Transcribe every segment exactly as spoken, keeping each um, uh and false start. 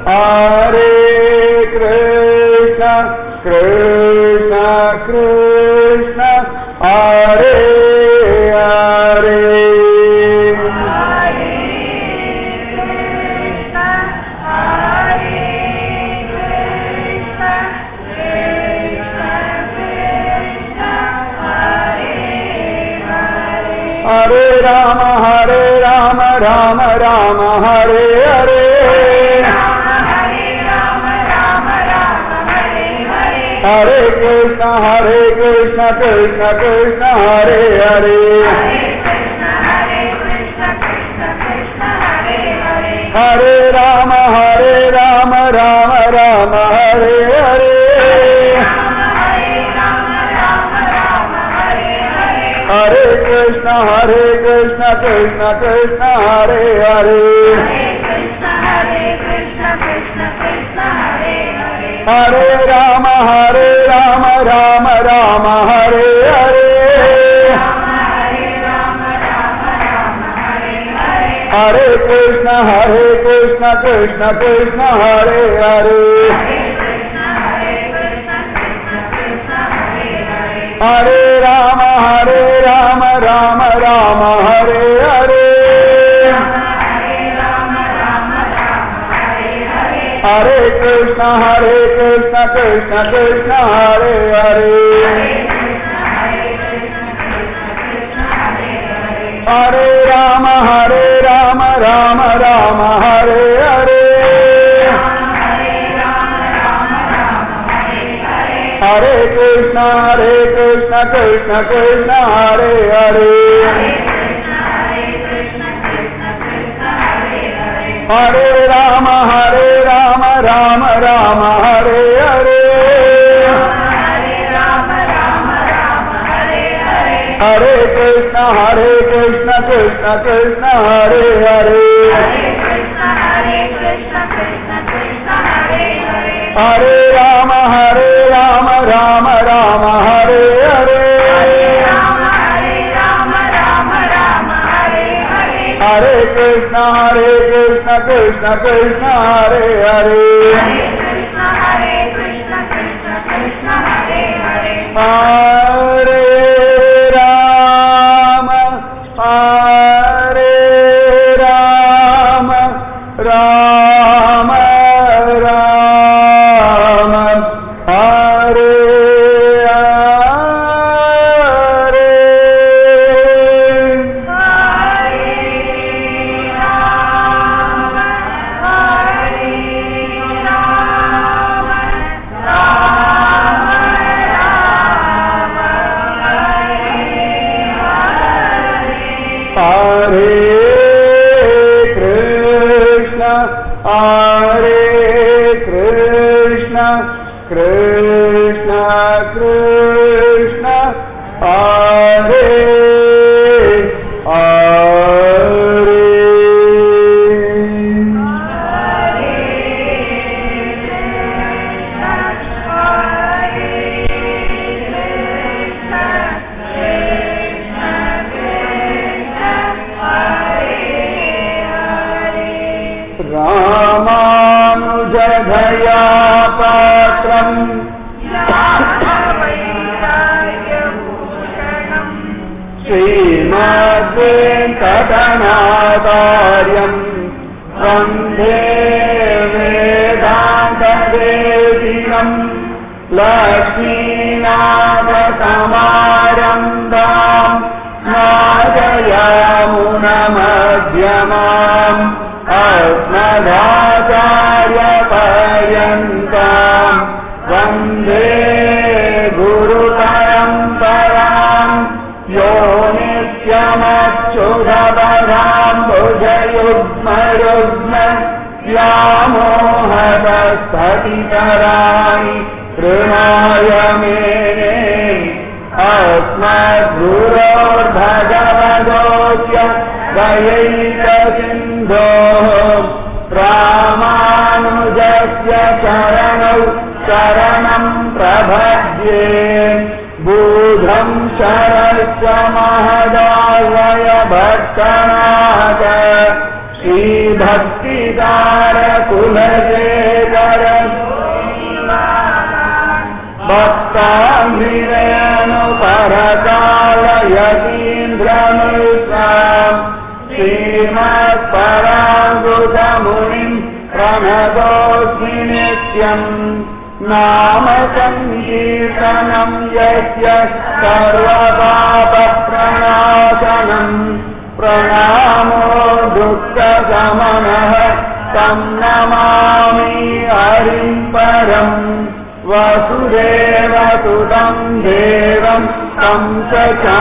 Hare Krishna Krishna Krishna Hare Hare Hare Rama Hare Rama Rama Rama Hare Hare Hare Krishna Hare Krishna Krishna Krishna Hare Hare Hare Rama Hare Rama Rama Rama Hare Hare Hare Krishna Hare Krishna Krishna Krishna Hare Hare Hare Rama Hare Rama Rama Rama Hare Hare Hare Krishna Hare Krishna Krishna Krishna Hare Hare Hare Rama Hare Rama Rama Rama Hare Hare Hare Krishna Hare Krishna Krishna Krishna Hare Hare Hare Rama Hare Rama Rama Rama Hare Hare Hare Krishna Hare Krishna Krishna Krishna Hare Hare Hare Rama Hare Rama Rama Rama Hare Hare Hare Krishna Hare Krishna Krishna Krishna Hare Hare Hare Rama Hare Rama Rama Rama Hare Hare Hare Krishna Hare Krishna Krishna Krishna Hare Hare Hare Rama Hare Rama Rama Rama Hare Krishna Krishna Hare Hare Ramanujadhaya Patram Srimad-Venkatanacharyam Vande Vedanta-Devikam Lakshminatha-Samarambham Najayamunamajyamam Asmadacharya-Paryantam Vande Guru-Paramparam Yo Nityamachyutabhadam Bhujayugma-Yugma Vyamohatastathitarani Trunaya Mene Asmad-Guror-Bhagavadosya Dayayika-Sindhoh Ramanujasya Charanau Charanam Prabhajye Budham Sharasya Mahadavaya Bhattanaka Shri भक्तिदार Kulasekhara भक्तांगिरेणु Parkal यतीन्द्रमिश्राम् श्रीमत्पराङ्गुतमुनिम् प्रणतोऽस्मि नित्यम् नाम संकीर्तनम् यस्य सर्वपापप्रणाशनम् प्रणामो दुःखशमनः तं नमामि हरिं परम् वसुदेवसुतं देवं तं च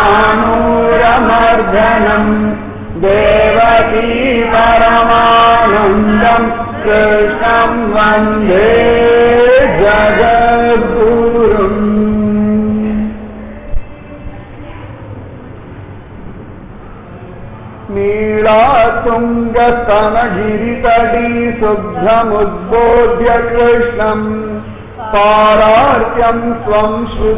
चाणूरमर्दनम् देवकी परमानन्दं कृष्णं वन्दे जगद्गुरुम् नीलातुङ्गस्तनगिरितटी शुद्धमुद्बोध्य कृष्णम् पारार्त्यं स्वं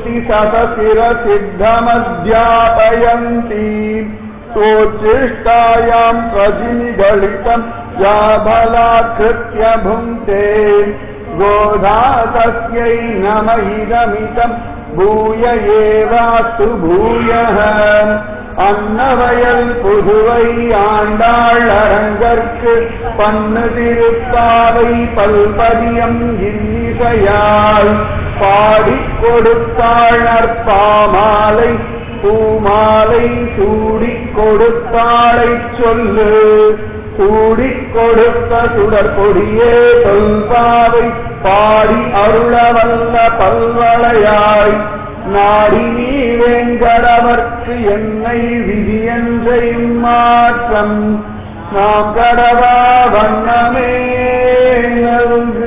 श्रुतिशतशिरसिद्धमध्यापयन्ती सोच्छिष्टायां प्रजिनिगलितं या बलात्कृत्य भुङ्क्ते गोधा तस्यै नमः इदमिदं भूय एवास्तु भूयः அன்னவயல் புதுவை ஆண்டாள் அரங்கற்கு பன்னு திருப்பாவை பல்பதியம் இன்னிசையால் பாடிக் கொடுத்தாள் நற்பாமாலை பூமாலை சூடிக் கொடுத்தாளை சொல்லு சூடிக் கொடுத்த சுடற்கொடியே தொல்பாவை பாடி அருளவல்ல பல்வளையாய் நாடி நீ வேங்கடவர்க்கு என்னை விதி என்ற இம்மாற்றம் நாம் கடவா வண்ணமே நல்கு.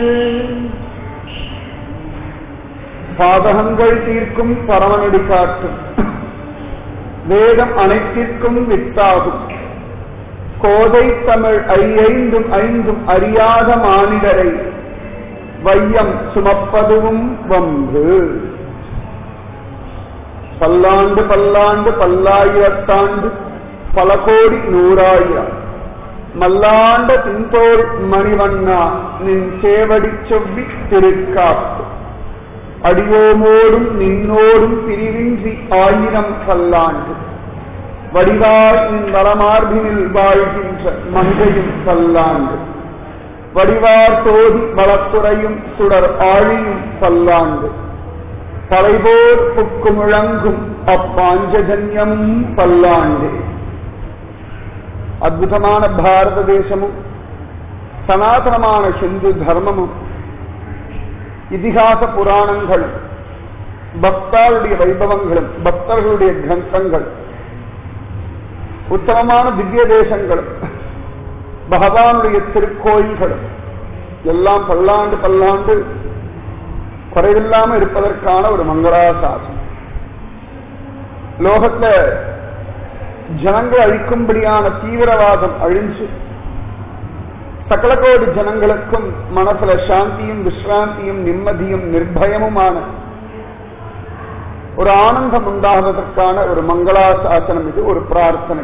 பாதகங்கள் தீர்க்கும் பரமனடி காட்டும் வேதம் அனைத்திற்கும் வித்தாகும் கோதை தமிழ் ஐந்தும் ஐந்தும் அறியாத மானிடரை வையம் சுமப்பதுவும் வம்பு. பல்லாண்டு பல்லாண்டு பல்லாயிரத்தாண்டு பல கோடி நூறாயிரம் மல்லாண்ட தின்தோள் மணிவண்ணா நின் சேவடி செவ்வி திருக்காப்பு அடியோமோடும் நின்னோடும் பிரிவின்றி ஆயிரம் பல்லாண்டு வடிவாய் நின் வளமார்பினில் வாழ்கின்ற மங்கையும் பல்லாண்டு வடிவார் தோதி வளத்துறையும் சுடர் ஆழியும் பல்லாண்டு தலைபோர் புக்கு முழங்கும் அப்பாஞ்சஜன்யமும் பல்லாண்டு. அற்புதமான பாரத தேசமும் சனாதனமான ஹிந்து தர்மமும் இதிகாச புராணங்களும் பக்தாளுடைய வைபவங்களும் பக்தர்களுடைய கிரந்தங்கள் உத்தமமான திவ்ய தேசங்களும் பகவானுடைய திருக்கோயில்களும் எல்லாம் பல்லாண்டு பல்லாண்டு குறைவில்லாம இருப்பதற்கான ஒரு மங்களாசாசனம். லோகத்துல ஜனங்கள் அழிக்கும்படியான தீவிரவாதம் அழிஞ்சு சகல கோடி ஜனங்களுக்கும் மனசுல சாந்தியும் விஸ்ராந்தியும் நிம்மதியும் நிர்பயமுமான ஒரு ஆனந்தம் உண்டாவதற்கான ஒரு மங்களாசாசனம் இது, ஒரு பிரார்த்தனை.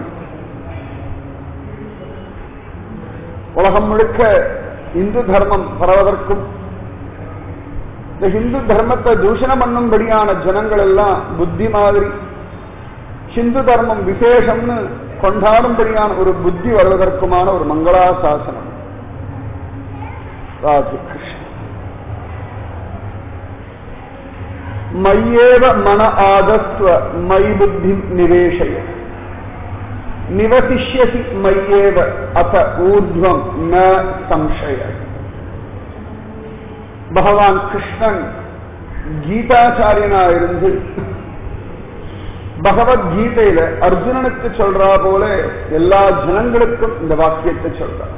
உலகம் முழுக்க இந்து தர்மம் பரவதற்கும் இந்த ஹிந்து தர்மத்தை தூஷணம் பண்ணும்படியான ஜனங்கள் எல்லாம் புத்தி மாதிரி ஹிந்து தர்மம் விசேஷம்னு கொண்டாடும்படியான ஒரு புத்தி வருவதற்குமான ஒரு மங்களாசாசனம். ராஜு கிருஷ்ண மையேவ மன ஆதஸ்வ மை புத்தி நிவேஷய நிவசிஷ்யசி மையேவ அத ஊர்த்வம் ந சம்சய. பகவான் கிருஷ்ணன் கீதாச்சாரியனா இருந்து பகவத்கீதையில அர்ஜுனனுக்கு சொல்றா போல எல்லா ஜனங்களுக்கும் இந்த வாக்கியத்தை சொல்றார்.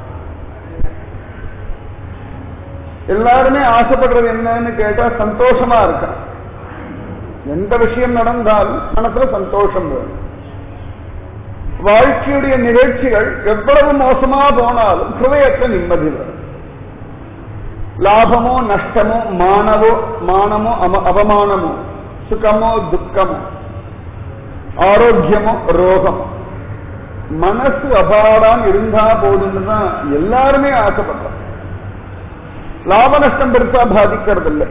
எல்லாருமே ஆசைப்படுறது என்னன்னு கேட்டா சந்தோஷமா இருக்க. எந்த விஷயம் நடந்தாலும் மனசுல சந்தோஷம் வேணும். வாழ்க்கையுடைய நிகழ்ச்சிகள் எவ்வளவு மோசமா போனாலும் ஹிருதயத்தை நிம்மதி வரும். லாபமோ நஷ்டமோ மானவோ மானமோ அவமானமோ சுகமோ துக்கமோ ஆரோக்கியமோ ரோகம் மனசு அபாரம் இருந்தா போதுன்னு தான் எல்லாருமே ஆசைப்படுறோம். லாப நஷ்டம் பெருசா பாதிக்கிறது இல்லை.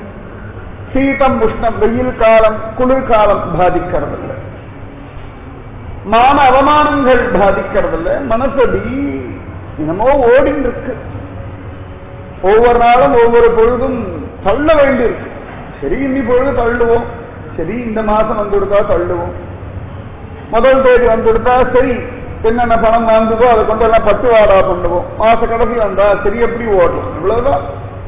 சீதம் உஷ்ணம் வெயில் காலம் குளிர்காலம் பாதிக்கிறது இல்லை. மான அவமானங்கள் பாதிக்கிறது இல்லை. மனசடி என்னமோ ஓடின்னு இருக்கு. ஒவ்வொரு நாளும் ஒவ்வொரு பொழுதும் தள்ள வேண்டி இருக்கு. சரி இன்னி பொழுது தள்ளுவோம், சரி இந்த மாசம் வந்து கொடுத்தா தள்ளுவோம், முதல் தேதி வந்து கொடுத்தா சரி என்னென்ன பணம் வாங்குதோ அதை கொண்டு எல்லாம் பத்து வாரா பண்ணுவோம், மாச கடைசி வந்தா சரி எப்படி ஓடும். இவ்வளவுதான்.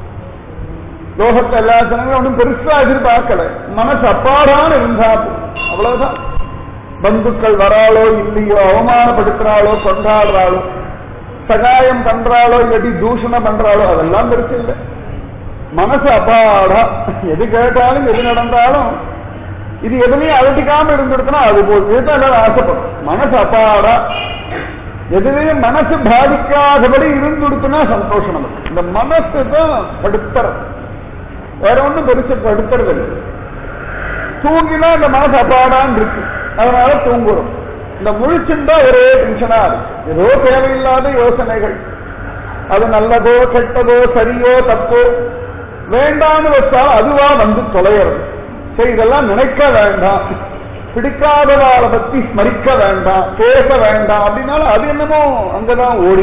லோகத்தை எல்லா ஜனங்களும் ஒன்றும் பெருசா எதிர்பார்க்கல. மனசு அப்பாடான இருந்தா அவ்வளவுதான். பந்துக்கள் வராளோ இல்லையோ, அவமானப்படுத்துறாளோ கொண்டாடுறாளோ, சகாயம் பண்றாளோ இல்லாட்டி தூஷணம் பண்றாளோ, அதெல்லாம் பெருசு இல்லை. மனசு அப்பாடா. எது கேட்டாலும் எது நடந்தாலும் இது எதுலையும் அழட்டிக்காம இருந்துடுச்சுன்னா அது போதும். எல்லாரும் ஆசைப்படும். மனசு அப்பாடா. எதுலையும் மனசு பாதிக்காதபடி இருந்துடுச்சுன்னா சந்தோஷம் நமக்கு. இந்த மனசு தான் படுத்துறது, வேற ஒண்ணும் பெருசு படுத்துறது இல்லை. தூங்கினா இந்த மனசு அப்பாடான்னு இருக்கு, அதனால தூங்குறோம். இந்த முழிச்சுண்டா ஒரே டென்ஷனா இருக்கு. ஏதோ தேவையில்லாத யோசனைகள், அது நல்லதோ கெட்டதோ சரியோ தப்போ வேண்டான்னு வச்சாலும் அதுவா வந்து தொலைகிறது. சரி இதெல்லாம் நினைக்க வேண்டாம், பிடிக்காதவாளை பத்தி ஸ்மரிக்க வேண்டாம், பேச வேண்டாம் அப்படின்னாலும் அது என்னமோ அங்கதான் ஓடி.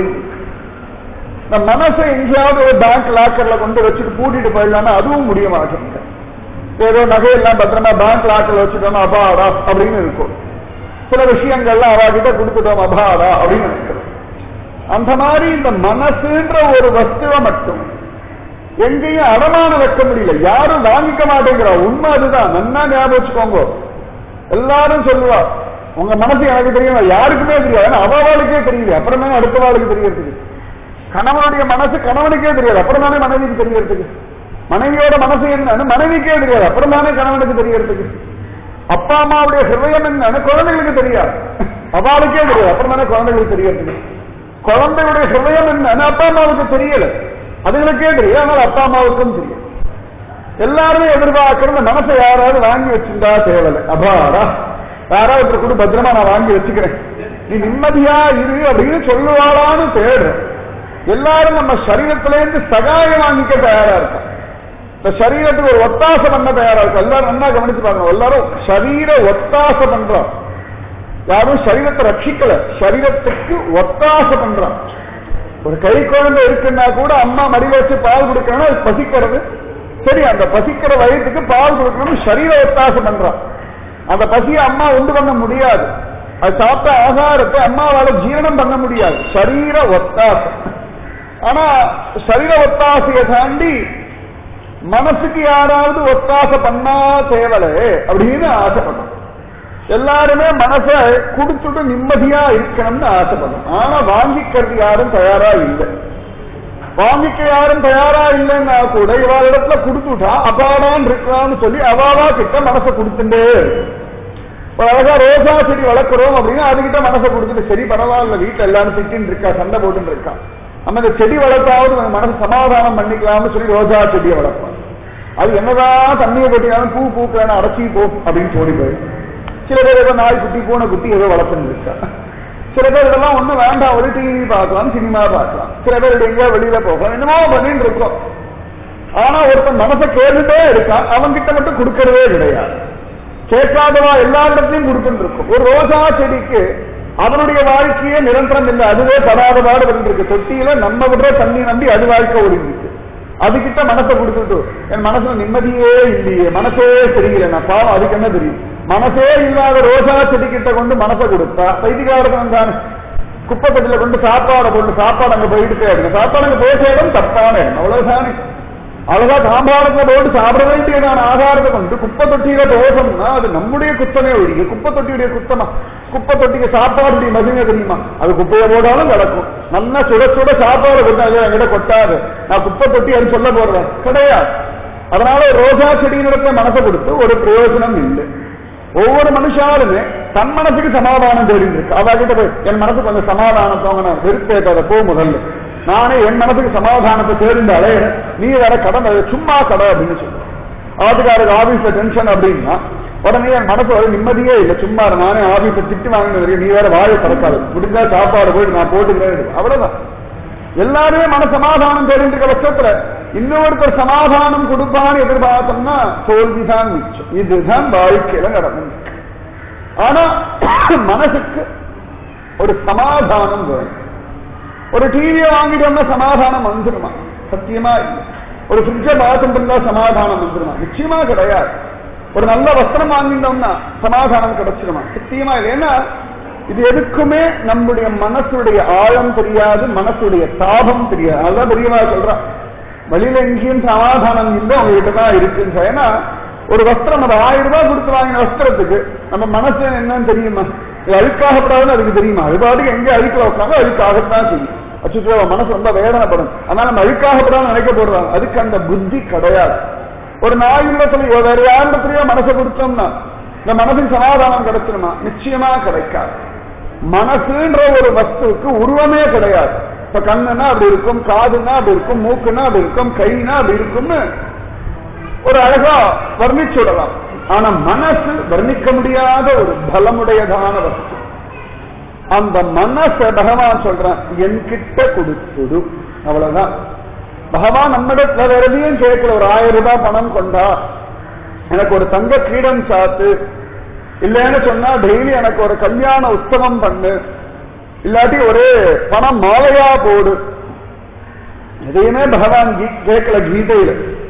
இந்த மனசை எங்கேயாவது ஒரு பேங்க் லாக்கர்ல கொண்டு வச்சுட்டு பூட்டிட்டு போயிடலாம்னா அதுவும் முடிய மாட்டேங்க. ஏதோ நகையெல்லாம் பத்திரமா பேங்க் லாக்கர்ல வச்சுட்டோம் அபாடா அப்படின்னு இருக்கும். சில விஷயங்கள்லாம் அவாகிட்ட கொடுத்துட்டோம் அபாடா அப்படின்னு நினைக்கிறோம். அந்த மாதிரி இந்த மனசுன்ற ஒரு வஸ்துவை மட்டும் எங்கேயும் அடமானம் வைக்க முடியல, யாரும் வாங்கிக்க மாட்டேங்கிறா. உண்மை அதுதான். நன்னா ஞாபகம் வச்சுக்கோங்க. எல்லாரும் சொல்லுவா உங்க மனசு எனக்கு தெரியும், யாருக்குமே தெரியாது, அவளுக்கே தெரியல, அப்புறம் தானே அடுத்த வாழ்க்கை தெரியறதுக்கு. கணவனுடைய மனசு கணவனுக்கே தெரியாது, அப்புறம் தானே மனைவிக்கு தெரியறதுக்கு. மனைவியோட மனசு என்னன்னு மனைவிக்கே தெரியாது, அப்புறம் தானே கணவனுக்கு தெரியறதுக்கு. அப்பா அம்மாவுடைய ஹிருதயம் என்னன்னு குழந்தைகளுக்கு தெரியாது, அவளுக்கே தெரியாது, அப்புறம் தானே குழந்தைகளுக்கு தெரியறதுக்கு. குழந்தையுடைய ஹிருதயம் என்னன்னு அப்பா அம்மாவுக்கு தெரியல, அதுகளுக்கே தெரியும், அதனால அப்பா அம்மாவுக்கும் தெரியும். எல்லாருமே எதிர்பார்க்கிற மனசை யாராவது வாங்கி வச்சிருந்தா தேவலை. அபாடா யாராவது கூட பத்திரமா நான் வாங்கி வச்சுக்கிறேன், நீ நிம்மதியா இரு அப்படின்னு சொல்லுவாளான்னு தேடுறேன். எல்லாரும் நம்ம சரீரத்திலேருந்து சகாயம் வாங்கிக்க தயாரா இருக்கும். இந்த சரீரத்துக்கு ஒரு ஒத்தாசை பண்ண தயாரா இருக்கும். எல்லாரும் நல்லா கவனிச்சு பாருங்க. எல்லாரும் சரீர ஒத்தாசை பண்றோம், யாரும் சரீரத்தை ரட்சிக்கல, சரீரத்துக்கு ஒத்தாசை பண்றான். ஒரு கை குழந்தை இருக்குன்னா கூட அம்மா மடியில வச்சு பால் கொடுக்கணும், அது பசிக்கிறது. சரி அந்த பசிக்கிற வயதுக்கு பால் கொடுக்கணும், சரீர ஒத்தாசை பண்றான். அந்த பசியை அம்மா உண்டு பண்ண முடியாது, அது சாப்பிட்ட ஆகாரத்தை அம்மாவால ஜீரணம் பண்ண முடியாது, சரீர ஒத்தாசை. ஆனா சரீர ஒத்தாசையை தாண்டி மனசுக்கு யாராவது ஒத்தாசை பண்ணா தேவலை அப்படின்னு ஆசைப்படும். எல்லாருமே மனசை கொடுத்துட்டு நிம்மதியா இருக்கணும்னு ஆசைப்படும். ஆனா வாங்கிக்கிறது யாரும் தயாரா இல்லை. வாங்கிக்க யாரும் தயாரா இல்லைன்னா கூட இவாள் இடத்துல கொடுத்துட்டா அபாடான் இருக்கலாம்னு சொல்லி அவாவா கிட்ட மனசை கொடுத்துட்டே. ஒரு அழகா ரோஜா செடி வளர்க்கிறோம் அப்படின்னா அதுகிட்ட மனசை கொடுத்துட்டு சரி பரவாயில்ல, வீட்டுல எல்லாரும் திட்டின்னு இருக்கா, சண்டை போட்டுன்னு இருக்கா, நம்ம இந்த செடி வளர்த்தாவது மனசு சமாதானம் பண்ணிக்கலாம்னு சொல்லி ரோஜா செடியை வளர்ப்போம். அது என்னதான் தண்ணியை கட்டினாலும் பூ பூக்கலன்னு அடைச்சி போ அப்படின்னு சொல்லி போயிடும். சில பேர் ஏதோ நாய் குட்டி பூனை குட்டி ஏதோ வளர்த்துன்னு இருக்கா. சில பேர் இதெல்லாம் ஒண்ணும் வேண்டாம், ஒரு டிவி பார்க்கலாம், சினிமா பார்க்கலாம், சில பேர் எங்கேயா வெளியில போகலாம், என்னமோ பண்ணிட்டு இருக்கோம். ஆனா ஒருத்தன் மனசை கேட்டுட்டே இருக்கான், அவன்கிட்ட மட்டும் கொடுக்கறதே கிடையாது. கேட்காதவா எல்லா இடத்தையும் கொடுத்துட்டு இருக்கும். ஒரு ரோஜா செடிக்கு அதனுடைய வாழ்க்கையே நிரந்தரம் இல்லை, அதுவே படாத பாடு இருக்கு. தொட்டியில நம்ம விடுற தண்ணி நம்பி அது வாழ்க்கை ஓடிருக்கு. அதுகிட்ட மனசை கொடுத்துட்டு என் மனசுல நிம்மதியே இல்லையே, மனசே தெரியல, நான் பாவம் அதுக்கு என்ன தெரியும். மனசே இல்லாத ரோஜா செடி கிட்ட கொண்டு மனசை கொடுத்தா பைத்தியக்காரத்தனம் தானே. குப்பைப்பட்டில கொண்டு சாப்பாடை போட்டு சாப்பாடு அங்க போயிட்டு இருக்கு, சாப்பாடு அங்க போய் சேரும் தப்பான இடம் அவ்வளவுதானே. அழகா சாம்பாரத்துல போட்டு சாப்பிட வேண்டியதான ஆகாரத்தை கொண்டு குப்பை தொட்டியில போசம்னா அது நம்முடைய குத்தமே ஒழிய குப்பை தொட்டியுடைய குத்தமா. குப்பை தொட்டிக்கு சாப்பாடுடைய மகிமை தெரியுமா? அது குப்பையை போடாலும் கிடக்கும். நல்லா சுட சுட சாப்பாடு கொண்டாது என்கிட்ட கொட்டாது, நான் குப்பை தொட்டி அது சொல்ல போடுறேன் கிடையாது. அதனால ரோஜா செடியினிடத்துல மனசை கொடுத்து ஒரு பிரயோஜனம் இல்லை. ஒவ்வொரு மனுஷாலுமே தன் மனசுக்கு சமாதானம் தேடிட்டு இருக்கு. அவகிட்ட போய் என் மனசுக்கு கொஞ்சம் சமாதானம் தோங்க, வெறுப்பேற்காத போ முதல்ல, நானே என் மனசுக்கு சமாதானத்தை தேர்ந்தாலே நீ வேற கடன் சும்மா கடை அப்படின்னு சொல்லுவேன். ஆத்துக்காருக்கு ஆபீஸ்ல டென்ஷன் அப்படின்னா உடனே என் மனசு வர நிம்மதியே இல்லை. சும்மா நானே ஆபீஸை திட்டு வாங்கினது, நீ வேற வாயை திறக்காது, முடிஞ்சா சாப்பாடு போயிட்டு நான் போட்டுக்கிறேன், அவ்வளவுதான். எல்லாருமே மன சமாதானம் தெரிஞ்சுக்க பட்சத்துல இன்னொருத்தர் சமாதானம் கொடுப்பான்னு எதிர்பார்த்தோம்னா தோல்விதான் மிச்சம். இதுதான் வாழ்க்கையில நடக்கும். ஆனா மனசுக்கு ஒரு சமாதானம் வேணும். ஒரு டிவியை வாங்கிட்டோம்னா சமாதானம் வந்துருமா? சத்தியமா இல்லை. ஒரு ஃப்ரிட்ஜை பார்த்துட்டு இருந்தா சமாதானம் வந்துருமா? நிச்சயமா கிடையாது. ஒரு நல்ல வஸ்திரம் வாங்கிட்டோம்னா சமாதானம் கிடைச்சிருமா? சத்தியமா இல்லை. ஏன்னா இது எதுக்குமே நம்முடைய மனசுடைய ஆழம் தெரியாது, மனசுடைய தாபம் தெரியாது. அதான் பெரியவா சொல்றா, வழியில எங்கேயும் சமாதானம் இல்லை, அவங்ககிட்ட தான் இருக்குன்னு. ஏன்னா ஒரு வஸ்திரம், நம்ம ஆயிரம் ரூபாய் கொடுத்து வாங்கின வஸ்திரத்துக்கு நம்ம மனசு என்னன்னு தெரியுமா? இது அழுக்காகப்படாதுன்னு அதுக்கு தெரியுமா? அது பாட்டுக்கு எங்க அழுக்கல உட்காந்து அழுக்காகத்தான் செய்யும். அச்சுச்சோ மனசு ரொம்ப வேதனைப்படும். அதனால நம்ம அழுக்காகப்படாதுன்னு நினைக்க போடுறாங்க. அதுக்கு அந்த புத்தி கிடையாது. ஒரு நாயுள்ளத்துல வேற யாருடைய மனசை கொடுத்தோம்னா இந்த மனசுக்கு சமாதானம் கிடைச்சிருமா? நிச்சயமா கிடைக்காது. மனசுன்ற ஒரு வஸ்துக்கு உருவமே கிடையாது. இப்ப கண்ணுன்னா அப்படி இருக்கும், காதுன்னா அப்படி இருக்கும், மூக்குன்னா அப்படி இருக்கும், கைனா அப்படி இருக்கும்னு ஒரு அழகா வர்ணிச்சுடலாம். ஆனா மனசு வர்ணிக்க முடியாத ஒரு பலமுடையதான வஸ்து. அந்த மனச பகவான் சொல்றான் என்கிட்ட கொடுத்துடு, அவ்வளவுதான். பகவான் நம்மிடத்துல வேற எதையும் கேட்கல. ஒரு ஆயிரம் ரூபாய் பணம் கொண்டா, எனக்கு ஒரு தங்க கிரீடம் சாத்து, இல்லைன்னு சொன்னா டெய்லி எனக்கு ஒரு கல்யாண உற்சவம் பண்ணு, இல்லாட்டி ஒரு பணம் மாலையா போடு, எதையுமே பகவான் கேட்கல கீதையில.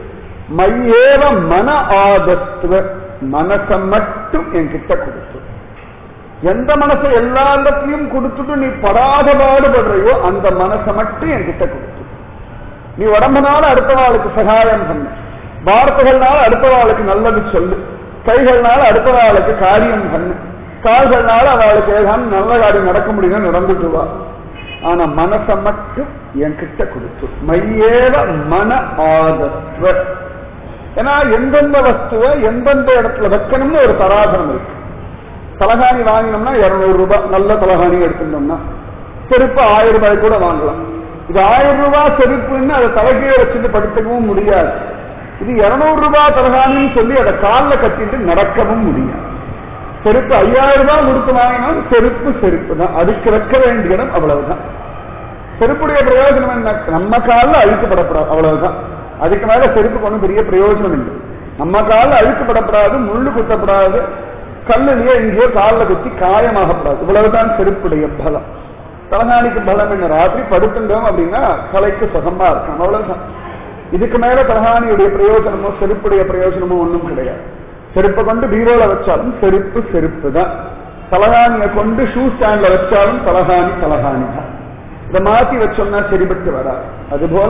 மையேவ மன ஆதத்துவ, மனச மட்டும் என்கிட்ட கொடுத்து. எந்த மனசை எல்லா இடத்தையும் கொடுத்துட்டு நீ படாத பாடுபடுறையோ அந்த மனசை மட்டும் என்கிட்ட கொடுத்து. நீ உடம்புனால அடுத்தவாளுக்கு சகாயம் பண்ணு, வார்த்தைகள்னால அடுத்தவாளுக்கு நல்லது சொல்லு, கைகள்னால அடுத்தவாளுக்கு காரியம் பண்ணு, கால்கள்னால அவளுக்கு ஏதாவது நல்ல காரியம் நடக்க முடியும் நடந்துட்டு வா. ஆனா மனசை மட்டும் என்கிட்ட கொடுத்து. மையேவ மன ஆதத்துவ. ஏன்னா எந்தெந்த வஸ்துவ எந்தெந்த இடத்துல வைக்கணும்னு ஒரு தராதரம் இருக்கு. தலகாணி வாங்கினோம்னா இருநூறு ரூபாய் நல்ல தலகாணி எடுத்துட்டோம்னா, செருப்பு ஆயிரம் ரூபாய் கூட வாங்கலாம். இது ஆயிரம் ரூபாய் செருப்புன்னு அதை தலைக்கீழ வச்சுட்டு படுத்துக்கவும் முடியாது. இது இருநூறு ரூபாய் தலகாணின்னு சொல்லி அதை காலில் கட்டிட்டு நடக்கவும் முடியாது. செருப்பு ஐயாயிரம் ரூபாய் கொடுத்து வாங்கினாலும் செருப்பு செருப்பு தான், அதுக்கு வைக்க வேண்டிய இடம் அவ்வளவுதான். செருப்புடைய பிரயோஜனம் என்ன? நம்ம காலில் அழுக்கப்படப்படாது, அவ்வளவுதான். அதுக்கு மேல செருப்புக்கு ஒன்றும் பெரிய பிரயோஜனம் இல்லை. நம்ம காலில் அழுக்கப்படப்படாது, முள்ளு குத்தப்படாது, கல்லுலயே எங்கேயோ காலில் குத்தி காயமாகப்படாது, இவ்வளவுதான் செருப்புடைய பலம். தலகாணிக்கு பலம் என்ன? ராத்திரி படுத்துட்டோம் அப்படின்னா தலைக்கு சுகமா இருக்கும், அவ்வளவுதான். இதுக்கு மேல தலகாணியுடைய பிரயோஜனமோ செருப்புடைய பிரயோஜனமோ ஒன்றும் கிடையாது. செருப்பை கொண்டு பீரோல வச்சாலும் செருப்பு செருப்பு தான், தலகாணியை கொண்டு ஷூ ஸ்டாண்ட்ல வச்சாலும் தலகாணி தலகாணி தான். இதை மாத்தி வச்சோம்னா சரிபட்டு வராது. அதுபோல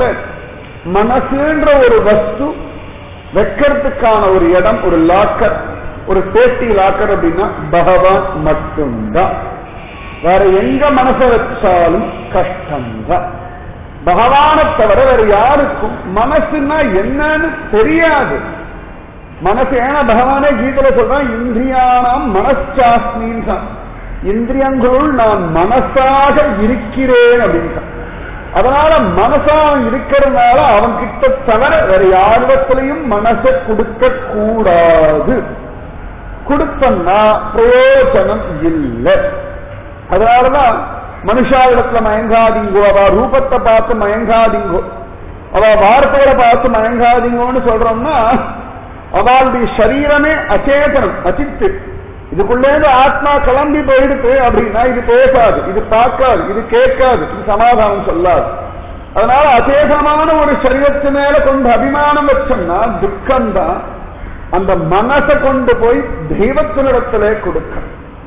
மனசுன்ற ஒரு வஸ்து வைக்கிறதுக்கான ஒரு இடம், ஒரு லாக்கர், ஒரு சேஃப்டி லாக்கர் அப்படின்னா பகவான் மட்டும்தான். வேற எங்க மனசை வச்சாலும் கஷ்டம்தான். பகவானை தவிர வேற யாருக்கும் மனசுன்னா என்னன்னு தெரியாது. மனசு ஏன்னா பகவானே கீதையில சொல்றான் இந்திரியானாம் மனசாஸ்மின்னு, இந்திரியங்களுள் நான் மனசாக இருக்கிறேன் அப்படின்னு. அதனால மனசா இருக்கிறதுனால அவன் கிட்ட தவிர வேற யாரிடத்திலையும் மனசை கொடுக்க கூடாது. கொடுத்தன்னா பிரயோஜனம் இல்லை. அதனாலதான் மனுஷாவிடத்துல மயங்காதீங்கோ, அவ ரூபத்தை பார்த்து மயங்காதீங்கோ, அவ வார்த்தைகளை பார்த்து மயங்காதீங்கோன்னு சொல்றோம்னா அவளுடைய சரீரமே அச்சேதனம், அச்சித்து. இதுக்குள்ளேருந்து ஆத்மா கிளம்பி போயிடுது அப்படின்னா இது பேசாது, இது பார்க்காது, இது கேட்காது, இது சமாதானம் சொல்லாது. அதனால அச்சேதனமான ஒரு சரீரத்து மேல கொண்டு அபிமானம் வச்சோம்னா துக்கம்தான். அந்த மனசை கொண்டு போய் தெய்வத்தினிடத்திலே கொடுக்க.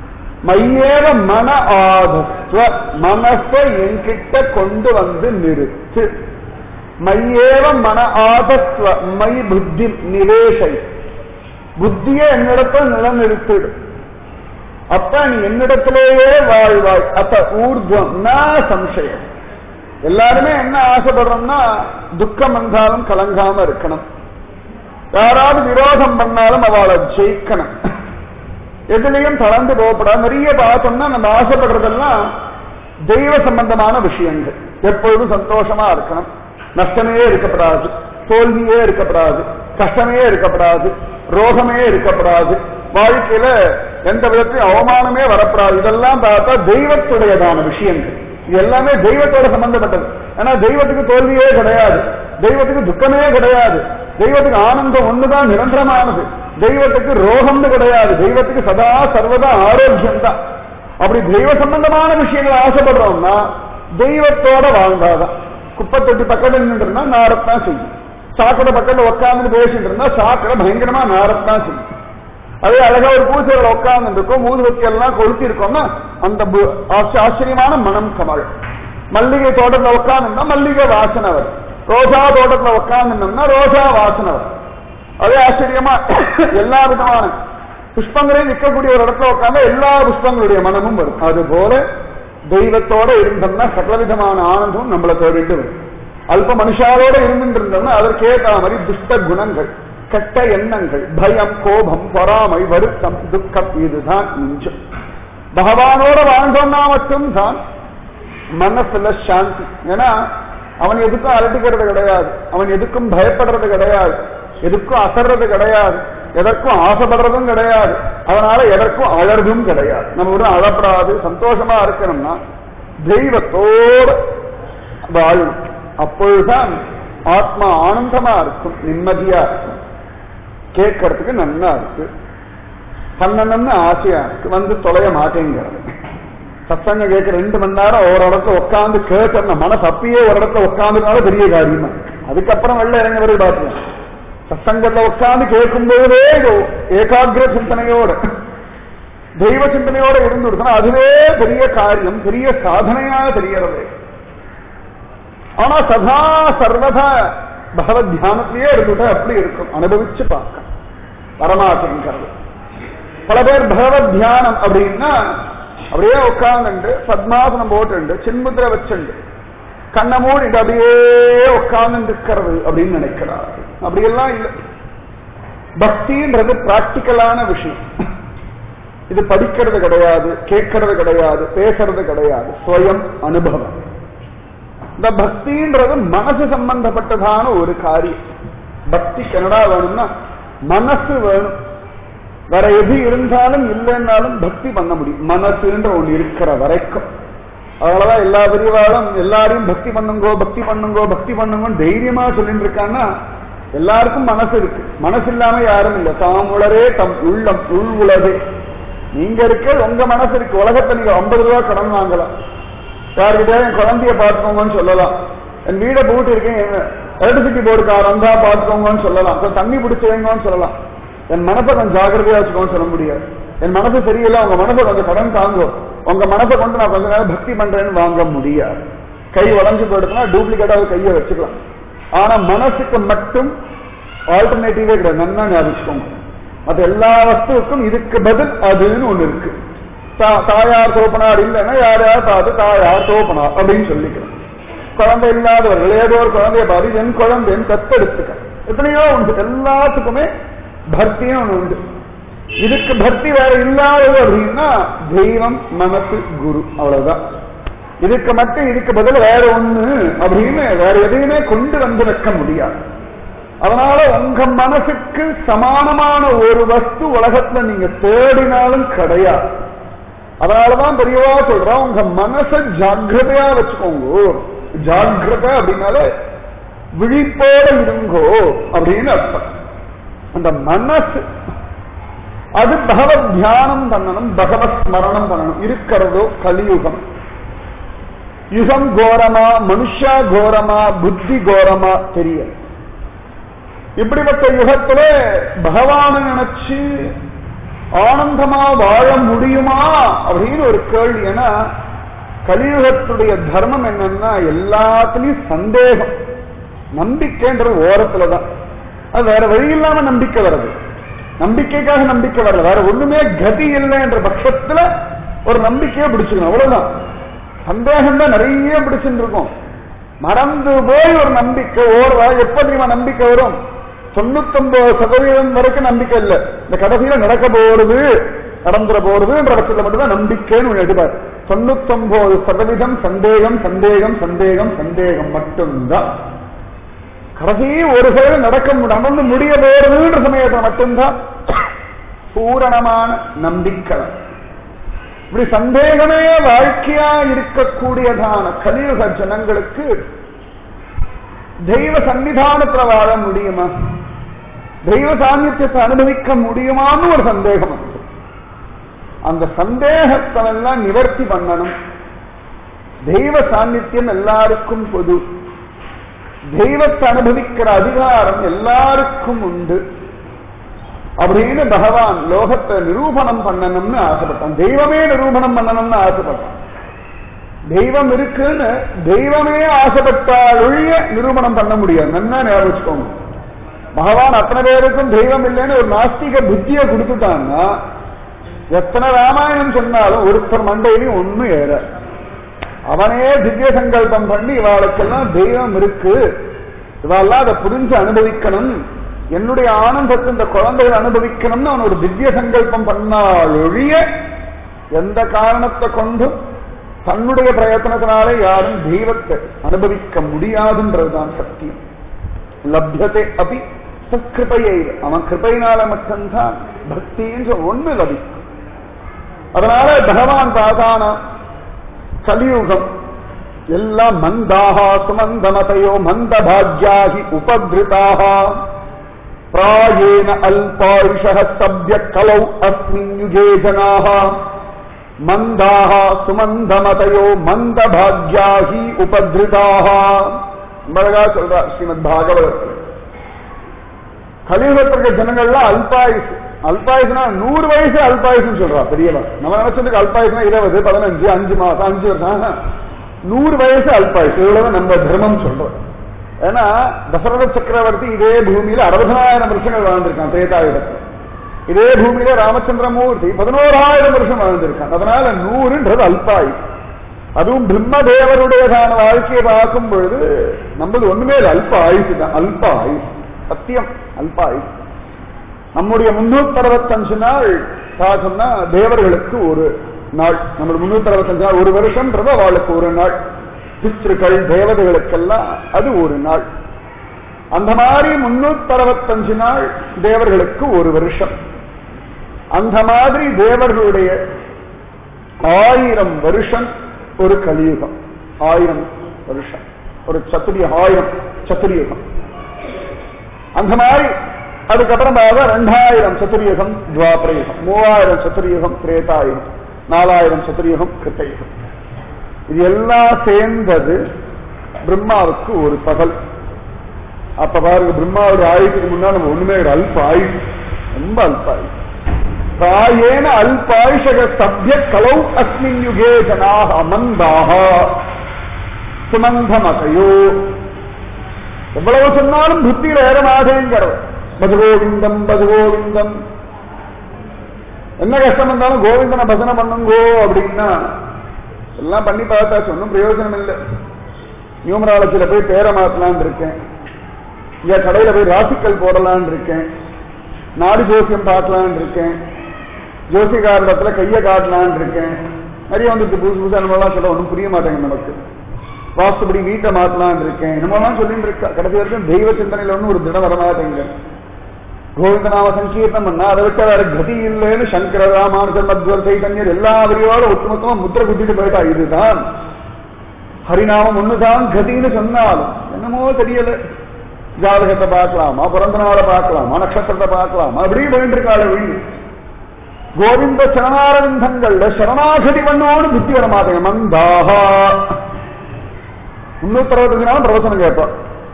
மையேவ மன ஆதஸ்வ, மனசை என்கிட்ட கொண்டு வந்து நிறுத்து. மையேவ மன ஆதஸ்வ மை புத்தி நிவேசை, புத்தியை என்னிடத்தில் நிலநிறுத்திடு. அப்ப நீ என்னிடத்திலேயே வாழ்வாய். அப்ப ஊர்துவம் நான் சம்சயம். எல்லாருமே என்ன ஆசைப்படுறோம்னா துக்கம் வந்தாலும் கலங்காம இருக்கணும், யாராவது விரோதம் பண்ணாலும் அவளை ஜெயிக்கணும், எதுலையும் தளர்ந்து போகப்படாது. நிறைய பார்த்தோம்னா நம்ம ஆசைப்படுறதெல்லாம் தெய்வ சம்பந்தமான விஷயங்கள். எப்பொழுதும் சந்தோஷமா இருக்கணும், நஷ்டமே இருக்கப்படாது, தோல்வியே இருக்கப்படாது, கஷ்டமே இருக்கப்படாது, ரோகமே இருக்கப்படாது, வாழ்க்கையில எந்த விதத்திலும் அவமானமே வரப்படாது. இதெல்லாம் பார்த்தா தெய்வத்துடையதான விஷயங்கள். இது எல்லாமே தெய்வத்தோட சம்பந்தப்பட்டது. ஆனா தெய்வத்துக்கு தோல்வியே கிடையாது, தெய்வத்துக்கு துக்கமே கிடையாது, தெய்வத்துக்கு ஆனந்தம் ஒண்ணுதான் நிரந்தரமானது, தெய்வத்துக்கு ரோகம்னு கிடையாது, தெய்வத்துக்கு சதா சர்வதா ஆரோக்கியம் தான். அப்படி தெய்வ சம்பந்தமான விஷயங்களை ஆசைப்படுறோம்னா தெய்வத்தோட வாழ்ந்தாதான். குப்பை தொட்டி பக்கத்துல நின்றுனா நாரத்தான் செய்யும், சாக்கடை பக்கத்துல உட்கார்ந்து பேசிட்டு இருந்தா சாக்கடை பயங்கரமா நாரத்தான் செய்யும். அதே அழகா ஒரு பூஜைகளை உட்கார்ந்து இருக்கோம், ஊதுவத்தி எல்லாம் கொளுத்தி இருக்கோம்னா அந்த ஆச்சரியமான மனம் கமல். மல்லிகை தோட்டத்துல உட்கார்ந்துனா மல்லிகை வாசனை வரும், ரோஜா தோட்டத்துல உட்கார்ந்துனோம்னா ரோஜா வாசனை வரும். அதே ஆச்சரியமா எல்லா விதமான புஷ்பங்களையும் நிற்கக்கூடிய ஒரு இடத்துல உட்கார்ந்தா எல்லா புஷ்பங்களுடைய மனமும் வரும். அது போல தெய்வத்தோட இருந்தோம்னா சகலவிதமான ஆனந்தமும் நம்மளை தேடிட்டு வரும். அல்ப மனுஷாரோட இருந்துட்டு இருந்தோம்னா அதற்கேற்ற மாதிரி துஷ்ட குணங்கள், கெட்ட எண்ணங்கள், பயம், கோபம், பொறாமை, வருத்தம், துக்கம் இதுதான் மிஞ்சும். பகவானோட வாழ்ந்தோம்னா மட்டும்தான் மனசுல சாந்தி. ஏன்னா அவன் எதுக்கும் அலட்டிக்கிறது கிடையாது, அவன் எதுக்கும் பயப்படுறது கிடையாது, எதுக்கும் அசர்றது கிடையாது, எதற்கும் ஆசைப்படுறதும் கிடையாது, அதனால எதற்கும் அழறதும் கிடையாது. நம்ம ஒரு அழப்படாது சந்தோஷமா இருக்கணும்னா தெய்வத்தோடு வாழும். அப்பொழுதுதான் ஆத்மா ஆனந்தமா இருக்கும், நிம்மதியா இருக்கும், கேட்கறதுக்கு நல்லா இருக்கு, பண்ணணும்னு ஆசையா இருக்கு, வந்து தொலைய மாட்டேங்கிறது. சத்சங்க கேட்க ரெண்டு மணி நேரம் ஒரு இடத்துல உட்காந்து கேட்கற மனசு அப்பயே ஒரு இடத்துல உட்காந்துனால பெரிய காரியமா. அதுக்கப்புறம் வெள்ள இறங்க வரை பார்க்கலாம். சத்சங்கத்துல உட்காந்து கேட்கும் போதே ஏகாகிர சிந்தனையோட தெய்வ சிந்தனையோட இருந்து அதுவே பெரிய காரியம், பெரிய சாதனையாக தெரியறது. ஆனா சதா சர்வதா பகவத் தியானத்திலேயே இருந்துட்டா அப்படி இருக்கும், அனுபவிச்சு பார்க்க வரமாட்டேங்கிறது. பல பேர் பகவத் தியானம் அப்படின்னா அப்படியே உட்கார்ந்து பத்மாசனம் போட்டு சின்முத்திர வச்சுண்டு கண்ண மூடிட்டு அப்படியே உட்கார்ந்து இருக்கிறது அப்படின்னு நினைக்கிறார். அப்படியெல்லாம் இல்லை. பக்தின்றது பிராக்டிக்கலான விஷயம். இது படிக்கிறது கிடையாது, கேட்கறது கிடையாது, பேசுறது கிடையாது, ஸ்வயம் அனுபவம். இந்த பக்தின்றது மனசு சம்பந்தப்பட்டதான ஒரு காரியம். பக்தி கனடா வேணும்னா மனசு வேணும். வேற எது இருந்தாலும் இல்லைன்னாலும் பக்தி பண்ண முடியும், மனசுன்ற ஒன்று இருக்கிற வரைக்கும். அதனாலதான் எல்லா பெரியவாளும் எல்லாரையும் பக்தி பண்ணுங்கோ பக்தி பண்ணுங்கோ பக்தி பண்ணுங்கன்னு தைரியமா சொல்லிட்டு இருக்காங்கன்னா எல்லாருக்கும் மனசு இருக்கு. மனசு இல்லாம யாரும் இல்லை. தாம் உளரே தம் உள்ளம் உள் உலகே. நீங்க இருக்க உங்க மனசு இருக்கு. உலகத்தை நீங்க ஐம்பது ரூபா கடன் வாங்கலாம், யாருக்கிட்ட என் குழந்தைய பார்த்துக்கோங்கன்னு சொல்லலாம், என் வீடை பூட்டி இருக்கேன் எலக்ட்ரிசிட்டி போர்டுக்கார வந்தா பார்த்துக்கோங்கன்னு சொல்லலாம், தண்ணி பிடிச்சவங்கன்னு சொல்லலாம். என் மனசை கொஞ்சம் ஜாகிரதையா வச்சுக்கோன்னு சொல்ல முடியாது. என் மனசு சரியில்லை, உங்க மனசை கொஞ்சம் கடன் தாங்கும், உங்க மனசை கொண்டு நான் கொஞ்ச நேரம் பக்தி பண்றேன்னு வாங்க முடியாது. கை உடஞ்சு போயிடுச்சுன்னா டூப்ளிகேட்டாக கையை வச்சுக்கலாம். ஆனா மனசுக்கு மட்டும் ஆல்டர்னேட்டிவே கிடையாது. நன்னா ஞாபகிச்சுக்கோங்க. அது எல்லா வஸ்துவுக்கும் இதுக்கு பதில் அதுன்னு ஒண்ணு இருக்கு. தாயார் தோப்பனார் இல்லைன்னா யார் யார் பார்த்து தாயார் தோப்பனார் அப்படின்னு சொல்லிக்கிறேன். குழந்தை இல்லாதவர்கள் ஏதோ ஒரு குழந்தைய பார்த்து என் குழந்தைன்னு தத்தெடுத்துக்க எத்தனையோ உண்டு. எல்லாத்துக்குமே பக்தியும் ஒண்ணு உண்டு. இதுக்கு பக்தி வேற இல்லாதது அப்படின்னா தெய்வம், மனசு, குரு, அவ்வளவுதான். இதுக்கு மட்டும் இதுக்கு பதில் வேற ஒண்ணு அப்படின்னு வேற எதையுமே கொண்டு வந்து வைக்க முடியாது. அதனால உங்க மனசுக்கு சமானமான ஒரு வஸ்து உலகத்துல நீங்க தேடினாலும் கிடையாது. அதனாலதான் பெரியவா சொல்றோம், உங்க மனசை ஜாக்கிரதையா வச்சுக்கோங்க. ஜாக்கிரதை அப்படின்னால விழிப்போட இருங்கோ அப்படின்னு அர்த்தம். அந்த மனசு அது பகவத் தியானம் பண்ணணும், பகவத் ஸ்மரணம் பண்ணணும். இருக்கிறதோ கலியுகம். யுகம் கோரமா, மனுஷா கோரமா, புத்தி கோரமா தெரியல. இப்படிப்பட்ட யுகத்துல பகவானை நினைச்சு ஆனந்தமா வாழ முடியுமா அப்படின்னு ஒரு கேள்வி. ஏன்னா கலியுகத்துடைய தர்மம் என்னன்னா எல்லாத்துலயும் சந்தேகம். நம்பிக்கைன்றது ஓரத்துலதான். அது வேற வழி இல்லாம நம்பிக்கை வருது. நம்பிக்கைக்காக நம்பிக்கை வரல, வேற ஒண்ணுமே கதி இல்லை என்ற பட்சத்துல ஒரு நம்பிக்கையை பிடிச்சுக்கணும், அவ்வளவுதான். சந்தேகம் தான் நிறைய பிடிச்சுட்டு இருக்கும். மறந்து போய் ஒரு நம்பிக்கை ஓடுறா. எப்ப தெரியுமா நம்பிக்கை வரும்? தொண்ணூத்தி ஒன்பது சதவீதம் வரைக்கும் நம்பிக்கை இல்லை. இந்த கடைசியில நடக்க போறது நடந்துட போறது என்ற பட்சத்துல மட்டும்தான் நம்பிக்கைன்னு ஒண்ணு எடுப்பார். தொண்ணூத்தி ஒன்பது சதவீதம் சந்தேகம் சந்தேகம் சந்தேகம் சந்தேகம் மட்டும்தான். கடைசி ஒரு செயல் நடக்க நடந்து முடிய போறதுன்ற சமயத்தை மட்டும்தான் பூரணமான நம்பிக்கை. இப்படி சந்தேகமே வாழ்க்கையா இருக்கக்கூடியதான கலியுக ஜனங்களுக்கு தெய்வ சன்னிதானத்துல வாழ முடியுமா, தெய்வ சாநித்தியத்தை அனுபவிக்க முடியுமான்னு ஒரு சந்தேகம். அந்த சந்தேகத்தெல்லாம் நிவர்த்தி பண்ணணும். தெய்வ சாநித்தியம் எல்லாருக்கும் பொது, தெய்வத்தை அனுபவிக்கிற அதிகாரம் எல்லாருக்கும் உண்டு அப்படின்னு பகவான் லோகத்தை நிரூபணம் பண்ணணும்னு ஆசைப்பட்டான். தெய்வமே நிரூபணம் பண்ணணும்னு ஆசைப்பட்டான். தெய்வம் இருக்குன்னு தெய்வமே ஆசைப்பட்டால் ஒழிய நிரூபணம் பண்ண முடியாது. நல்லா ஞாபகம் வச்சுக்கோங்க. பகவான் அத்தனை பேருக்கும் தெய்வம் இல்லைன்னு ஒரு நாஸ்திக புத்தியை கொடுத்துட்டான்னா எத்தனை ராமாயணம் சொன்னாலும் ஒருத்தர் மண்டையிலையும் ஒன்னும் ஏற. அவனே திவ்ய சங்கல்பம் பண்ணி இவாளுக்கெல்லாம் தெய்வம் இருக்கு, இவாளெல்லாம் அதை புரிஞ்சு அனுபவிக்கணும், என்னுடைய ஆனந்தத்தை இந்த குழந்தைகள் அனுபவிக்கணும்னு அவன் ஒரு திவ்ய சங்கல்பம் பண்ணால் ஒழிய எந்த காரணத்தை கொண்டும் தன்னுடைய பிரயத்தனத்தினாலே யாரும் தெய்வத்தை அனுபவிக்க முடியாதுன்றதுதான் சத்தியம். லப்யத்தை அப்படி சத்கிருபையை, அவன் கிருபையினால மட்டும்தான் பக்தின்ற ஒண்ணு லபிக்கும். அதனால பகவான் பாதான கலியுகம் எல்லாம் மந்தாக சுமந்தமதையோ மந்த பாக்யாகி உபகிருதாக பிராயேன அல்பாயுஷः சப்ய கலௌ அஸ்மின் யுகே ஜனாः மந்தாக சுமந்தமதையோ மந்த பாக்யாகி உபகிருதாக. அழகா சொல்றார் ஸ்ரீமத் பாகவதத்தில். கலியுகத்திற்கு ஜனங்கள்லாம் அல்பாயுஷ், அல்பாயுஷ்னா நூறு வயசு அல்பாயுஷ்னு சொல்றா பெரியவன். நம்ம நினைச்சதுக்கு அல்பாயுஷ்னா இருபது பதினஞ்சு அஞ்சு மாசம் அஞ்சு வருஷம், நூறு வயசு அல்பாயுஷ். இவ்வளவு நம்ம தர்மம் சொல்றோம். ஏன்னா தசரத சக்கரவர்த்தி இதே பூமியில அறுபதாயிரம் வருஷங்கள் வாழ்ந்திருக்கான் திரேதாயுகத்தில். இதே பூமியில ராமச்சந்திரமூர்த்தி பதினோராயிரம் வருஷம் வாழ்ந்திருக்கான். அதனால நூறுன்றது அல்பாயுஷ். அதுவும் பிரம்மதேவருடையதான வாழ்க்கையை பார்க்கும் பொழுது நம்மளது ஒண்ணுமே இல்லை, அல்ப ஆயுசு தான். அல்ப ஆயுஷ் சத்தியம், அல்ப ஆயுஷ். நம்முடைய முன்னூத்தி அறுபத்தஞ்சு நாள் சொன்னா தேவர்களுக்கு ஒரு நாள், நம்மளுடைய முன்னூத்தி அறுபத்தஞ்சு நாள் ஒரு வருஷம்ன்றது அவளுக்கு ஒரு நாள். பித்ருக்கள் தேவதைகளுக்கெல்லாம் அது ஒரு நாள். அந்த மாதிரி முன்னூத்தி அறுபத்தஞ்சு நாள் தேவர்களுக்கு ஒரு வருஷம். அந்த மாதிரி தேவர்களுடைய ஆயிரம் வருஷம் ஒரு கலியுகம். ஆயிரம் வருஷம் ஒரு சத்துரிய ஆயிரம் சத்துரியகம். அந்த மாதிரி அதுக்கப்புறம் ரெண்டாயிரம் சத்துரியகம் துவாபரயுகம், மூவாயிரம் சத்துரியகம் திரேதாயுகம், நாலாயிரம் சத்துரியகம் கிருத்தயுகம். இது எல்லாம் சேர்ந்தது பிரம்மாவுக்கு ஒரு பகல். அப்ப பாருங்க, பிரம்மாவுடைய ஆயுஷத்துக்கு முன்னாடி நம்ம ஒண்ணுமே அல்ப ஆயுஷ், ரொம்ப அல்ப ஆயுஷ். பிராயேன அல்பாயுஷக சப்ய கலௌ அஸ்மின் யுகே ஜனாஹ மந்தாக சுமந்தமதையோ. எவ்வளவு சொன்னாலும் புத்தியில ஏற மாட்டேங்கிறது. பதுகோவிந்தம் பதுகோவிந்தம். என்ன கஷ்டம் இருந்தாலும் கோவிந்தனை பஜனை பண்ணுங்கோ அப்படின்னா எல்லாம் பண்ணி பார்த்தாச்சு, ஒன்றும் பிரயோஜனம் இல்லை. நியூமராலஜியில போய் பேரை மாத்தலான் இருக்கேன், இங்க கடையில போய் ராசிக்கல் போடலான் இருக்கேன், நாடு ஜோசியம் பார்க்கலான் இருக்கேன், ஜோசிகாரத்துல கையை காட்டலான் இருக்கேன். நிறைய வந்துட்டு புதுசு புதுசு அனுபவம் சொல்ல ஒன்றும் புரிய மாட்டேங்க நமக்கு. வாஸ்துபடி வீட்டை மாத்தலான் இருக்கேன், என்னமோலாம் சொல்லிட்டு இருக்கா. கடைசி வரைக்கும் தெய்வ சிந்தனையில ஒன்றும் ஒரு தினம் வரமாட்டேங்க. கோவிந்தநாம சங்கீர்த்தம் பண்ணா அதை விட்டு வேற கதி இல்லைன்னு சங்கர ராமானுஜர் மத்வர் சைதன்யர் எல்லா வரியோட ஒட்டுமொத்தமா முத்திர குத்திட்டு போயிட்டா. இதுதான் ஹரிநாமம் ஒண்ணுதான் கதின்னு சொன்னாலும் என்னமோ தெரியல. ஜாதகத்தை பார்க்கலாமா, பிறந்த நாளை பார்க்கலாமா, நட்சத்திரத்தை பார்க்கலாமா, அப்படி வேண்டிருக்காள் வீடு. கோவிந்த சரணாரவிந்தங்கள்ல சரணாகதி பண்ணோடு புத்தி வர மாட்டேங்க. மந்தாகா முன்னூத்தி அறுபத்தஞ்சு நாள் பிரவசனம் கேட்பான்.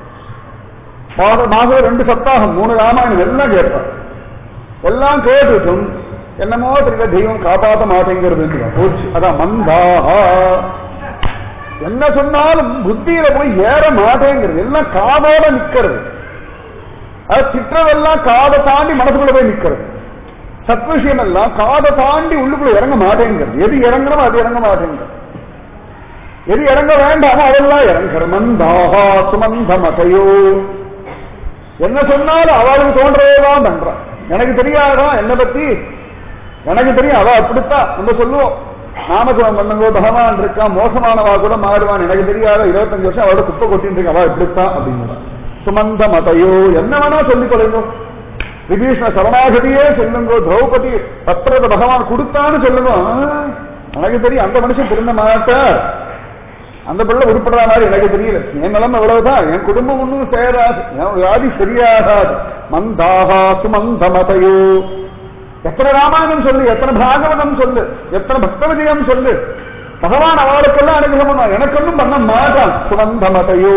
மாதம் ரெண்டு சப்தாகம் மூணு ராமாயணம் எல்லாம் கேட்பான். எல்லாம் கேட்டுட்டும் என்னமோ தெரியல, தெய்வம் காப்பாற்ற மாட்டேங்கிறது போச்சு. அதான் மந்தாகா. என்ன சொன்னாலும் புத்தியில போய் ஏற மாட்டேங்கிறது, எல்லாம் காதோட நிக்கிறது. அது சிற்றதெல்லாம் காதை தாண்டி மனசுக்குள்ள போய் நிக்கிறது. சத்விஷயம் எல்லாம் காதை தாண்டி உள்ளுக்குள்ள இறங்க மாட்டேங்கிறது. எது இறங்கணும் அது இறங்க மாட்டேங்கிறது. எது இறங்க வேண்டாமோ அதெல்லாம் இறங்குற. மந்தாகா சுமந்தமதையோ. என்ன சொன்னாலும் அவளுக்கு தோன்றதான் பண்றான். எனக்கு தெரியாதா என்ன பத்தி, எனக்கு தெரியும் அவ அப்படித்தான் நம்ம சொல்லுவோம். நாமஜபம் பண்ணுங்கோ, பகவான் இருக்கான், மோசமானவா கூட மாறுவான், எனக்கு தெரியாத இருபத்தஞ்சு வருஷம் அவளோட குப்பை கொட்டின்னு இருக்கா, அவ இப்படித்தான் அப்படிங்கிறான். சுமந்த மதையோ. என்ன வேணா சொல்லிக் கொள்ளுங்க, விபீஷண சரணாகதியே சொல்லுங்க, திரௌபதி பத்திரத்தை பகவான் கொடுத்தான்னு சொல்லுங்க. எனக்கு தெரியும் அந்த மனுஷன் திருந்த மாட்டார், அந்த பிள்ளை உருப்படுற மாதிரி எனக்கு தெரியல, என் நிலைமை இவ்வளவுதான், என் குடும்பம் ஒன்றும் சேராது, என் வியாதி சரியாகாது. மந்தாகா சுமந்தமதையோ, எத்தனை ராமாயணம் சொல்லு, எத்தனை பாகவதம் சொல்லு, எத்தனை பக்த விஜயம் சொல்லு, பகவான் அவளுக்கெல்லாம் அனுகிரகம் பண்ண, எனக்கு ஒன்றும் பண்ண மாட்டான். சுமந்தமதையோ,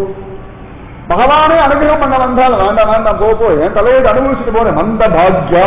பகவானே அனுகிரகம் பண்ண வந்தால் வேண்டாம் வேண்டாம் போ போ, என் தலையை அனுபவிச்சுட்டு போறேன். மந்த பாக்யா,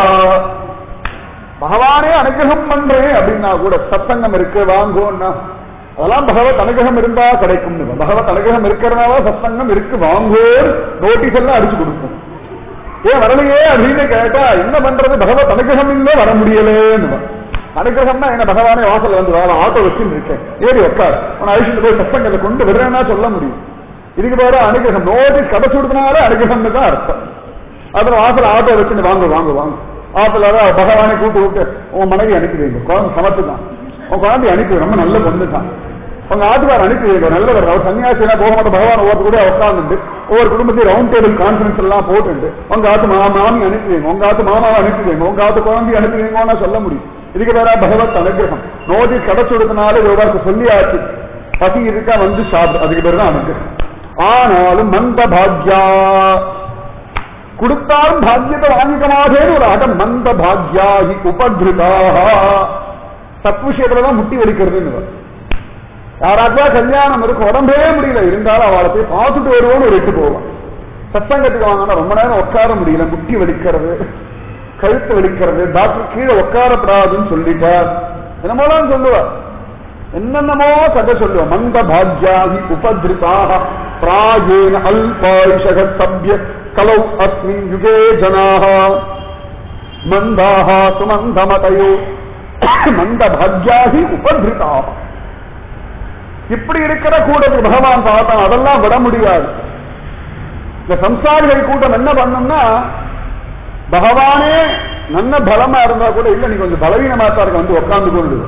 பகவானே அனுகிரகம் பண்றேன் அப்படின்னா கூட சத்சங்கம் இருக்கு வாங்கோன்னா, அதெல்லாம் பகவத் அனுகிரகம் இருந்தா கிடைக்கும். பகவத் அனுகிரகம் இருக்கிறனால சத்சங்கம் இருக்கு வாங்கோ நோட்டீஸ் எல்லாம் அடிச்சு கொடுக்கும். ஏன் வரலையே அப்படின்னு கேட்டா என்ன பண்றது, பகவத் அனுகிரகம் இல்ல வர முடியலேன்னு. அனுகிரகம்னா என்ன, பகவானே வாசல் வந்து வர ஆட்டோ வச்சுன்னு இருக்கேன் ஏறி உட்கார் உன அழிச்சுட்டு போய் சத்சங்கத்தை கொண்டு விடுறேன்னா சொல்ல முடியும். இதுக்கு பேர அனுகிரகம், நோட்டீஸ் கடை சுடுறதுனால அனுகிரகம்னு தான் அர்த்தம். அதுல வாசல் ஆட்டோ வச்சுன்னு வாங்க வாங்க வாங்க, ஆத்துல பகவானை கூட்டு விட்டு உன் மனைவி அனுப்பி வைங்க, குழந்தை சமத்து தான், உன் குழந்தை அனுப்பி ரொம்ப நல்ல பொண்ணு தான், உங்க ஆத்துக்கார் அனுப்பி வைங்க நல்லவர், அவர் சன்னியாசினா போக மாட்டோம், பகவான் ஒவ்வொரு கூட உட்காந்துட்டு ஒவ்வொரு குடும்பத்தையும் ரவுண்ட் டேபிள் கான்பரன்ஸ் எல்லாம் போட்டு உங்க ஆத்து மாமி அனுப்பி வைங்க, உங்க ஆத்து மாமாவை அனுப்பி வைங்க, உங்க ஆத்து குழந்தைய அனுப்பி வைங்கன்னா சொல்ல முடியும். இதுக்கு பேரா பகவத் அனுகிரகம். நோட்டீஸ் கிடைச்சுடுறதுனால விவகாரத்தை சொல்லியாச்சு, பசி இருக்கா வந்து சாப்பிடு, அதுக்கு பேர் தான் அனுகிரகம். ஆனாலும் மந்த பாக்யா, கொடுத்தாலும் பாக்கியத்தை வாங்கிக்க மாட்டேன்னு ஒரு அடம். மந்த பாக்யாகி உபதிருதாக, சத்விஷயத்துலதான் முட்டி வலிக்கிறதுன்னு. யாராக்கா கல்யாணம் இருக்கும், உடம்பே முடியல, இருந்தாலும் அவளை போய் பார்த்துட்டு வருவோம்னு ஒரு எட்டு போவான். சத்சங்கத்துக்கு வாங்கினா ரொம்ப நேரம் உட்கார முடியல, முட்டி வலிக்கிறது, கழுத்து வலிக்கிறது, டாக்டர் கீழே உட்காரப்படாதுன்னு சொல்லிட்டார், என்னமோலாம் சொல்லுவார், என்னென்னமோ கதை சொல்லுவோம். மந்த பாக்யாகி உபதிருதாக பிராயேன அல்பாயுஷக சப்ய கலௌ அஸ்மின் யுகே ஜனாஹ மந்தாஹ சுமந்தமதயோ மந்த பாக்யாகி உபதிருதாக. இப்படி இருக்கிற கூட்டத்துக்கு பகவான் பார்த்தான், அதெல்லாம் விட முடியாது. இந்த சம்சாரிகள் கூட்டம் என்ன பண்ணும்னா, பகவானே நல்ல பலமா இருந்தா கூட இல்ல நீ கொஞ்சம் பலவீனமா தான் இருக்க வந்து உட்கார்ந்து கொண்டு,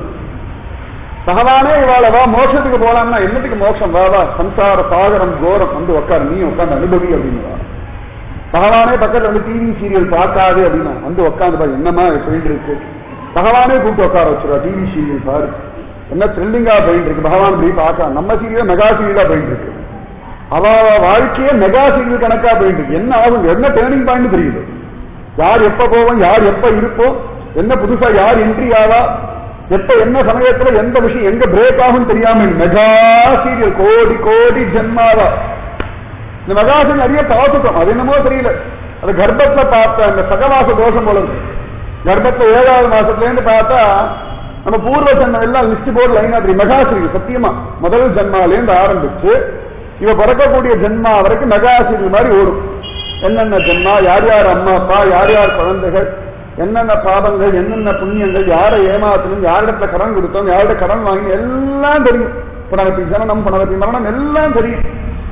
பகவானே இவாளவா மோட்சத்துக்கு போலாம்னா என்னத்துக்கு மோட்சம் வாவா, சம்சார சாகரம் கோரம் வந்து உட்காரு, நீ உட்காந்து அனுபவி அப்படின்னு. பகவானே பக்கத்துல வந்து டிவி சீரியல் பார்க்காது அப்படின்னா வந்து உட்காந்து பாரு என்னமா போயிட்டு இருக்கு, பகவானே கூப்பிட்டு உட்கார வச்சிருவா, டிவி சீரியல் பாரு என்ன த்ரில்லிங்கா போயிட்டு இருக்கு, பகவான் போய் பார்க்கலாம். நம்ம சீரியல் மெகா சீரியலா போயிட்டு இருக்கு, அவ வாழ்க்கையே மெகா சீரியல் கணக்கா போயிட்டு இருக்கு. என்ன ஆகும், என்ன டேர்னிங் பாயிண்ட் தெரியுது, யார் எப்ப போவோம், யார் எப்ப இருப்போம், என்ன புதுசா யார் என்ட்ரி ஆவா, எப்ப என்ன சமயத்துல எந்த விஷயம் எங்க பிரேக் ஆகும் தெரியாம மெகா சீரியல் கோடி கோடி ஜென்மாவா. இந்த மெகாசன் நிறைய பார்த்துட்டோம், அது என்னமோ தெரியல, அது கர்ப்பத்துல பார்த்த அந்த சகவாச தோஷம் போல, கர்ப்பத்துல ஏழாவது மாசத்துல இருந்து பார்த்தா நம்ம பூர்வ ஜென்மம் எல்லாம் லிஸ்ட் போர்டு லைனா தெரியும். மெகாசிரி சத்தியமா முதல் ஜென்மாலேருந்து ஆரம்பிச்சு இவ பிறக்கக்கூடிய ஜென்மா வரைக்கும் மெகாசிரி மாதிரி ஓடும். என்னென்ன ஜென்மா, யார் யார் அம்மா அப்பா, யார் யார் குழந்தைகள், என்னென்ன பாபங்கள், என்னென்ன புண்ணியங்கள், யாரை ஏமாத்தணும், யாரிடத்துல கடன் கொடுத்தோம், யாரோட கடன் வாங்கி எல்லாம் தெரியும். புனரப்பி ஜனனம் புனரப்பி மரணம் எல்லாம் தெரியும்.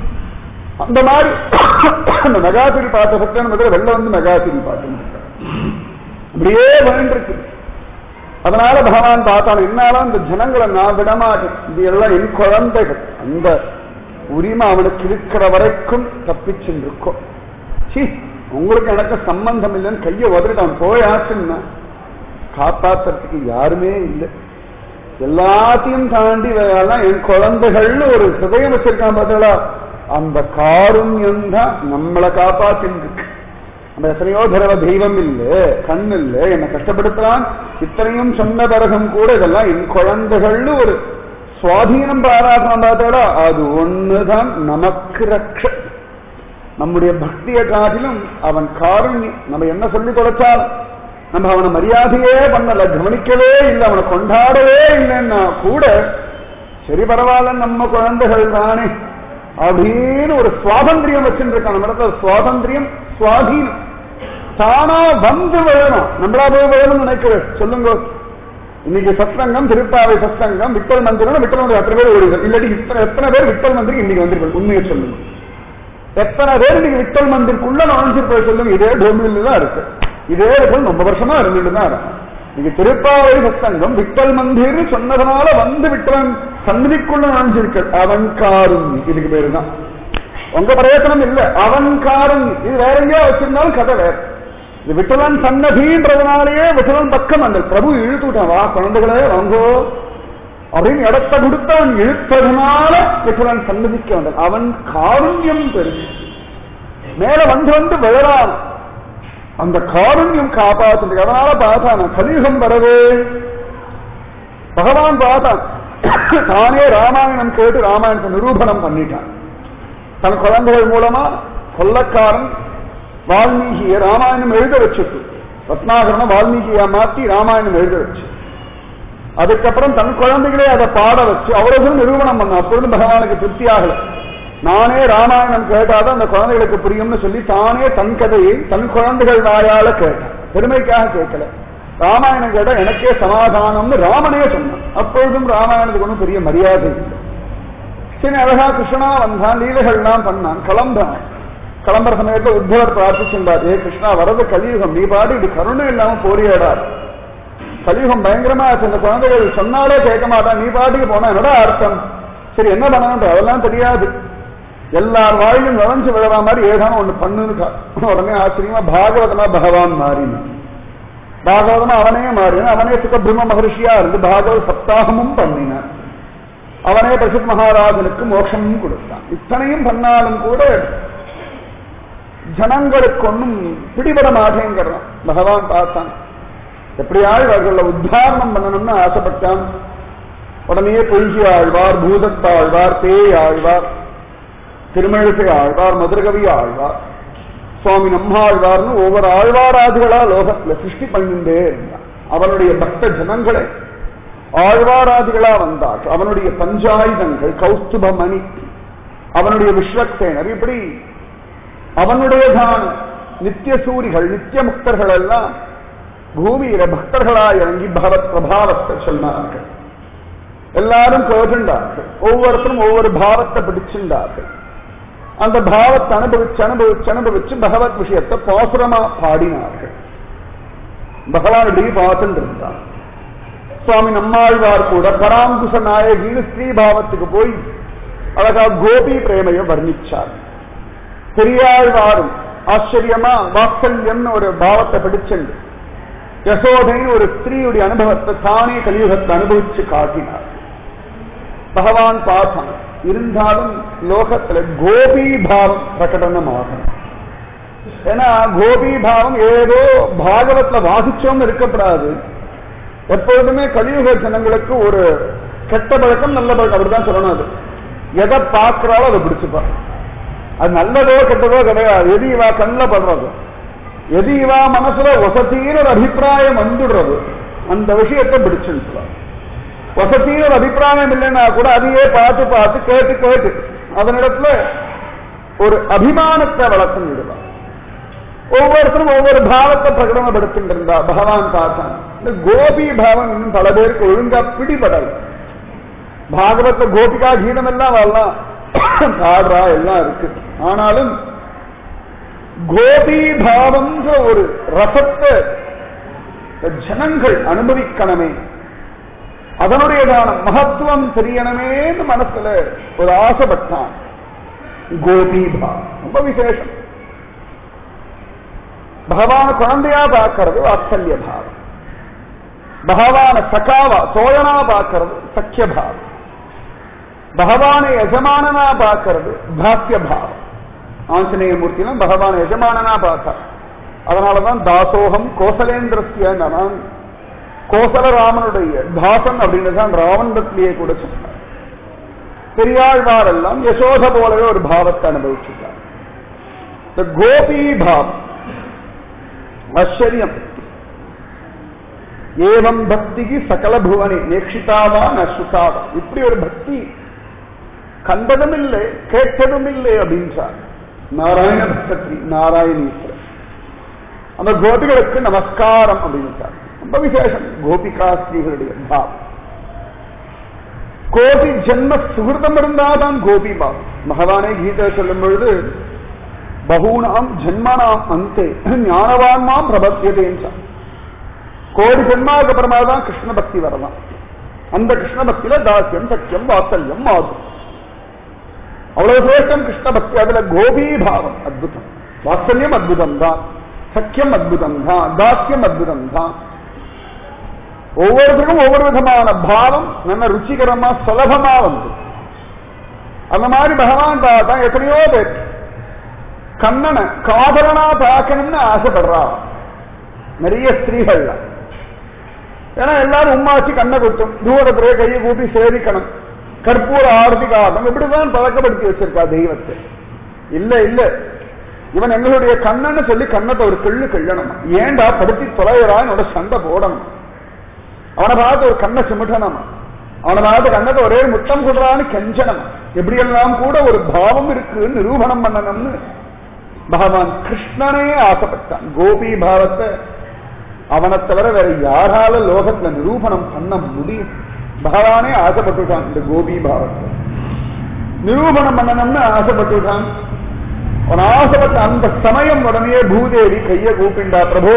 அந்த மாதிரி அந்த மெகாசிரி பார்த்த சத்தியம் வெளில வந்து மெகாசிரி பார்த்து அப்படியே வேண்டிருக்கு. அதனால பகவான் பார்த்தான், என்னாலும் இந்த ஜனங்களை நான் விடமாட்டேன், இது எல்லாம் என் குழந்தைகள், அந்த உரிமை அவனுக்கு இருக்கிற வரைக்கும் தப்பிச்சுருக்கும். சி உங்களுக்கு எனக்கு சம்பந்தம் இல்லைன்னு கையை உதறிட்டான், போயாச்சுன்னா காப்பாத்துறதுக்கு யாருமே இல்லை. எல்லாத்தையும் தாண்டி எல்லாம் என் குழந்தைகள்னு ஒரு ஹிருதயம் வச்சிருக்கான் பார்த்தா, அந்த காருண்யம் தான் நம்மளை காப்பாத்திருக்கு. அந்த எத்தனையோ தடவை தெய்வம் இல்லை, கண் இல்லை, என்னை கஷ்டப்படுத்தலாம் இத்தனையும் சொன்ன பிறகும் கூட இதெல்லாம் என் குழந்தைகள்னு ஒரு சுவாதீனம் பாராட்டணும் பார்த்தாடா, அது ஒண்ணுதான் நமக்கு ரட்ச. நம்முடைய பக்தியை காட்டிலும் அவன் காருண்யம். நம்ம என்ன சொல்லி தொலைச்சால் நம்ம அவனை மரியாதையே பண்ணல, கவனிக்கவே இல்லை, அவனை கொண்டாடவே இல்லைன்னா கூட சரி பரவாயில்ல நம்ம குழந்தைகள் தானே அப்படின்னு ஒரு சுவாதந்திரியம் வச்சுருக்கான். நம்ம இடத்துல சுவாதந்திரியம் சுவாதீனம் தானா வந்து வேணும், நம்மளா போய் வேணும்னு நினைக்கிறேன். சொல்லுங்க, இன்னைக்கு சத்சங்கம் திருப்பாவை சத்சங்கம் விட்டல் மந்திரம், விட்டல் மந்திரம் எத்தனை பேர் ஓடுங்க, இல்லாட்டி எத்தனை பேர் விட்டல் மந்திரம் இன்னைக்கு வந்திருப்பாங்க, உண்மையை சொல்லுங்க. எத்தனை பேர் இன்னைக்கு விட்டல் மந்திரக்குள்ள நுழைஞ்சிருப்ப சொல்லுங்க. இதே டோமியில் தான் இருக்கு, இதே போல் ரொம்ப வருஷமா இருந்துட்டு தான் இருக்கு. நீங்க திருப்பாவை சத்சங்கம் விட்டல் மந்திர் சொன்னதுனால வந்து விட்டலன் சந்திக்குள்ள நுழைஞ்சிருக்க, அவன் காருண்யம் இதுக்கு பேரு தான். உங்க பிரயத்தனம் இல்ல, அவன் காருண்யம். இது வேற எங்கேயோ வச்சிருந்தாலும் கதை வேற. விட்டலன் சன்னதின்றதுனாலேயே விட்டலன் பக்கம் அந்த பிரபு இழுத்து விட்டான், வா குழந்தைகளே வாங்கோ அப்படின்னு இடத்த கொடுத்து அவன் இழுத்ததுனால விட்டலன் சன்னதிக்கு வந்தான். அவன் காருண்யம் பெருசு, மேல வந்து வந்து விழறான், அந்த காருண்யம் காப்பாற்று. அதனால பார்த்தான் கலியுகம் வரவே பகவான் பார்த்தான், தானே ராமாயணம் கேட்டு ராமாயணத்தை நிரூபணம் பண்ணிட்டான். தன் குழந்தைகள் மூலமா கொள்ளக்காரன் வால்மீகிய ராமாயணம் எழுத வச்சுட்டு, ரத்னாகரனை வால்மீகியா மாத்தி ராமாயணம் எழுத வச்சு, அதுக்கப்புறம் தன் குழந்தைகளே அதை பாட வச்சு அவர்களும் நிரூபணம் பண்ண. அப்பொழுது பகவானுக்கு திருப்தி ஆகல, நானே ராமாயணம் கேட்டாதான் அந்த குழந்தைகளுக்கு புரியும்னு சொல்லி தானே தன் கதையை தன் குழந்தைகள் வாயால கேட்டான். பெருமைக்காக கேட்கல, ராமாயணம் கேட்டா எனக்கே சமாதானம்னு ராமனே சொன்னான். அப்பொழுதும் ராமாயணத்துக்கு ஒன்றும் பெரிய மரியாதை இல்லை. சரி, அழகா கிருஷ்ணா வந்தான், லீலைகள்லாம் பண்ணான். கிளம்புறான். கிளம்புற சமயத்தில் உத்தவர் பிரார்த்திச்சுட்டார், ஏ கிருஷ்ணா வரது கலியுகம், நீ பாடு இப்படி கருணை இல்லாம போறியடார், கலியுகம் பயங்கரமா இருக்கு, இந்த குழந்தைகள் சொன்னாலே கேட்க மாட்டான், நீ பாட்டுக்கு போனா என்னோட அர்த்தம். சரி என்ன பண்ணணும் அதெல்லாம் தெரியாது, எல்லார் வாயிலும் நுழைஞ்சு விழற மாதிரி ஏதான ஒண்ணு பண்ணுன்னு. உடனே ஆச்சரியமா பாகவதமா பகவான் மாறினான், பாகவதமா அவனே மாறினான். அவனே சுகபிரம்ம மகர்ஷியா இருந்து பாகவத சப்தாகமும் பண்ணினான். அவனே பசுத் மகாராஜனுக்கு மோட்சமும் கொடுத்தான். இத்தனையும் பண்ணாலும் கூட ஜனங்களுக்கு ஒன்னும் பிடிபட மாட்டேங்கிறான். பகவான் பார்த்தான், எப்படியாவது அவர்களை உத்தாரணம் பண்ணணும்னு ஆசைப்பட்டான். உடனே பொய்கி ஆழ்வார், பூதத்தாழ்வார், பேய் ஆழ்வார், திருமழிசை ஆழ்வார், மதுரகவி ஆழ்வார், சுவாமி நம்மாழ்வார்னு ஒவ்வொரு ஆழ்வாராதிகளா லோகத்துல சிருஷ்டி பண்ணிட்டே இருந்தான். அவனுடைய பக்த ஜனங்களை ஆழ்வாராதிகளா வந்தார். அவனுடைய பஞ்சாயுதங்கள், கௌஸ்துபமணி, அவனுடைய விஸ்வக்சேனர், இப்படி அவனுடையதான நித்திய சூரிகள், நித்திய முக்தர்கள் எல்லாம் பூமியில பக்தர்களா இறங்கி பகவத் பிரபாவத்தை சொன்னார்கள். எல்லாரும் கேட்டுண்டார்கள், ஒவ்வொருத்தரும் ஒவ்வொரு பாவத்தை பிடிச்சிருந்தார்கள். அந்த பாவத்தை அனுபவிச்சு அனுபவிச்சு அனுபவிச்சு பகவத் விஷயத்தை பாசுரமா பாடினார்கள். பகவான் இப்படி பார்த்துட்டு இருந்தான். சுவாமி நம்மாழ்வார் கூட பராங்குச நாயகின்னு ஸ்ரீ பாவத்துக்கு போய் அழகா கோபி பிரேமையை வர்ணிச்சார். பெரியாழ்வாரும் ஆச்சரியமா வாத்சல்யம்னு ஒரு பாவத்தை பிடிச்சுண்டு யசோதைன்னு ஒரு ஸ்திரீயுடைய அனுபவத்தை தானே கலியுகத்தை அனுபவிச்சு காட்டினார். பகவான் பார்த்தான், இருந்தாலும் லோகத்துல கோபி பாவம் பிரகடனமாகும். ஏன்னா கோபி பாவம் ஏதோ பாகவத்துல வாசிச்சோம்னு இருக்கப்படாது. எப்பொழுதுமே கலியுக ஜனங்களுக்கு ஒரு கெட்ட பழக்கம் நல்ல பழக்கம் அப்படிதான் சொல்லணும். அது எதை பார்க்கிறாலும் அதை பிடிச்சுப்பாங்க. அது நல்லதோ கெட்டதோ கிடையாது, எது இவா கண்ணில் படுறது, எது இவா மனசுல வசதின்னு ஒரு அபிப்பிராயம் வந்துடுறது, அந்த விஷயத்தை பிடிச்சிருக்கலாம். வசதின்னு ஒரு அபிப்பிராயம் இல்லைன்னா கூட அதையே பார்த்து பார்த்து கேட்டு கேட்டு அதனிடத்துல ஒரு அபிமானத்தை வளர்த்து விடுவான். ஒவ்வொருத்தரும் ஒவ்வொரு பாவத்தை பிரகடனப்படுத்திட்டு இருந்தா. பகவான் பார்த்தான், இந்த கோபி பாவம் இன்னும் பல பேருக்கு ஒழுங்கா பிடிபடல. பாகவத கோபிகா கீதம் எல்லாம் வரலாம், பாடுறா எல்லாம் இருக்கு, ஆனாலும் கோபி பாவம்ன்ற ஒரு ரசத்தை ஜனங்கள் அனுபவிக்கணுமே, அதனுடையதான மகத்துவம் தெரியணுமேன்னு மனசுல ஒரு ஆசைப்பட்டான். கோபி பாவம் ரொம்ப விசேஷம். பகவான குழந்தையா பார்க்கறது வாத்சல்ய பாவம், பகவான சகாவா சோழனா பார்க்கறது சக்கிய பாவம், பகவானை எஜமானனா பார்க்கறது பாக்கிய பாவம். ஆஞ்சநேய மூர்த்தியும் பகவான எஜமானனா பார்த்தார். அதனாலதான் தாசோகம் கோசலேந்திரஸ்ய நான் கோசலராமனுடைய தாசன் அப்படின்னு தான் ராவணத்திலேயே கூட சொன்னார். பெரியாழ்வார் எல்லாம் யசோத போலவே ஒரு பாவத்தை அனுபவிச்சுட்டார். இந்த கோபி பாவம் ஆச்சரியம். ஏவம் பக்திக்கு சகல புவனி நேக்ஷிதாவா நசுதாவா, இப்படி ஒரு பக்தி கண்டதும் இல்லை கேட்டதும் இல்லை அப்படின்றார் நாராயண பக்தி நாராயணீஸ்வரர். அந்த கோபிகளுக்கு நமஸ்காரம் அப்படின்றார். ரொம்ப விசேஷம் கோபிகா ஸ்ரீகளுடைய பாவம். கோபி ஜென்ம சுகிருதம் இருந்தாதான் கோபி பாவம். பகவானே கீதை சொல்லும் பொழுது பகூனாம் ஜென்மனாம் அந்தே ஞானவான்மாம் பிரபத்தியதே என்றார். கோடி ஜென்மாவுக்கு அப்புறமா தான் கிருஷ்ண பக்தி வரலாம். அந்த கிருஷ்ண பக்தியில தாசியம் சக்கியம் வாத்சல்யம் மாது அவ்வளவு சிரேஷ்டம் கிருஷ்ண பக்தி. அதுல கோபி பாவம் அத்புதம், வாத்சல்யம் அத்புதம் தான். சக்கியம் அத்புதம் தான், தாஸ்யம் அத்புதம் தான். ஒவ்வொருத்தருக்கும் ஒவ்வொரு விதமான பாவம் நல்ல ருச்சிகரமா சுலபமா வந்து அந்த மாதிரி பகவான் பார்த்தா எத்தனையோ பேர் கண்ணனை காதலனா பார்க்கணும்னு ஆசைப்படுறா நிறைய ஸ்திரீகள். ஏன்னா எல்லாரும் உம்மாச்சு கண்ணை குத்தும், தூரத்திலே கையை கூட்டி சேவிக்கணும், கற்பூர ஆரத்தி காரணம் இப்படிதான் பழக்கப்படுத்தி வச்சிருக்கா தெய்வத்தை. இல்ல இல்ல இவன் எங்களுடைய கண்ணன்னு சொல்லி கண்ணத்தை ஒரு கிள்ளு கிள்ளணும். ஏண்டா படுத்தி தொலைகிறான் என்னோட சண்டை போடணும். அவனை பார்த்து ஒரு கண்ணை சிமிட்டணும், அவனை பார்த்து கண்ணத்தை ஒரே முத்தம் கொடுறான்னு கெஞ்சனம். எப்படியெல்லாம் கூட ஒரு பாவம் இருக்கு நிரூபணம் பண்ணணும்னு பகவான் கிருஷ்ணனே ஆசைப்பட்டான். கோபி பாவத்தை அவனை தவிர வேற யாரால லோகத்துல நிரூபணம் பண்ண முடியும்? பகவானே ஆசைப்பட்டுட்டான் இந்த கோபி பாவத்தை நிரூபணம் பண்ணணும்னு ஆசைப்பட்டுட்டான். அவன் ஆசைப்பட்ட அந்த சமயம் உடனே பூதேவி கைய கூப்பிண்டா, பிரபோ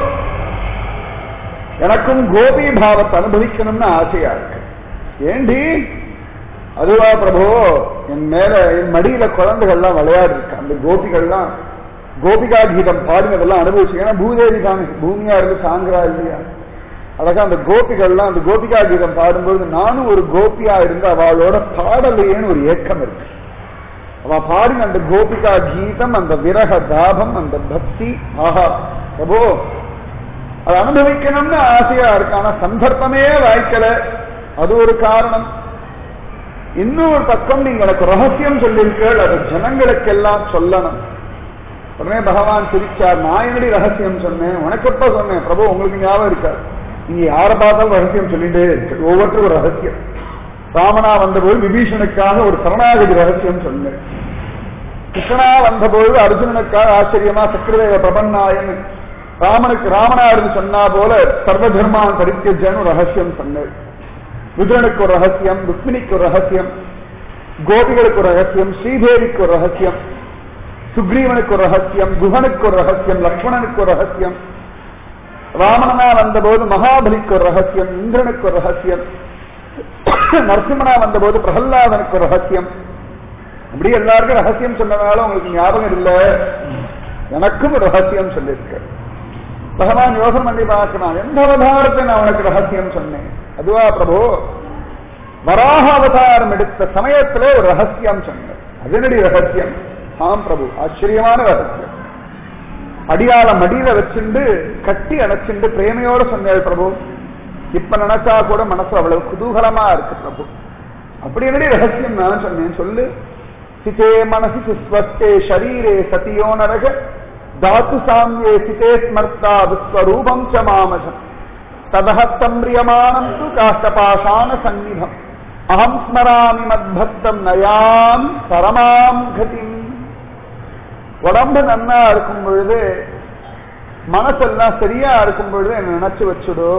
எனக்கும் கோபி பாவத்தை அனுபவிக்கணும்னு ஆசையா இருக்கு. ஏண்டி? அதுவா பிரபோ, என் மேல என் மடியில குழந்தைகள்லாம் விளையாடு இருக்கு, அந்த கோபிகள்லாம் கோபிகா கீதம் பாடினதெல்லாம் அனுபவிச்சு. ஏன்னா பூதேவி தான் பூமியா இருந்து சாங்கரா இல்லையா, அழகா அந்த கோபிகள்லாம் அந்த கோபிகா கீதம் பாடும்போது நானும் ஒரு கோபியா இருந்து அவளோட பாடலையேன்னு ஒரு ஏக்கம் இருக்கு. அவ பாடின அந்த கோபிகா கீதம், அந்த விரக தாபம், அந்த பக்தி, ஆஹா பிரபோ அதை அனுபவிக்கணும்னு ஆசையா இருக்கு. ஆனா சந்தர்ப்பமே வாய்க்கல, அது ஒரு காரணம். இன்னொரு பக்கம் நீங்க எனக்கு ரகசியம் சொல்லியிருக்கீர்கள், அது ஜனங்களுக்கெல்லாம் சொல்லணும். உடனே பகவான் சிரிச்சார், நான் என்னடி ரகசியம் சொன்னேன், உனக்கப்ப சொன்னேன் பிரபு, உங்களுக்கு ஞாபகம் இருக்காது, நீங்க யாரை பார்த்தாலும் ரகசியம் சொல்லிட்டே இருக்கு, ஒவ்வொருத்தரும் ஒரு ரகசியம். ராமனா வந்தபோது விபீஷனுக்காக ஒரு சரணாகதி ரகசியம் சொன்னேன், கிருஷ்ணனா வந்தபோது அர்ஜுனனுக்காக ஆச்சரியமா சக்கரதேவ பிரபன்னாயன், ராமனுக்கு ராமனா இருந்து சொன்னா போல சர்வ தர்மான் பரித்தியஜன்னு ஒரு ரகசியம் சொன்னேன். விதுரனுக்கு ஒரு ரகசியம், ருக்மிணிக்கு ஒரு ரகசியம், கோபிகளுக்கு ஒரு ரகசியம், ஸ்ரீதேவிக்கு ஒரு ரகசியம், சுக்ரீவனுக்கு ஒரு ரகசியம், குஹனுக்கு ஒரு ரகசியம், லக்ஷ்மணனுக்கு ஒரு ரகசியம், ராமனா வந்தபோது மகாபலிக்கு ஒரு ரகசியம், இந்திரனுக்கு ஒரு ரகசியம், நரசிம்மனா வந்தபோது பிரகல்லாதனுக்கு ஒரு ரகசியம். அப்படி எல்லாருக்கும் ரகசியம் சொன்னதால உங்களுக்கு ஞாபகம் இல்லை, எனக்கும் ஒரு ரகசியம் சொல்லியிருக்க. பகவான் யோகம் பண்ணி பார்க்கிறான், எந்த அவதாரத்தை நான் உனக்கு ரகசியம் சொன்னேன்? அதுவா பிரபு, வராக அவதாரம் எடுத்த சமயத்துல ஒரு ரகசியம் சொன்னேன். அதனடி ரகசியம்? ஆம் பிரபு, ஆச்சரியமான ரகசியம். அடியாள மடியில வச்சுண்டு கட்டி அணைச்சுண்டு பிரேமையோட சொன்னேன் பிரபு. இப்ப நினைச்சா கூட மனசு அவ்வளவு குதூகலமா இருக்கு பிரபு. அப்படி என்னடி ரகசியம் நான் சொன்னேன் சொல்லு. சிதே மனசி சுஸ்வஸ்தே ஷரீரே சதியோ நரக தாத்து சாமியே சிதே ஸ்மர்த்தா விஸ்வரூபம் ச மாமசம் ததஹத்தம் பிரியமானம் து காஷ்டபாஷான சந்நிதம் அஹம் ஸ்மராமி மத்பக்தம் நயாம் பரமாம் கதிம். உடம்பு நன்னா இருக்கும் பொழுது, மனசெல்லாம் சரியா இருக்கும் பொழுது என்ன நினைச்சு வச்சுடு.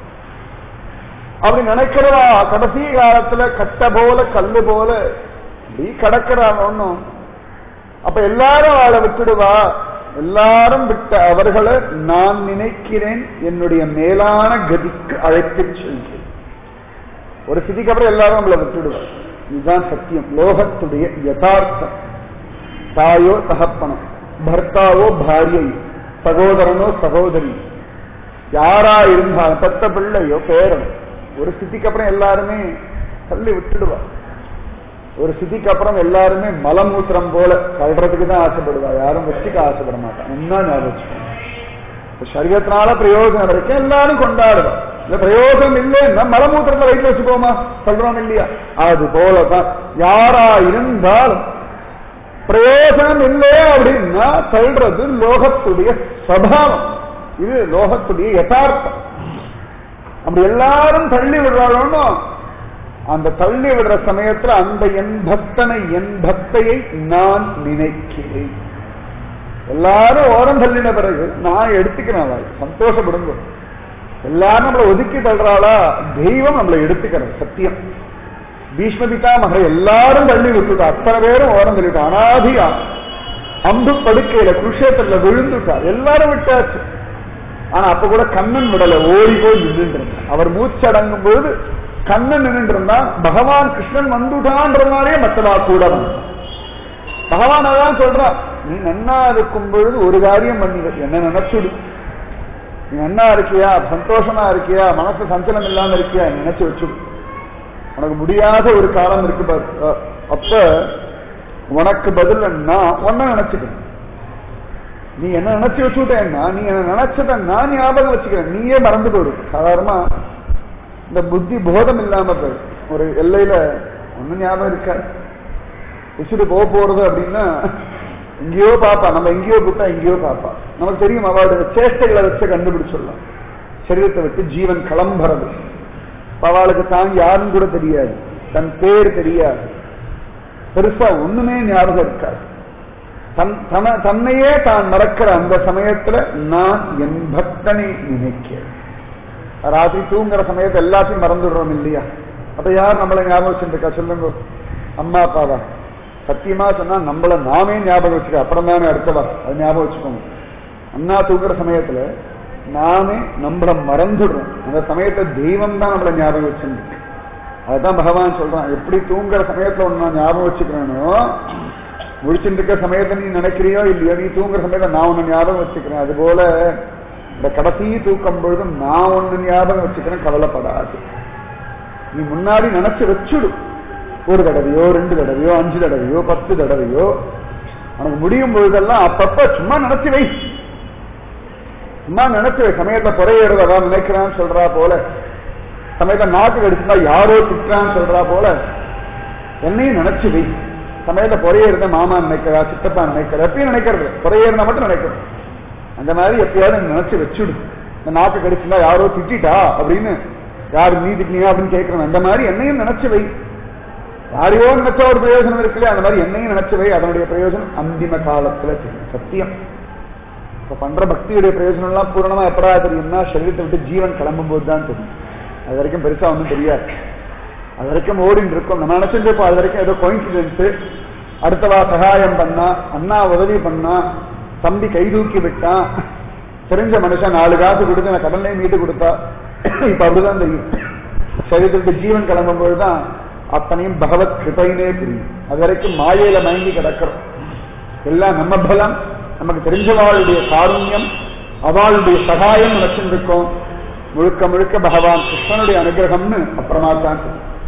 அப்படி நினைக்கிறவா கடைசி காலத்துல கட்ட போல கல்லு போல நீ கடக்கிறான் ஒன்னும். அப்ப எல்லாரும் அவளை விட்டுடுவா. எல்லாரும் விட்ட அவர்களை நான் நினைக்கிறேன் என்னுடைய மேலான கதிக்கு அழைத்து செல்கிறேன். ஒரு சிதிக்கு அப்புறம் எல்லாரும் நம்மளை விட்டுடுவார். இதுதான் சத்தியம், லோகத்துடைய யதார்த்தம். தாயோ தகப்பனோ, பர்த்தாவோ பாரியையோ, சகோதரனோ சகோதரி, யாரா இருந்தாலும் பத்த பிள்ளையோ பேரன், ஒரு ஸ்திதிக்கு அப்புறம் எல்லாருமே தள்ளி விட்டுடுவா. ஒரு ஸ்திதிக்கு அப்புறம் எல்லாருமே மலமூத்திரம் போல கல்றதுக்கு தான் ஆசைப்படுவா, யாரும் வச்சுக்க ஆசைப்பட மாட்டான். என்ன ஞாபகம், சரீரத்தினால பிரயோஜனம் இருக்கு எல்லாரும் கொண்டாடுவா. இந்த பிரயோஜனம் இல்லைன்னா மலமூத்திரத்தை வயிற்று வச்சுக்கோமா சொல்றோம் இல்லையா? அது போலதான் யாரா இருந்தாலும் பிரயோஜனம் இல்லை அப்படின்னா சொல்றது லோகத்துடைய சபாவம், இது லோகத்துடைய யதார்த்தம். அப்படி எல்லாரும் தள்ளி விடுறாளோன்னு அந்த தள்ளி விடுற சமயத்துல அந்த என் பக்தனை என் பக்தையை நான் நினைக்கிறேன். எல்லாரும் ஓரம் தள்ளின பிறகு நான் எடுத்துக்கிறேன், சந்தோஷப்படுங்க. எல்லாரும் நம்மளை ஒதுக்கி தள்ளுறாளா, தெய்வம் நம்மளை எடுத்துக்கிறேன். சத்தியம். பீஷ்மபிதா மகை எல்லாரும் தள்ளி விட்டுட்டா, அத்தனை பேரும் ஓரம் தள்ளிட்டா. அனாதியா அம்பு படுக்கையில குருஷேத்திரத்துல விழுந்துட்டார், எல்லாரும் விட்டாச்சு. ஆனா அப்ப கூட கண்ணன் விடல, ஓடி போய் நின்று. அவர் மூச்சடங்கும் பொழுது கண்ணன் நின்று இருந்தான். பகவான் கிருஷ்ணன் வந்துட்டான்றதுனாலே மற்றவா கூட வந்தான். பகவான் அதான் சொல்றான், நீ நன்னா இருக்கும் பொழுது ஒரு காரியம் பண்ணி என்ன நினைச்சுடு. நீ நன்னா இருக்கியா, சந்தோஷமா இருக்கியா, மனசு சஞ்சலம் இல்லாம இருக்கியா, நினைச்சு வச்சுடு. உனக்கு முடியாத ஒரு காலம் இருக்கு பாரு, அப்ப உனக்கு பதில் நான் ஒன்ன நினைச்சுக்கிறேன். நீ என்ன நினைச்சு வச்சுட்டேன்னா, நீ என்ன நினைச்சத நான் ஞாபகம் வச்சுக்கிறேன், நீயே மறந்து போயிடும். சாதாரணமா இந்த புத்தி போதம் இல்லாம போயிடும். ஒரு எல்லையில ஒன்னும் ஞாபகம் இருக்காது, விசுடு போக போறது அப்படின்னா எங்கேயோ பாப்பா, நம்ம எங்கேயோ கூட்டா எங்கேயோ பாப்பா. நமக்கு தெரியும் அவளுடைய சேஷ்டைகளை வச்சு கண்டுபிடிச்சிடலாம். சரீரத்தை விட்டு ஜீவன் கிளம்புறது அவளுக்கு தான் யாருன்னு கூட தெரியாது, தன் பேர் தெரியாது, பெருசா ஒண்ணுமே ஞாபகம் இருக்காது. தன் தன்னையே தான் மறக்கிற அந்த சமயத்துல நான் என் பக்தனை நினைக்கிறேன். ராத்திரி தூங்குற சமயத்தை எல்லாத்தையும் மறந்துடுறோம் இல்லையா? அப்ப யார் நம்மளை ஞாபகம் வச்சுருக்கா சொல்லுங்க? அம்மா அப்பாவா? சத்தியமா சொன்னா நம்மள நாமே ஞாபகம் வச்சுக்க, அப்புறம் தானே அடுத்தவா, அது ஞாபகம் வச்சுக்கோங்க. அண்ணா தூங்குற சமயத்துல நாமே நம்மள மறந்துடுறோம். அந்த சமயத்துல தெய்வம் தான் நம்மள ஞாபகம் வச்சுருக்கு. அதுதான் பகவான் சொல்றான், எப்படி தூங்குற சமயத்துல ஒன்னு நான் ஞாபகம் வச்சுக்கிறேனோ, முடிச்சுட்டு இருக்க சமயத்தை நீ நினைக்கிறியோ இல்லையோ, நீ தூங்குற சமயத்தை நான் ஒன்னு ஞாபகம் வச்சுக்கிறேன். அது போல இந்த கடைசி தூக்கம் பொழுதும் நான் ஒன்னு ஞாபகம் வச்சுக்கிறேன், கவலைப்படாது. நீ முன்னாடி நினைச்சு வச்சுடு, ஒரு தடவையோ ரெண்டு தடவையோ அஞ்சு தடவையோ பத்து தடவையோ, உனக்கு முடியும் பொழுதெல்லாம் அப்பப்ப சும்மா நினைச்சு வை, சும்மா நினைச்சு வை. சமயத்தை குறையறதா நினைக்கிறான்னு சொல்றா போல, சமயத்தை நாக்கு கடிச்சுட்டா யாரோ திட்டுறான்னு சொல்றா போல என்னையும் நினைச்சு வை. சமயத்தை குறையறத மாமா நினைக்கிறா, சித்தப்பா நினைக்கிற, எப்பயும் நினைக்கிறது, குறையறத மட்டும் நினைக்கிறது. அந்த மாதிரி எப்பயாவது நினைச்சு வச்சுடு. இந்த நாக்கு கடிச்சுட்டா யாரோ திட்டா அப்படின்னு, யாரு நீ திட்டினியா அப்படின்னு கேட்கிறேன். அந்த மாதிரி என்னையும் நினைச்சு வை. யாரையோ நினைச்சா ஒரு பிரயோஜனம் இருக்குல்ல, அந்த மாதிரி என்னையும் நினைச்சு வை. அதனுடைய பிரயோஜனம் அந்திம காலத்துல தெரியும். சத்தியம். இப்ப பண்ற பக்தியுடைய பிரயோஜனம் எல்லாம் பூரணமா எப்படா தெரியும்னா, சரீரத்தை விட்டு ஜீவன் கிளம்பும் போது தான் தெரியும். அது வரைக்கும் பெருசா ஒன்றும் தெரியாது. அது வரைக்கும் ஓடிட்டு இருக்கோம். நம்ம நினைச்சிருப்போம் அது வரைக்கும் ஏதோ கோயின்சிடென்ஸ், அடுத்தவா சகாயம் பண்ணா, அண்ணா உதவி பண்ணா, தம்பி கைதூக்கி விட்டான், தெரிஞ்ச மனுஷன் நாலு காசு கொடுத்து நான் கடனையும் மீட்டு கொடுத்தா, இப்ப அப்படிதான் தெரியும். சரீரத்துக்கு ஜீவன் கிளம்பும் போதுதான் அத்தனையும் பகவத் கிருபையினே தெரியும். அது வரைக்கும் மாயையில மயங்கி கிடக்கிறோம். எல்லாம் நம்ம பலம், நமக்கு தெரிஞ்சவாளுடைய காருண்யம், அவளுடைய சகாயம் நினைச்சிருக்கோம். முழுக்க முழுக்க பகவான் கிருஷ்ணனுடைய அனுகிரகம்னு அப்புறமா தான்.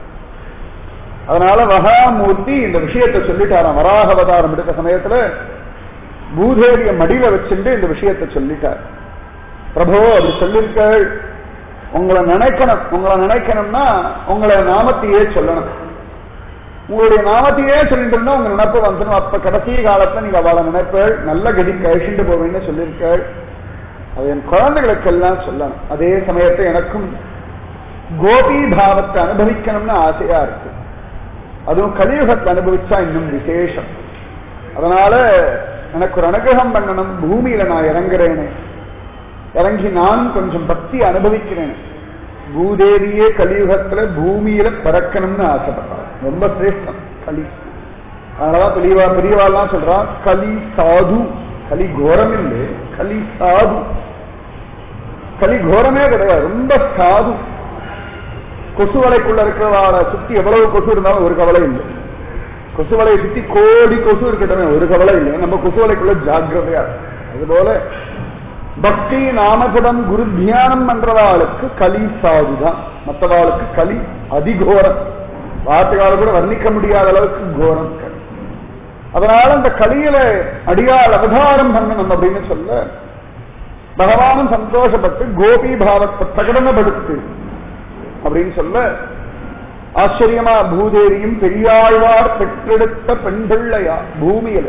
அதனால மகாமூர்த்தி இந்த விஷயத்தை சொல்லிட்டாராம். வராக அவதாரம் எடுத்த சமயத்துல பூதேவிய மடியில வச்சுட்டு இந்த விஷயத்தை சொல்லிட்டார். பிரபோ அப்படி சொல்லிருக்க, உங்களை நினைக்கணும், உங்களை நினைக்கணும்னா உங்களை நாமத்தையே சொல்லணும். உங்களுடைய நாமத்தையே சொல்லிட்டு இருந்தா உங்க நினைப்பு வந்துடும். அப்ப கடைசி காலத்துல நீங்க அவளை நினைப்பேள், நல்ல கதி கழிச்சுட்டு போவீங்கன்னு சொல்லியிருக்காள். அது என் குழந்தைகளுக்கெல்லாம் சொல்லணும். அதே சமயத்தை எனக்கும் கோபி பாவத்தை அனுபவிக்கணும்னு ஆசையா இருக்கு. அதுவும் கலியுகத்தை அனுபவிச்சா இன்னும் விசேஷம். அதனால எனக்கு ஒரு அனுகிரகம் பண்ணணும், பூமியில நான் இறங்குறேனே, இறங்கி நானும் கொஞ்சம் பக்தி அனுபவிக்கிறேன். பூதேவியே கலியுகத்துல பூமியில பிறக்கணும்னு ஆசைப்படுறார். ரொம்ப சிரேஷ்டம் கலி. அதனாலதான் பெரியவா பெரியவாள்லாம் சொல்றா, கலி சாது. கலி கோரம் இல்லை, கலி சாது. கலி கோரமே கிடையாது, ரொம்ப சாது. கொசுவலைக்குள்ள இருக்கிறவாளை சுத்தி எவ்வளவு கொசு இருந்தாலும் ஒரு கவலை இல்லை. கொசுவலையை சுத்தி கோடி கொசு இருக்கட்டும், ஒரு கவலை இல்லை. நம்ம கொசுவலைக்குள்ள ஜாக்கிரதையா. அதுபோல பக்தி நாமஜபம் குரு தியானம் பண்றவாளுக்கு கலி சாதுதான், மற்றவாளுக்கு கலி அதிகோரம். வார்த்தைகால கூட வர்ணிக்க முடியாத அளவுக்கு கோரம் கலி. அதனால அந்த கலியில அடியால் அவதாரம் பண்ணணும் அப்படின்னு சொல்ல பகவானும் சந்தோஷப்பட்டு கோபி பாவத்தை பிரகடனப்படுத்து அப்படின்னு சொல்ல, ஆச்சரியமா பூதேவியும் பெரியாழ்வார் பெற்றெடுத்த பெண்பிள்ளையா பூமியில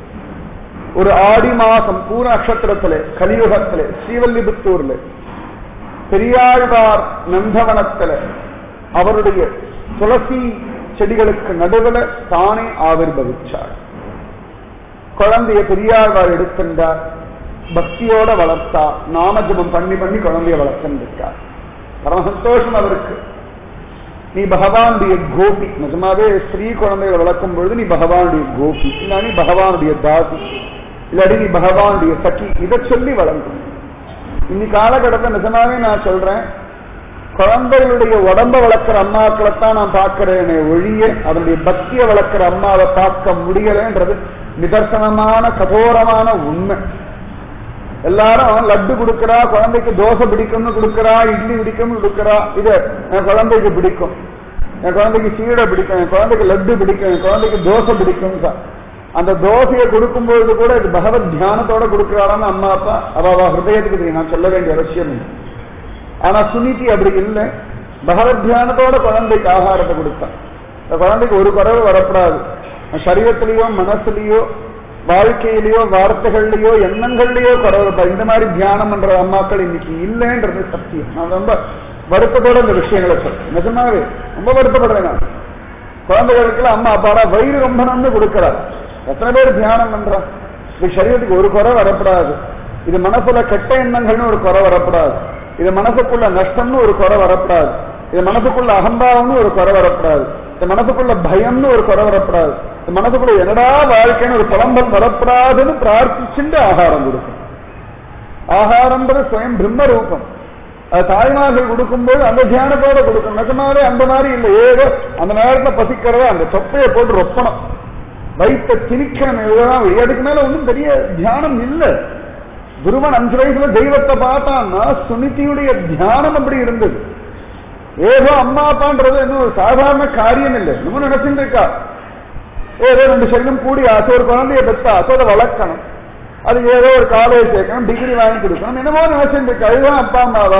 ஒரு ஆடி மாசம் பூர நட்சத்திரத்துல கலியுகத்துல ஸ்ரீவல்லிபுத்தூர்ல பெரியாழ்வார் நந்தவனத்துல அவருடைய துளசி செடிகளுக்கு நடுவில் தானே ஆவிர்வவிச்சார். குழந்தைய பெரியாழ்வார் எடுத்துட்டார், பக்தியோட வளர்த்தா, நாமஜபம் பண்ணி பண்ணி குழந்தைய வளர்த்துட்டார். பரம சந்தோஷம் அவருக்கு. நீ பகவானுடைய கோபி. நிஜமாவே ஸ்ரீ குழந்தைகளை வளர்க்கும் பொழுது நீ பகவானுடைய கோபி, இல்ல நீ பகவானுடைய தாசி, இல்லாடி நீ பகவானுடைய சகி. இதை சொல்லி வளர்க்கும். இன்னைக்கு காலகட்டத்தை நிஜமாவே நான் சொல்றேன், குழந்தைகளுடைய உடம்ப வளர்க்கிற அம்மாக்களைத்தான் நான் பார்க்கிறேனே ஒழிய அதனுடைய பக்தியை வளர்க்கிற அம்மாவை பார்க்க முடியலன்றது நிதர்சனமான கடோரமான உண்மை. எல்லாரும் லட்டு கொடுக்கறா, குழந்தைக்கு தோசை பிடிக்கும்னு கொடுக்கறா, இட்லி பிடிக்கும்னு கொடுக்கறா. இது என் குழந்தைக்கு பிடிக்கும், என் குழந்தைக்கு சீடை பிடிக்கும், என் குழந்தைக்கு லட்டு பிடிக்கும், என் குழந்தைக்கு தோசை பிடிக்கும். அந்த தோசையை கொடுக்கும்போது கூட இது பகவத் தியானத்தோட கொடுக்கிறாரான்னு அம்மா அப்பா அவ ஹிருதயத்துக்கு தெரியும், நான் சொல்ல வேண்டிய அவசியம் இல்லை. ஆனா சுனிதி அப்படி இல்லை, பகவத் தியானத்தோட குழந்தைக்கு ஆகாரத்தை கொடுத்தான். இந்த குழந்தைக்கு ஒரு குறைவு வரப்படாது. சரீரத்திலேயோ மனசுலயோ வாழ்க்கையிலேயோ வார்த்தைகள்லயோ எண்ணங்கள்லயோ குறைவு. இந்த மாதிரி தியானம் பண்ற அம்மாக்கள் இன்னைக்கு இல்லைன்றது சத்தியம். நான் ரொம்ப வருத்தத்தோட இந்த விஷயங்களை சொல்றேன். நிஜமாவே ரொம்ப வருத்தப்படுறேன் நான். குழந்தைகளுக்கு அம்மா அப்பாடா வயிறு ரொம்ப நன்று கொடுக்கிறார். எத்தனை பேர் தியானம் பண்றா? இது சரீரத்துக்கு ஒரு குறை வரப்படாது. இது மனசுல கெட்ட எண்ணங்கள்னு ஒரு குறை வரப்படாது. இது மனசுக்குள்ள நஷ்டம்னு ஒரு குறை வரப்படாது. இது மனசுக்குள்ள அகம்பாவம்னு ஒரு குறை வரப்படாது. இது மனசுக்குள்ள பயம்னு ஒரு குறை வரப்படாது. இது மனசுக்குள்ள என்னடா வாழ்க்கைன்னு ஒரு புலம்பல் வரப்படாதுன்னு பிரார்த்திச்சுட்டு ஆகாரம் கொடுக்கும். ஆகாரம்ன்றது சுயம் பிரம்ம ரூபம். அது தாய்மார்கள் கொடுக்கும்போது அந்த தியானத்தோட கொடுக்கும். நிஜமாவே அந்த மாதிரி இல்லை. ஏதோ அந்த நேரத்துல பசிக்கிறத அந்த சொப்பையை போட்டு ரொப்பணும், வயிற்ற திணிக்கணும். இதுதான் அதுக்கு மேல ஒன்றும் பெரிய தியானம் இல்லை. குருவன் அஞ்சு வயசுல தெய்வத்தை பார்த்தான்னா சுனிதியுடைய தியானம் அப்படி இருந்தது. ஏதோ அம்மா அப்பான்றது இன்னும் ஒரு சாதாரண காரியம் இல்லை. இன்னும் நினைச்சுட்டு இருக்கா ஏதோ ரெண்டு சைடும் கூடி ஆசை ஒரு குழந்தைய பெற்றா அதை வளர்க்கணும், அது ஏதோ ஒரு காலேஜ் சேர்க்கணும், டிகிரி வாங்கி கொடுக்கணும், என்னமோ நினைச்சுட்டு இருக்கா. அதுதான் அப்பா அம்மாவா?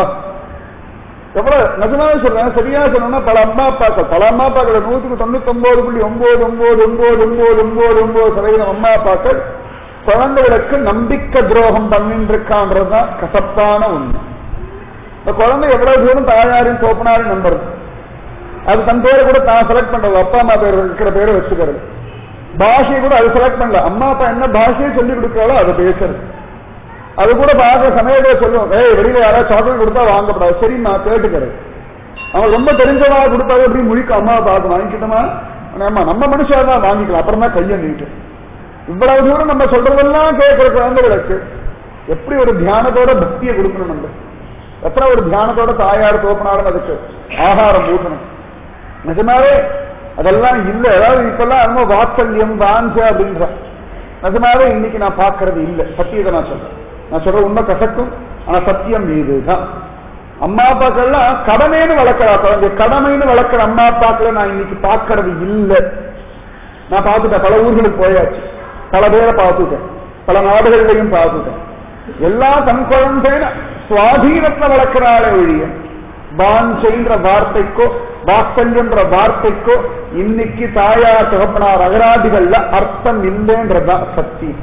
எவ்வளவு நிஜமாவே சொல்றேன், சரியா சொல்லணும்னா பல அம்மா அப்பாக்கள் பல அம்மா அப்பாக்கள் நூற்றுக்கு தொண்ணூத்தி ஒன்பது புள்ளி ஒன்பது ஒன்பது ஒன்பது ஒன்பது ஒன்பது ஒன்பது சதவீதம் அம்மா அப்பாக்கள் குழந்தைகளுக்கு நம்பிக்கை துரோகம் பண்ணிட்டு இருக்கான்றதுதான் கசப்பான உண்மை. இந்த குழந்தை எவ்வளவு தூரம் தாயாரின் தோப்பனாரின் நம்புறது, அது தன் பேரை கூட தான் செலக்ட் பண்றது, அப்பா அம்மா பேர் இருக்கிற பேரை வச்சுக்கிறது. பாஷையை கூட அது செலக்ட் பண்ணல, அம்மா அப்பா என்ன பாஷையை சொல்லி கொடுக்கிறாளோ அதை பேசுறது. அது கூட பார்க்குற சமயத்தை சொல்லுவோம், ஏய் வெளியில யாராவது சாக்லேட் கொடுத்தா வாங்கப்படாது, சரிம்மா கேட்டுக்கிறது. அவன் ரொம்ப தெரிஞ்சவா கொடுத்தாலும் எப்படி முழிக்க அம்மா பார்க்க வாங்கிக்கிட்டோமா, ஆமா நம்ம மனுஷா தான் வாங்கிக்கலாம், அப்புறம் தான் கையை நீட்டு. இவ்வளவு தூரம் நம்ம சொல்றதெல்லாம் கேட்கிற குழந்தைகளுக்கு எப்படி ஒரு தியானத்தோட பக்தியை கொடுக்கணும், நம்ம எத்தனை ஒரு தியானத்தோட தாயார் தோப்பினாலும் அதுக்கு ஆகாரம் ஊட்டணும். நிஜமாவே அதெல்லாம் இல்லை. அதாவது இப்பெல்லாம் ரொம்ப வாத்சல்யம் வாஞ்ச அப்படின்ற நிஜமாவே இன்னைக்கு நான் பார்க்கறது இல்லை. சத்தியத்தை நான் சொல்றேன், நான் சொல்ற உண்மை கசக்கும், ஆனா சத்தியம் இதுதான். அம்மா அப்பாக்கள்லாம் கடமைன்னு வளர்க்கிறா குழந்தை, கடமைன்னு வளர்க்கிற அம்மா அப்பாக்களை நான் இன்னைக்கு பார்க்கறது இல்லை. நான் பார்த்துட்டேன், பல ஊர்களுக்கு போயாச்சு, பல பேரை பார்த்துட்டேன், பல நாடுகள்லையும் பார்த்துட்டேன். எல்லா தன் குழந்தைன்னு சுவாதீனத்தை வளர்க்கிறாளே ஒழிய பாஞ்சைன்ற வார்த்தைக்கோ வாத்சல்யன்ற வார்த்தைக்கோ இன்னைக்கு தாயார் தகப்பனார் அகராதிகள்ல அர்த்தம் இல்லைன்றதுதான் சத்தியம்.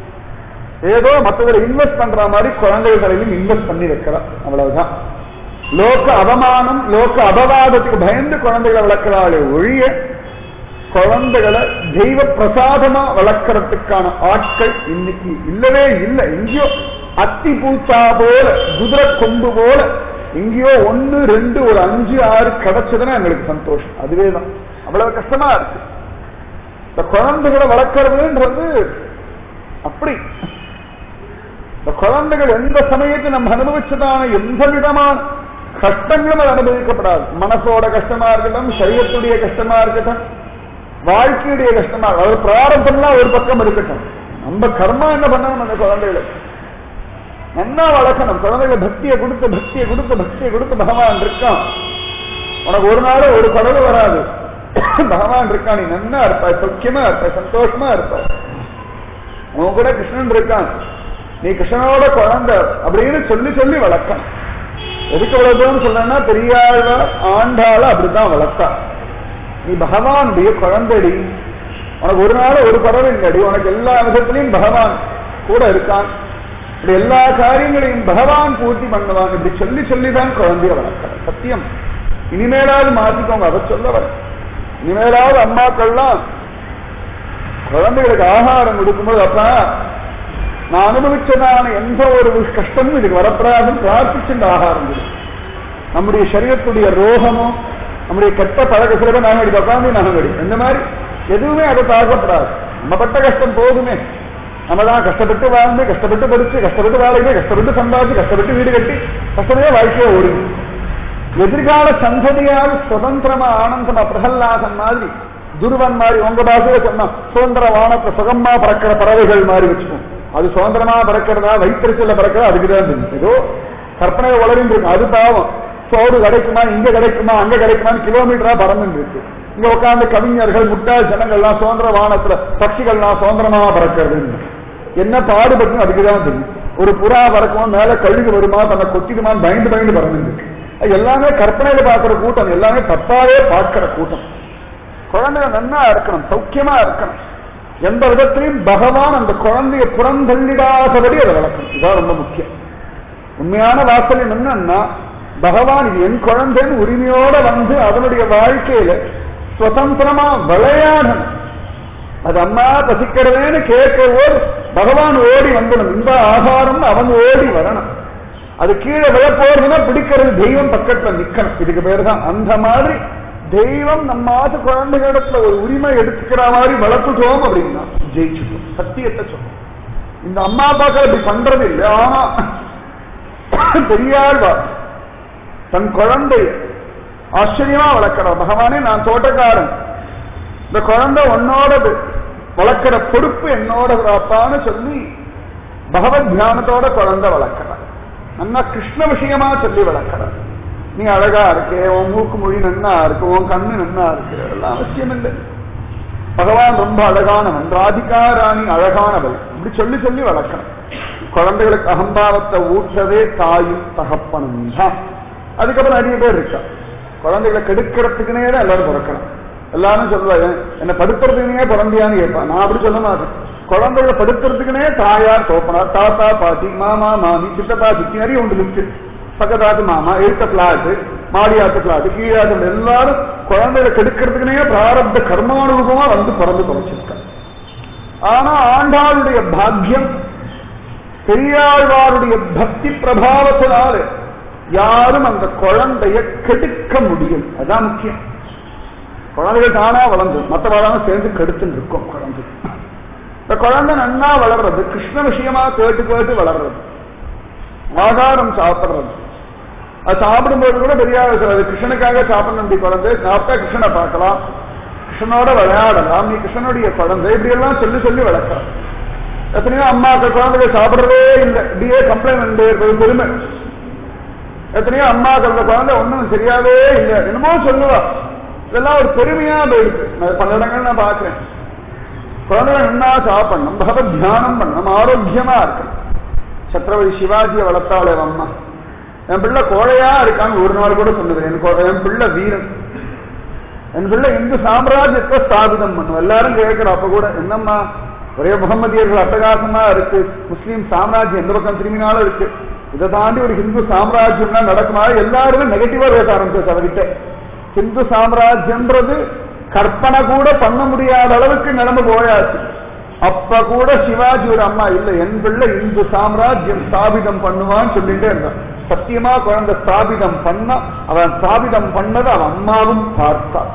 ஏதோ மற்றவரை இன்வெஸ்ட் பண்ற மாதிரி குழந்தைகளையும் இன்வெஸ்ட் பண்ணி வைக்கிறா, அவ்வளவுதான். லோக அவமானம் லோக அபவாதத்துக்கு பயந்து குழந்தைகளை வளர்க்கிறாளே ஒழிய குழந்தைகளை தெய்வ பிரசாதமா வளர்க்கறதுக்கான ஆட்கள் இன்னைக்கு இல்லவே இல்லை. எங்கேயோ அத்தி பூச்சா போல குதிரை கொம்பு போல எங்கேயோ ஒன்னு ரெண்டு ஒரு அஞ்சு ஆறு கிடைச்சதுன்னா எங்களுக்கு சந்தோஷம், அதுவேதான். அவ்வளவு கஷ்டமா இருக்கு இந்த குழந்தைகளை வளர்க்கறதுன்றது. அப்படி இந்த குழந்தைகள் எந்த சமயத்தை நம்ம அனுபவிச்சதான எந்த விதமான கஷ்டங்களும் அது அனுபவிக்கப்படாது. மனசோட கஷ்டமா இருக்கட்டும், சரீரத்துடைய கஷ்டமா இருக்கட்டும், வாழ்க்கையுடைய கஷ்டமா இருக்கட்டும், பிராரம்பம்லாம் ஒரு பக்கம் இருக்கட்டும், நம்ம கர்மா என்ன பண்ணணும், அந்த குழந்தைகளுக்கு நல்லா வளர்க்கணும். குழந்தைகளை பக்தியை கொடுத்து பக்தியை கொடுத்து பக்தியை கொடுத்து பகவான் இருக்கான், உனக்கு ஒரு நாள் ஒரு கடவுள் வராது, பகவான் இருக்கான், நீ நன்னா இருப்பாய், சௌக்கியமா இருப்பாய், சந்தோஷமா இருப்பாய், உன் கூட கிருஷ்ணன் இருக்கான், நீ கிருஷ்ணனோட குழந்தை அப்படின்னு சொல்லி சொல்லி வளர்க்க. எதுக்கு வளர்க்கணும்னு சொல்றேன்னா பெரியாள ஆண்டாள அப்படித்தான் வளர்த்தா. நீ பகவானுடைய குழந்தைடி, உனக்கு ஒரு நாள் ஒரு பறவை இல்லடி, உனக்கு எல்லா விதத்திலையும் பகவான் கூட இருக்கான், இப்படி எல்லா காரியங்களையும் பகவான் பூர்த்தி பண்ணுவான், இப்படி சொல்லி சொல்லிதான் குழந்தைய வளர்க்க. சத்தியம் இனிமேலாவது மாற்றிக்கோங்க, அதை சொல்ல வர. இனிமேலாவது அம்மாக்கள்லாம் குழந்தைகளுக்கு ஆகாரம் கொடுக்கும்போது அப்பா நான் அனுபவிச்சதான எந்த ஒரு கஷ்டமும் இதுக்கு வரப்படாதுன்னு பிரார்த்திச்சு இந்த ஆகாரம் கொடுக்கும். நம்முடைய சரீரத்துடைய ரோகமோ நம்முடைய கெட்ட பழக்க சிலபை நாங்கள் எடுத்து உட்காந்து நாங்கள் எடு இந்த மாதிரி எதுவுமே அதை தாக்கப்படாது. நம்ம பட்ட கஷ்டம் போதுமே, நம்ம தான் கஷ்டப்பட்டு வாழ்ந்து கஷ்டப்பட்டு படிச்சு கஷ்டப்பட்டு வாழகை கஷ்டப்பட்டு சம்பாதிச்சு கஷ்டப்பட்டு வீடு கட்டி கஷ்டப்படியா வாழ்க்கையை ஓடுது. எதிர்கால சந்ததியால் சுதந்திரமா ஆனந்தமா பிரகல்லாதன் மாதிரி துருவன் மாதிரி உங்க பாஷையில சொன்னா சுதந்திர வானத்தை சுகமா பறக்கிற பறவைகள் மாதிரி வச்சுக்கோம். அது சுதந்திரமா பறக்கிறதா வைத்திருச்சல பறக்கிறதா அதுக்குதான் தெரியும். ஏதோ கற்பனை வளரின் இருக்கு. அது பாவம் சோறு கிடைக்குமா இங்க கிடைக்குமா அங்க கிடைக்குமான்னு கிலோமீட்டரா பறந்துட்டு இருக்கு. இங்க உட்கார்ந்து கவிஞர்கள் முட்டாள் ஜனங்கள்லாம் சுதந்திர வானத்துல பட்சிகள்லாம் சுதந்திரமா பறக்கிறது என்ன பாடுபட்டு அதுக்குதான் தெரியும். ஒரு புறா பறக்குமா மேல கழுகு வருமா தன்னை கொத்திடுமான்னு பயந்து பயந்து பறந்துட்டு இருக்கு. எல்லாமே கற்பனையில பாக்குற கூட்டம், எல்லாமே தப்பாவே பார்க்கிற கூட்டம். குழந்தைங்க நன்னா இருக்கணும், சௌக்கியமா இருக்கணும். எந்த விதத்திலையும் பகவான் அந்த குழந்தைய புறந்தள்ளிடாதபடி அதை வளர்க்கணும். இதான் ரொம்ப முக்கியம். உண்மையான வாசல்யம் என்னன்னா பகவான் இது என் குழந்தைன்னு உரிமையோட வந்து அதனுடைய வாழ்க்கையில சுதந்திரமா விளையாடணும். அது அம்மா பசிக்கிறதேன்னு கேட்கவோ பகவான் ஓடி வந்துடும். இந்த ஆகாரம் அவன் ஓடி வரணும். அது கீழே விழ போறதுன்னா பிடிக்கிறது தெய்வம் பக்கத்துல நிக்கணும். இதுக்கு பேரு தான் அந்த மாதிரி தெய்வம் நம்ம ஆத்து குழந்தைகளிடத்துல ஒரு உரிமை எடுத்துக்கிற மாதிரி வளர்த்துட்டோம் அப்படின்னா ஜெயிச்சுட்டோம். சத்தியத்தை சொல்லும். இந்த அம்மா அப்பாக்கள் இப்படி பண்றது இல்லை. ஆனா பெரியாழ்வா தன் குழந்தை ஆச்சரியமா வளர்க்கிற பகவானே நான் தோட்டக்காரன், இந்த குழந்தை உன்னோடது, வளர்க்கிற பொறுப்பு என்னோட அப்பான்னு சொல்லி பகவத் தியானத்தோட குழந்தை வளர்க்கிறார். நல்லா கிருஷ்ண விஷயமா சொல்லி வளர்க்கிறார். நீ அழகா இருக்கே, உன் மூக்கு மொழி நன்னா இருக்கு, உன் கண்ணு நன்னா இருக்கு, அதெல்லாம் அவசியம் இல்லை. பகவான் ரொம்ப அழகானவன், ராதிகா ராணி அழகானவள், இப்படி சொல்லி சொல்லி வளர்க்கணும். குழந்தைகளுக்கு அகம்பாவத்தை ஊற்றவே தாயும் தகப்பனும் தான். அதுக்கப்புறம் நிறைய பேர் இருக்கா குழந்தைகளை கெடுக்கிறதுக்குனே தான் எல்லாரும் பிறக்கணும். எல்லாரும் சொல்லுவாங்க என்ன படுத்துறதுக்குனே பிறந்தியான்னு கேட்பான். நான் அப்படி சொல்ல மாட்டேன். குழந்தைகளை படுத்துறதுக்குனே தாயார் தோப்பனார், தாத்தா பாட்டி, மாமா மாமி, சித்தப்பா சித்தி நிறைய ஒன்று இருக்கு. பக்கத்தாத்து மாமா, எழுத்த பிளாட்டு, மாடியாத்து பிளாட்டு, கீழாத்து எல்லாரும் குழந்தைகளை கெடுக்கிறதுக்குனே பிராரப்த கர்மானுபவமா வந்து பிறந்து தொலைச்சிருக்காங்க. ஆனா ஆண்டாளுடைய பாக்கியம், பெரியாழ்வாருடைய பக்தி பிரபாவத்தினால யாரும் அந்த குழந்தைய கெடுக்க முடியும். அதான் முக்கியம். குழந்தைகள் தானா வளர்ந்து மற்றவளான சேர்ந்து கெடுத்துன்னு இருக்கும். குழந்தை இந்த குழந்தை நன்னா வளர்றது, கிருஷ்ண விஷயமா கேட்டு கேட்டு வளர்றது, ஆகாரம் சாப்பிடுறது. அது சாப்பிடும்போது கூட பெரியார் சொல்றது கிருஷ்ணனுக்காக சாப்பிடணும். குழந்தை சாப்பிட்டா கிருஷ்ணனை பார்க்கலாம், கிருஷ்ணனோட விளையாடலாம், நீ கிருஷ்ணனுடைய குழந்தை, இப்படி எல்லாம் சொல்லி சொல்லி வளர்க்கலாம். எத்தனையோ அம்மாக்கள் குழந்தைகள் சாப்பிடறதே இல்லை, இப்படியே கம்ப்ளைண்ட் இருக்கிறது பெருமை. எத்தனையோ அம்மாக்கள் குழந்தை ஒன்றும் சரியாவே இல்லை என்னமோ சொல்லுவா. இதெல்லாம் ஒரு பெருமையா போயிடுச்சு. பல இடங்கள் நான் பாக்குறேன். குழந்தைகள் என்ன சாப்பிடணும், பகவத் தியானம் பண்ணணும், ஆரோக்கியமா இருக்கணும். சத்ரபதி சிவாஜியை வளர்த்தாளே அம்மா, என் பிள்ளை கோழையா இருக்கான்னு ஒரு நாள் கூட சொன்னது. என் பிள்ளை வீரன், என் பிள்ளை இந்து சாம்ராஜ்யத்தை ஸ்தாபிதம் பண்ணும். எல்லாரும் கேட்கிற அப்ப கூட என்னம்மா ஒரே முகமதியர்கள் அட்டகாசமா இருக்கு, முஸ்லீம் சாம்ராஜ்யம் எந்த பக்கம் திரும்பினாலும் இருக்கு, இதை தாண்டி ஒரு ஹிந்து சாம்ராஜ்யம்னா நடக்குமா? எல்லாருமே நெகட்டிவா பேச ஆரம்பிச்சு அவர்கிட்ட. ஹிந்து சாம்ராஜ்யம்ன்றது கற்பனை கூட பண்ண முடியாத அளவுக்கு நிலைமை போயாச்சு. அப்ப கூட சிவாஜி ஒரு அம்மா இல்ல, என் பிள்ளை இந்து சாம்ராஜ்யம் ஸ்தாபிதம் பண்ணுவான்னு சொல்லிட்டே இருந்தான். சத்தியமா குழந்தை ஸ்தாபிதம் பண்ண, அவன் ஸ்தாபிதம் பண்ணதை அவன் அம்மாவும் பார்த்தான்.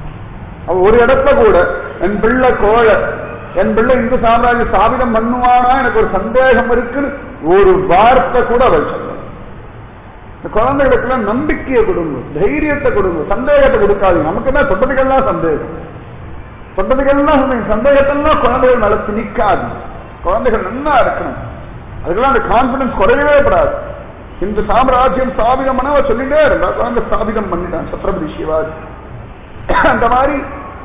அவ ஒரு இடத்துல கூட என் பிள்ளை கோழை, என் பிள்ளை இந்து சாம்ராஜ்யம் ஸ்தாபிதம் பண்ணுவானா எனக்கு ஒரு சந்தேகம் இருக்குன்னு ஒரு வார்த்தை கூட அவள் சொல்ல. குழந்தைகளுக்கு நம்பிக்கையை கொடுங்க, தைரியத்தை கொடுங்க, சந்தேகத்தை கொடுக்காது. நமக்கு தான் தொட்டதுக்கெல்லாம் சந்தேகம், தொட்டதுக்கெல்லாம் சந்தேகத்தெல்லாம் குழந்தைகள் நடத்தி நிற்காது. குழந்தைகள் நல்லா இருக்கணும், அதுக்கெல்லாம் அந்த கான்பிடன்ஸ் குறையவே கூடாது. இந்த சாம்ராஜ்யம் ஸ்தாபிதம் பண்ண சொல்லிட்டே இருந்தா குழந்தை ஸ்தாபிதம் பண்ணிட்டான் சத்ரபதி சிவாஜி. அந்த மாதிரி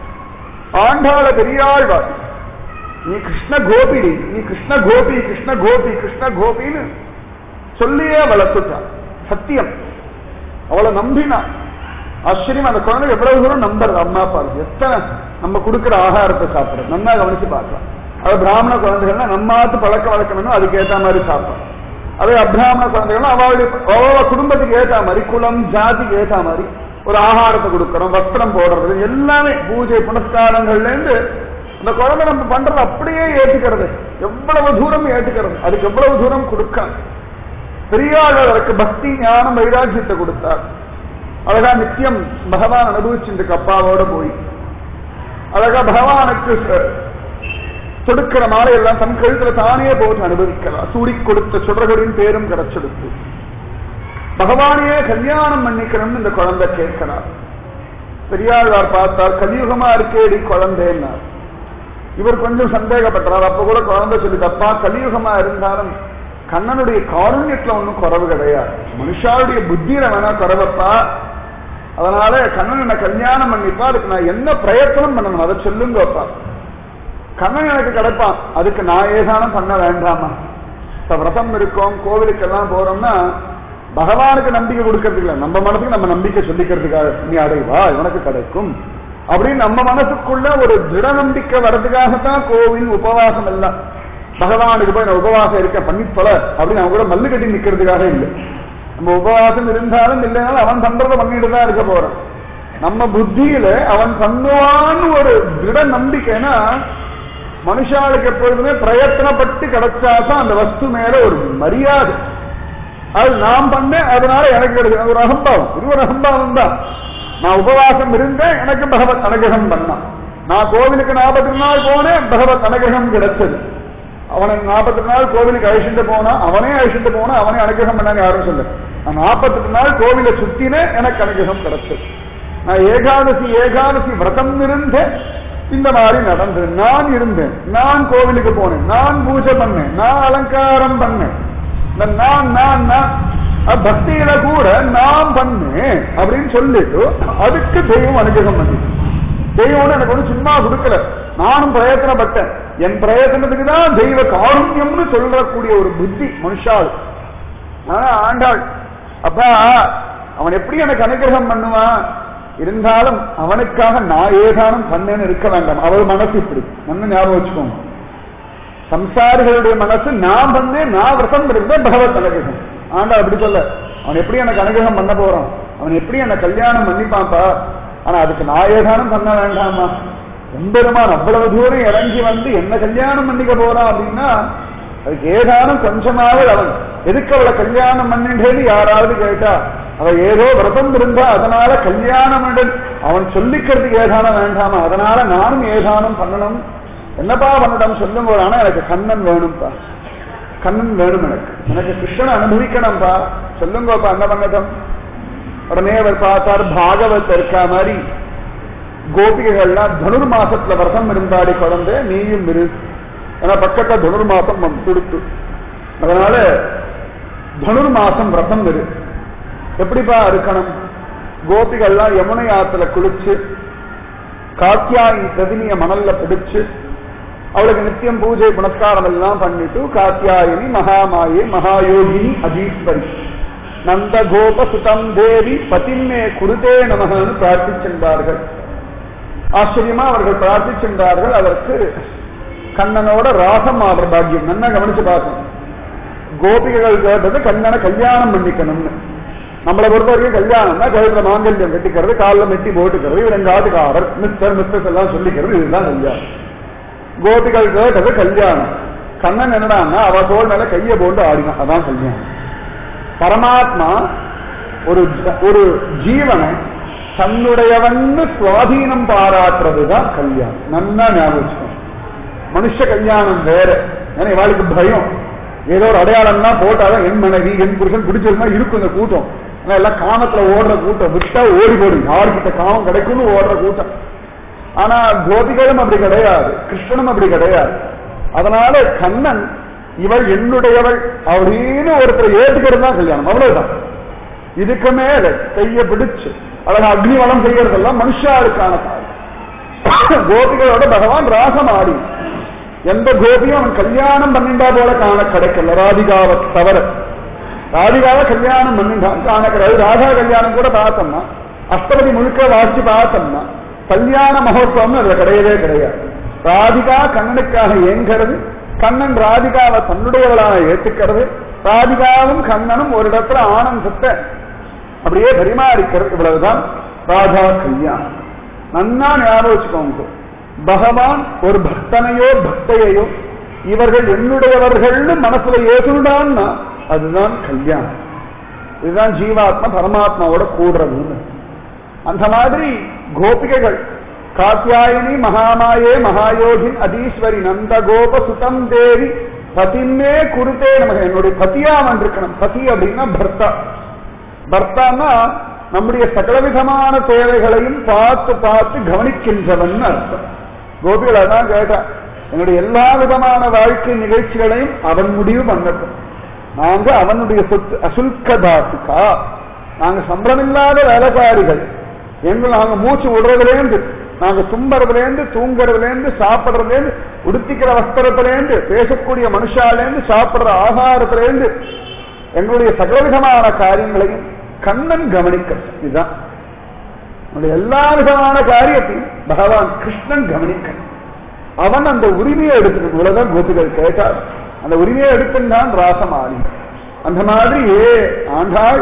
ஆண்டாள பெரியாழ்வார், நீ கிருஷ்ண கோபிடி, நீ கிருஷ்ண கோபி, கிருஷ்ண கோபி, கிருஷ்ண கோபின்னு சொல்லியே வளர்த்துட்டான். சத்தியம் அவளை நம்பினா ஆச்சரியம். அந்த குழந்தை எவ்வளவு தூரம் நம்புறது அம்மா அப்பா, எத்தனை நம்ம கொடுக்குற ஆகாரத்தை சாப்பிடுறது நல்லா கவனிச்சு பார்க்கலாம். அது பிராமண குழந்தைகள்னா நம்மாத்து பழக்க வழக்கணும், அதுக்கு ஏற்ற மாதிரி சாப்பிடும். அதே அப்ராமண குழந்தைகள்னா அவளுடைய அவளோட குடும்பத்துக்கு ஏற்ற மாதிரி, குலம் ஜாதிக்கு ஏற்ற மாதிரி ஒரு ஆகாரத்தை கொடுக்கறோம், வஸ்திரம் போடுறது, எல்லாமே பூஜை புனஸ்காரங்கள்ல இருந்து அந்த குழந்தை நம்ம பண்றது அப்படியே ஏற்றுக்கிறது. எவ்வளவு தூரம் ஏற்றுக்கிறது, அதுக்கு எவ்வளவு தூரம் கொடுக்க. பெரியாளருக்கு பக்தி ஞானம் வைராக்கியத்தை கொடுத்தார். அழகா நித்தியம் பகவான் அனுபவிச்சுட்டு அப்பாவோட போய் அழகா பகவானுக்கு தொடுக்கிற மாலையெல்லாம் தன் கழுத்துல தானே போட்டு அனுபவிக்கலாம். சூடி கொடுத்த சுடர்களின் பேரும் கிடைச்செடுத்து பகவானையே கல்யாணம் பண்ணிக்கணும்னு இந்த குழந்தை கேட்கிறார். பெரியாழ்வார் பார்த்தார், கலியுகமா இருக்கேடி குழந்தைன்னா. இவர் கொஞ்சம் சந்தேகப்பட்டார். அப்ப கூட குழந்தை சொல்லி, தப்பா கலியுகமா இருந்தாலும் கண்ணனுடைய காருண்யத்துல ஒன்றும் குறவு கிடையாது, மனுஷாவுடைய புத்தியில வேணா குறவப்பா. அதனால கண்ணன் என்ன கல்யாணம் பண்ணிப்பா, அதுக்கு நான் என்ன பிரயத்தனம் பண்ணணும் அதை சொல்லுங்கப்பா. கண்ணன் எனக்கு கிடைப்பான், அதுக்கு நான் ஏதானம் பண்ண வேண்டாமா? இப்ப விரதம் இருக்கோம், கோவிலுக்கெல்லாம் போறோம்னா பகவானுக்கு நம்பிக்கை கொடுக்கறதுக்கு இல்லை, நம்ம மனசுக்கு நம்ம நம்பிக்கை சொல்லிக்கிறதுக்காக. நீ அடைவா உனக்கு கிடைக்கும் அப்படின்னு நம்ம மனசுக்குள்ள ஒரு திட நம்பிக்கை வர்றதுக்காகத்தான் கோவில் உபவாசம் எல்லாம். பகவானுக்கு போய் நான் உபவாசம் இருக்க பண்ணிப்பல அப்படின்னு அவங்க கூட மல்லு கட்டி நிக்கிறதுக்காக இல்லை. நம்ம உபவாசம் இருந்தாலும் இல்லைனாலும் அவன் பண்றதை பண்ணிட்டு தான் இருக்க போறோம். நம்ம புத்தியில அவன் பண்ணுவான்னு ஒரு திட நம்பிக்கைன்னா, மனுஷாளுக்கு எப்பொழுதுமே பிரயத்தனப்பட்டு கிடைச்சாதான் அந்த வஸ்து மேல ஒரு மரியாதை. அது நாம் பண்ண அதனால எனக்கு கிடைக்கும் ஒரு அகம்பாவம், இது ஒரு அகம்பாவம் தான். நான் உபவாசம் இருந்தேன், எனக்கு பகவத் அனுகிரகம் பண்ணான். நான் கோவிலுக்கு நாற்பத்தி நாள் போனேன், பகவத் அனுகிரகம் கிடைச்சது. அவனை நாற்பத்தி நாள் கோவிலுக்கு அழிச்சுட்டு போனா, அவனே அழிச்சுட்டு போனா, அவனே அனுகிரகம் பண்ணாங்க யாரும் சொல்ல. நான் நாற்பத்தி நாள் கோவிலை சுத்தினே எனக்கு அனுகிரகம் கிடைச்சது. நான் ஏகாதசி ஏகாதசி விரதம் இருந்தேன், இந்த மாதிரி நடந்தது. நான் இருந்தேன், நான் கோவிலுக்கு போனேன், நான் பூஜை பண்ணேன், நான் அலங்காரம் பண்ணேன், நான் நான் நான் பக்தியில கூட நான் பண்ணேன் அப்படின்னு சொல்லிட்டு அதுக்கு தெய்வம் அனுகிரகம் பண்ணி. தெய்வம் எனக்கு ஒண்ணு சும்மா கொடுக்கல, நானும் பிரயத்தனப்பட்டேன். என் பிரயத்தனத்துக்கு தான் தெய்வ காருண்யம்னு சொல்லக்கூடிய ஒரு புத்தி மனுஷாள். ஆனா ஆண்டாள் அப்பா அவன் எப்படி எனக்கு அனுகிரகம் பண்ணுவான், இருந்தாலும் அவனுக்காக நான் ஏதானும் பண்ணேன்னு இருக்க வேண்டாம். அவள் மனசு இப்படி ஒன்னு ஞாபகம் வச்சுக்கோங்க. சம்சாரிகளுடைய மனசு நான் பண்ணேன், நான் விரதம் இருந்தேன், பகவத் அனுகிரகம். ஆண்டா அப்படி சொல்ல, அவன் எப்படி எனக்கு அனுகிரகம் பண்ண போறான், அவன் எப்படி என்ன கல்யாணம் பண்ணிப்பான்ப்பா, ஆனா அதுக்கு நான் ஏதானும் பண்ண வேண்டாமா? எம்பெருமான் அவ்வளவு தூரம் இறங்கி வந்து என்ன கல்யாணம் பண்ணிக்க போறான் அப்படின்னா, அதுக்கு ஏதானும் கொஞ்சமாவது அவன் எதுக்கு அவளை கல்யாணம் பண்ணின்றேன்னு யாராவது கேட்டா, அவ ஏதோ விரதம் இருந்தா அதனால கல்யாணம் அவன் சொல்லிக்கிறதுக்கு ஏதானம் வேண்டாமா? அதனால நானும் ஏதானம் பண்ணணும். என்னப்பா பண்ணணும் சொல்லுங்க. ஆனா எனக்கு கண்ணன் வேணும்பா, கண்ணன் வேணும், எனக்கு எனக்கு கிருஷ்ணனை அனுபவிக்கணும்பா, சொல்லுங்கப்பா என்ன பண்ணட்டும்? உடனே அவர் பார்த்தார், பாகவத் இருக்கா மாதிரி கோபிகைகள்லாம் தனுர் மாசத்துல விரதம் இருந்தாடி குழந்தை, நீயும் இரு. ஏன்னா பக்கத்துல தனுர் மாசம் கொடுத்து, அதனால தனுர் மாசம் விரதம் இரு. எப்படிப்பா இருக்கணும்? கோபிகள்லாம் யமுனை ஆத்துல குளிச்சு காத்தியாயி பிரதினிய மணல்ல பிடிச்சு அவளுக்கு நித்தியம் பூஜை புனஸ்காரம் எல்லாம் பண்ணிட்டு, காத்தியாயினி மகாமாயே மகாயோகினி அதீஸ்வரி நந்த கோப சுதம் தேவி பதிமே குருதே நமகன்னு பிரார்த்திச்சென்றார்கள். ஆச்சரியமா அவர்கள் பிரார்த்திச்சென்றார்கள். அதற்கு கண்ணனோட ராசம் ஆகிற பாக்கியம் நல்லா கவனிச்சு பார்க்கணும். கோபிகைகள் கேட்டது கண்ணனை கல்யாணம் பண்ணிக்கணும்னு. நம்மளை பொறுத்த வரைக்கும் கல்யாணம்னா கழுத்துல மாங்கல்யம் கட்டிக்கிறது, காலில் மெட்டி போட்டுக்கிறது, ரெண்டு ஆட்டுக்காரர் மிஸ்டர் மிஸ்டர்ஸ் எல்லாம் சொல்லிக்கிறது, இதுதான் கல்யாணம். கோபிகள் கேட்டது கல்யாணம். கண்ணன் என்னடான்னா அவ தோல் மேல கைய போட்டு ஆடினான், அதான் கல்யாணம். பரமாத்மா ஒரு ஒரு ஜீவனை தன்னுடையவன்னு சுவாதீனம் பாராட்டுறதுதான் கல்யாணம். நல்லா ஞாபகம். மனுஷ கல்யாணம் வேற. ஏன்னா இவாளுக்கு பயம், ஏதோ ஒரு அடையாளம்னா போட்டாதான் என் மனைவி என் புருஷன் பிடிச்சிருந்தா இருக்கும் இந்த கூட்டம். ஆனா எல்லாம் காமத்துல ஓடுற கூட்டம், விட்டா ஓடி போடும், யாருக்கிட்ட காமம் கிடைக்கும்னு ஓடுற கூட்டம். ஆனா கோபிகளும் அப்படி கிடையாது, கிருஷ்ணனும் அப்படி கிடையாது. அதனால கண்ணன் இவள் என்னுடையவள் அப்படின்னு ஒருத்தர் ஏற்றுக்கிறது தான் கல்யாணம், அவ்வளவுதான். இதுக்கு மேல கைய பிடிச்சு அழகா அக்னி வளம் செய்யறதெல்லாம் மனுஷாருக்கான கோபிகளோட பகவான் ராசம் ஆடி. எந்த கோபியும் அவன் கல்யாணம் பண்ணிண்டா போல காண கிடைக்கல, ராதிகாவை தவிர. ராதிகாவை கல்யாணம் பண்ணிட்டான் காண கிடையாது. ராதா கல்யாணம் கூட பார்த்தோம்னா, அஷ்டபதி முழுக்க வாசி பார்த்தோம்னா, கல்யாண மகோத்சவம் அதுல கிடையவே கிடையாது. ராதிகா கண்ணனுக்காக ஏங்கிறது, கண்ணன் ராதிகாவை தன்னுடையவளாக ஏற்றுக்கிறது, ராதிகாவும் கண்ணனும் ஒரு இடத்துல ஆனந்தத்தை அப்படியே பரிமாறிக்கிறது. இவ்வளவுதான் ராதா கல்யாணம். நன்னா ஞாபகம் வச்சுக்கோங்க. பகவான் ஒரு பக்தனையோ பக்தையோ இவர்கள் என்னுடையவர்கள்னு மனசுல ஏற்றுடான்னா அதுதான் கல்யாணம். இதுதான் ஜீவாத்மா பரமாத்மாவோட கூடுறது. அந்த மாதிரி கோபிகைகள் காத்தியாயினி மகாமாயே மகாயோகின் அதீஸ்வரி நந்த கோப சுதம் தேவி பதிமே குருத்தே நமக்கு. என்னுடைய பத்தியா வந்திருக்கணும். பதி அப்படின்னா பர்த்தா. பர்த்தான்னா நம்முடைய சகலவிதமான தேவைகளையும் பார்த்து பார்த்து கவனிக்கின்றவன் அர்த்தம். கோபிகள் அதான் கேட்டா, என்னுடைய எல்லா விதமான வாழ்க்கை நிகழ்ச்சிகளையும் அவன் முடிவு பண்ணட்டும். நாங்க அவனுடைய சொத்து, அசுல்க தாசிகா, நாங்க சம்பளமில்லாத வேலைக்காரிகள். எங்கள் நாங்க மூச்சு விடுறதுலேருந்து, நாங்க தும்பறதுலேருந்து, தூங்குறதுலேருந்து, சாப்பிடுறதுலேருந்து, உடுத்திக்கிற வஸ்திரத்திலேருந்து, பேசக்கூடிய மனுஷாலேருந்து, சாப்பிடுற ஆகாரத்திலேருந்து, எங்களுடைய சகலவிதமான காரியங்களையும் கண்ணன் கவனிக்க. இதுதான் எல்லா விதமான காரியத்தையும் பகவான் கிருஷ்ணன் கவனிக்க. அவன் அந்த உரிமையை எடுத்துக்கணும். இவ்வளவுதான் கோபிகள் கேட்டார். அந்த உரிமையை எடுத்துட்டான் ராசமானி. அந்த மாதிரி ஏ ஆண்டாள்,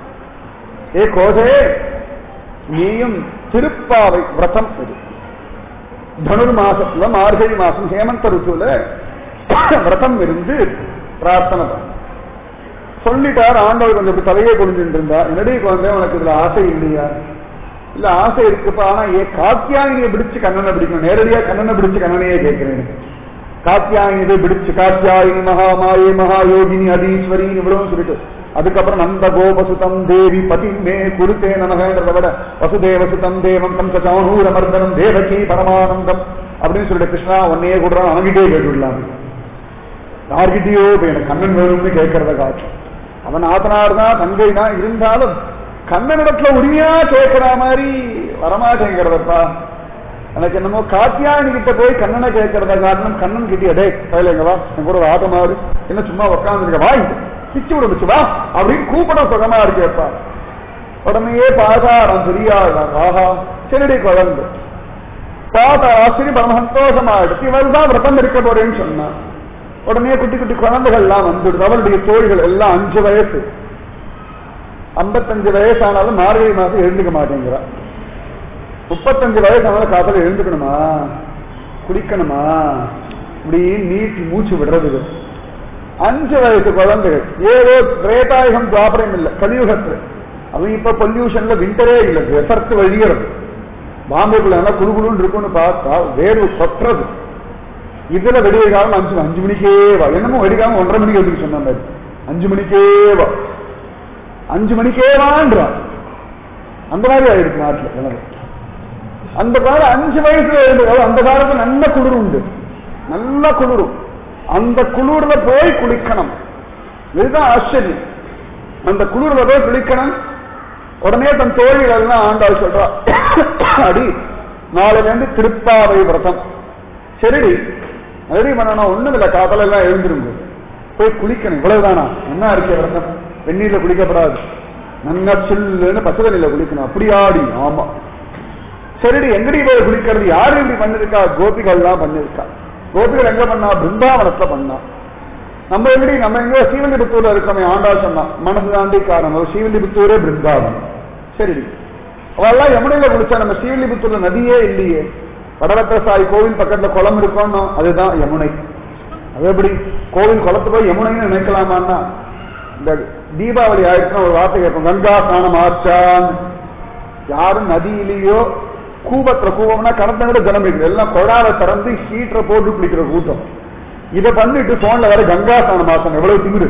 ஏ கோதே, நீயும் திருப்பாவை விரதம் இது. தனுர் மாசத்துல, மார்கழி மாசம் ஹேமந்த ருத்துவல விரதம் இருந்து பிரார்த்தனை பண்ண சொல்லிட்டார். ஆண்டவர் கொஞ்சம் தலையை கொண்டு இருந்தா, என்னடி குழந்தை உனக்கு இதுல ஆசை இல்லையா? இல்ல ஆசை இருக்குப்பா, ஆனா ஏ காத்தியாயினியை பிடிச்சு கண்ணனை பிடிக்கணும். நேரடியா கண்ணனை பிடிச்சு கண்ணனையே கேட்கிறேன். காத்தியாயினியை பிடிச்சு காத்தியாயினி மகாமாயே மகாயோகினி அதீஸ்வரி இவ்வளவு சொல்லிட்டு அதுக்கப்புறம் நந்த கோபசுதம் தேவி பதிமே குருத்தே நமகன்றத விட வசுதேவசுதம் தேவம் தம் சானூர மர்தனம் தேவகி பரமானந்தம் அப்படின்னு சொல்லிட்டு கிருஷ்ணா ஒன்னையே கூடுறான், அவன்கிட்டே கேட்டுடலாம். யார்கிட்டயோ எனக்கு கண்ணன் வேணும்னு கேட்கறத காட்சி. அவன் ஆத்தனார் தான், தங்கை தான், இருந்தாலும் கண்ணனிடத்துல உரிமையா கேட்கிற மாதிரி வரமாட்டேங்கிறதப்பா. எனக்கு என்னமோ காத்தியாயனி கிட்ட போய் கண்ணனை கேட்கறத காரணம், கண்ணன் கிட்டே டே கையிலங்கவா என் கூட ஆட்டமாறு என்ன சும்மா உட்காந்துருக்க வா பிச்சு விடுச்சு வா அப்படின்னு கூப்பிட சுகமா இருக்கேப்பா. உடனேயே பாதாரம் தெரியாதான், ஆஹா செடி குழந்தை பாதா ஆசிரி பரம சந்தோஷமா எடுத்து இவர் தான் விரதம் இருக்க போறேன்னு சொன்னான். உடனே குட்டி குட்டி குழந்தைகள் எல்லாம் வந்துடுது. அவருடைய தோழிகள் எல்லாம் அஞ்சு வயசு ஐம்பத்தஞ்சு வயசானாலும் மார்கழி மாசம் எழுந்துக்க மாட்டேங்கிறா. முப்பத்தஞ்சு வயசானாலும் காதல எழுந்துக்கணுமா, குடிக்கணுமா, இப்படி நீட்டி மூச்சு விடுறது. அஞ்சு வயசு குழந்தைகள் ஏதோ திரேதாயுகம் துவாபரம் இல்லை கலியுகத்துல. அவன் இப்ப பொல்யூஷன்ல விண்டரே இல்லை, எஃபர்ட் வழிகிறது. பாம்பேக்குள்ள நல்லா குழுகுழுன்னு இருக்குன்னு பார்த்தா வேர்வு கொட்டுறது. இதுல வெடிகாலம் அஞ்சு அஞ்சு மணிக்கே வா, என்னமோ வெடிகாலம் ஒன்றரை மணிக்கு எதுக்கு சொன்ன மாதிரி அஞ்சு மணிக்கே வா, அஞ்சு மணிக்கே வான்றான். அந்த மாதிரி ஆயிருக்கு நாட்டுல எனக்கு. அந்த காலம் அஞ்சு வயசுல இருந்து அந்த காலத்துல நல்ல குளிர் உண்டு, நல்ல குளிரும். அந்த குளிர்ல போய் குளிக்கணும். இதுதான் ஆச்சரியம். அந்த குளிர்ல போய் குளிக்கணும். உடனே தன் தோழிகள் எல்லாம் ஆண்டாள் சொல்றா, அடி நாளைல இருந்து திருப்பாவை விரதம். சரிடி ரெடி பண்ணணும், ஒண்ணும் இல்லை, காதல எல்லாம் எழுந்திருங்க போய் குளிக்கணும். இவ்வளவுதானா? என்ன இருக்கே விரதம்? வெந்நீர்ல குளிக்கப்படாது, நல்லா சில்லுன்னு பசுதண்ணில குளிக்கணும். அப்படியாடி? ஆமா. சரிடி எங்கடி போய் குளிக்கிறது? யாரு இப்படி பண்ணிருக்கா? கோபிகள் தான் பண்ணிருக்கா. கோபிகள் எங்க பண்ணா? பிருந்தாவனத்துல பண்ணா. நம்ம எப்படி நம்ம எங்க ஸ்ரீவில்லிபுத்தூர்ல இருக்கோமே, ஆண்டாள் சொன்னா மனசு தாண்டி காரணம் ஸ்ரீவில்லிபுத்தூரே பிருந்தாவனம். சரிடி அவெல்லாம் யமுனையில குளிச்சா, நம்ம ஸ்ரீவில்லிபுத்தூர்ல நதியே இல்லையே. வடவத்திர சாய் கோவில் பக்கத்துல குளம் இருக்கோம்னா அதுதான் யமுனை. அது எப்படி கோவில் குளத்து போய் யமுனைன்னு நினைக்கலாமான்னா, இந்த தீபாவளி ஆயிடுச்சுன்னா ஒரு வார்த்தை கேட்போம், கங்கா ஸ்நானம் ஆச்சான். யாரும் நதியிலேயோ கூபத்துல கூபம்னா கடந்த விட ஜலம் இருக்குது, எல்லாம் கொழாவை திறந்து ஹீட்டரை போட்டு குளிக்கிற கூட்டம். இதை பண்ணிட்டு போன்ல வேற கங்கா ஸ்நானம் ஆச்சான். எவ்வளவு திமிரு!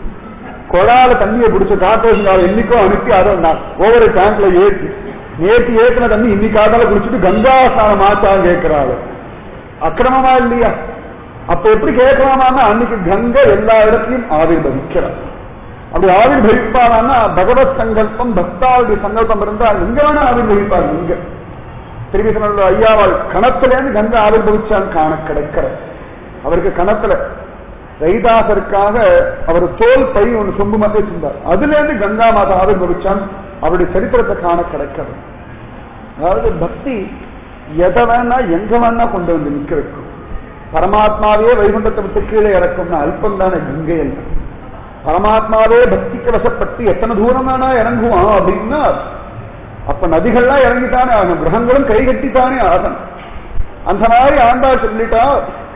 கொழால தண்ணியை பிடிச்ச காத்தோசிங்கால என்னைக்கோ அனுப்பி அதை ஒவ்வொரு டேங்க்ல ஏற்றி நேற்று ஏற்றின தண்ணி இன்னைக்காதால குடிச்சிட்டு கங்கா ஸ்நானம் ஆச்சான்னு கேட்கிறாள். அக்கிரமமா இல்லையா? அப்ப எப்படி கேட்கலாமான்னா, அன்னைக்கு கங்கை எல்லா இடத்தையும் ஆவிர்வதிக்கிறார். அப்படி ஆவிர்வதிப்பானா பகவத் சங்கல்பம் பக்தாவுடைய சங்கல்பம் இருந்தா எங்க வேணா ஆவிர்வதிப்பார். இங்க திருவிசனூர் ஐயாவால் கணத்திலேருந்து கங்கை ஆவிர்வதிச்சான் காண கிடைக்கிற. அவருக்கு கணத்துல ரைதாசருக்காக அவர் தோல் பை ஒன்று சொம்பு மாதிரி வச்சிருந்தார், அதுல இருந்து கங்கா மாதா ஆவிர்வதிச்சான். அவருடைய சரித்திரத்தை காண கிடைக்கிறது. அதாவது பக்தி எதை வேணா எங்க வேணா கொண்டு வந்து நிக்க வைக்கும். பரமாத்மாவே வைகுண்டத்தை விட்டு கீழே இறக்கும்னா அல்பம் தானே கங்கை அல்ல. பரமாத்மாவே பக்திக்கு வசப்பட்டு எத்தனை தூரம் வேணா இறங்குவான் அப்படின்னா, அப்ப நதிகள்லாம் இறங்கித்தானே ஆகணும், கிரகங்களும் கைகட்டித்தானே ஆகணும். அந்த மாதிரி ஆண்டாள் சொல்லிட்டா,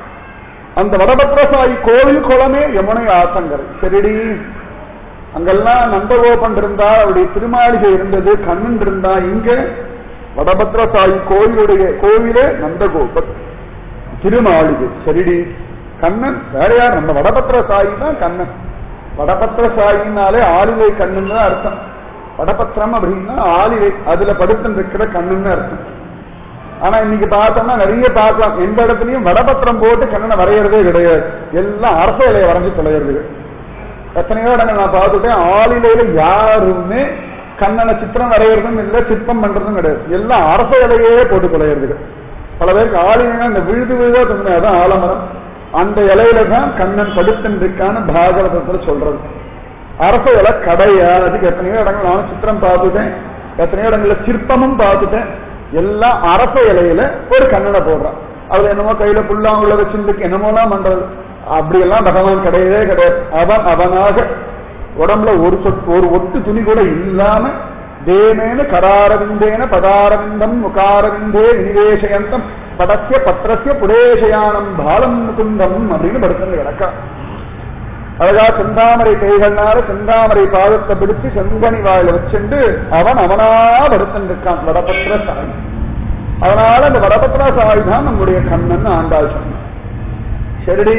அந்த வடபத்ரசாயி கோவில் குளமே யமுனை ஆத்தங்கரை. சரிடி அங்கெல்லாம் நந்தகோபன் இருந்தா, அவருடைய திருமாளிகை இருந்தது, கண்ணன் இருந்தா. இங்க வடபத்ரசாயி கோவிலுடைய கோவிலே நந்தகோபன் திருமாளிகை. சரிடி கண்ணன் வேற யார்? நம்ம வடபத்ரசாயி தான் கண்ணன். வடபத்ரசாயினாலே ஆளிலை கண்ணன் தான் அர்த்தம். வடபத்திரம் அப்படின்னா ஆலிலை, அதுல படுத்து இருக்கிற கண்ணுன்னு அர்த்தம். ஆனா இன்னைக்கு பார்த்தோம்னா நிறைய பார்க்கலாம், எந்த இடத்துலயும் வடபத்திரம் போட்டு கண்ணனை வரைகிறதே கிடையாது, எல்லாம் அரச இலையை வரைஞ்சு தொலைகிறது. எத்தனையோ இடங்கள் நான் பார்த்துட்டேன், ஆளிலையில யாருமே கண்ணனை சித்திரம் வரைகிறதும் இல்லை, சிற்பம் பண்றதும் கிடையாது, எல்லாம் அரச இலையே போட்டு தொலைகிறது. பல பேருக்கு ஆளிலைனா இந்த விழுது விழுதா தோணுது, அதான் ஆலமரம். அந்த இலையில தான் கண்ணன் படுத்திருக்கான பாகவதத்துல சொல்றது. அரச இலை கிடையாது. அதுக்கு எத்தனையோ இடங்கள் நானும் சித்திரம் பார்த்துட்டேன், எத்தனையோ இடங்கள்ல சிற்பமும் பார்த்துட்டேன். எல்லாம் அரச இலையில ஒரு கண்ணனை போடுறான். அதுல என்னமோ கையில புல்லாங்குள்ள வச்சிருக்கு, என்னமோலாம் பண்றது. அப்படியெல்லாம் பகவான் கிடையவே கிடையாது. அவன் அவனாக உடம்புல ஒரு சொட்டு ஒரு ஒட்டு துணி கூட இல்லாம தேமேன கராரவிந்தேன பதாரவிந்தம் முகாரவிந்தே நிவேசயந்தம் படசிய பத்திரசிய புடேசயானம் பாலம் முகுந்தம் அப்படின்னு படுத்து கிடக்கா. அழகா செந்தாமரை கைகள்னால செந்தாமரை பாதத்தை பிடிச்சு செங்கனி வாயில வச்சுண்டு அவன் அவனா படுத்திருக்கான் வடபத்திர சாய். அதனால அந்த வடபத்திர சாய் தான் நம்முடைய கண்ணன் ஆண்டாள் சொன்னான். சரிடி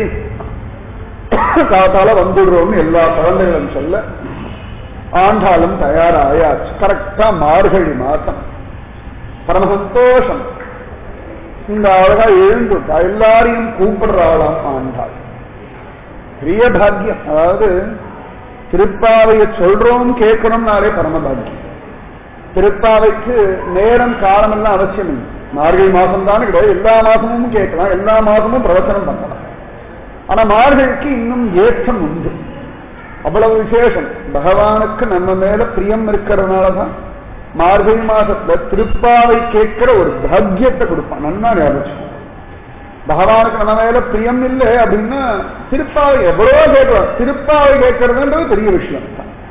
காத்தால வந்துடுறோம்னு எல்லா குழந்தைகளும் சொல்ல ஆண்டாளும் தயாராயாச்சு. கரெக்டா மார்கழி மாசம், பரம சந்தோஷம். இந்த அழகா எழுந்துட்டா, எல்லாரையும் கூப்பிடுறாளாம் ஆண்டாள். பெரிய பாக்கியம். அதாவது திருப்பாவையை சொல்றோம் கேட்கணும்னாலே பரமபாக்கியம். திருப்பாவைக்கு நேரம் காலம் எல்லாம் அவசியம் இல்லை. மார்கழி மாசம் தானே கிடையாது, எல்லா மாசமும் கேட்கலாம், எல்லா மாசமும் பிரவச்சனம் பண்ணலாம். ஆனா மார்கழிக்கு இன்னும் ஏற்றம் உண்டு, அவ்வளவு விசேஷம். பகவானுக்கு நம்ம மேல பிரியம் இருக்கிறதுனாலதான் மார்கழி மாசத்துல திருப்பாவை கேட்கிற ஒரு பாக்கியத்தை கொடுப்பான். நன்னா ஞாபகம். பகவானுக்கு நம்ம மேல பிரியம் இல்லை அப்படின்னா திருப்பாவை எவ்வளவோ கேட்கலாம். திருப்பாவை கேட்கறதுன்றது பெரிய விஷயம்.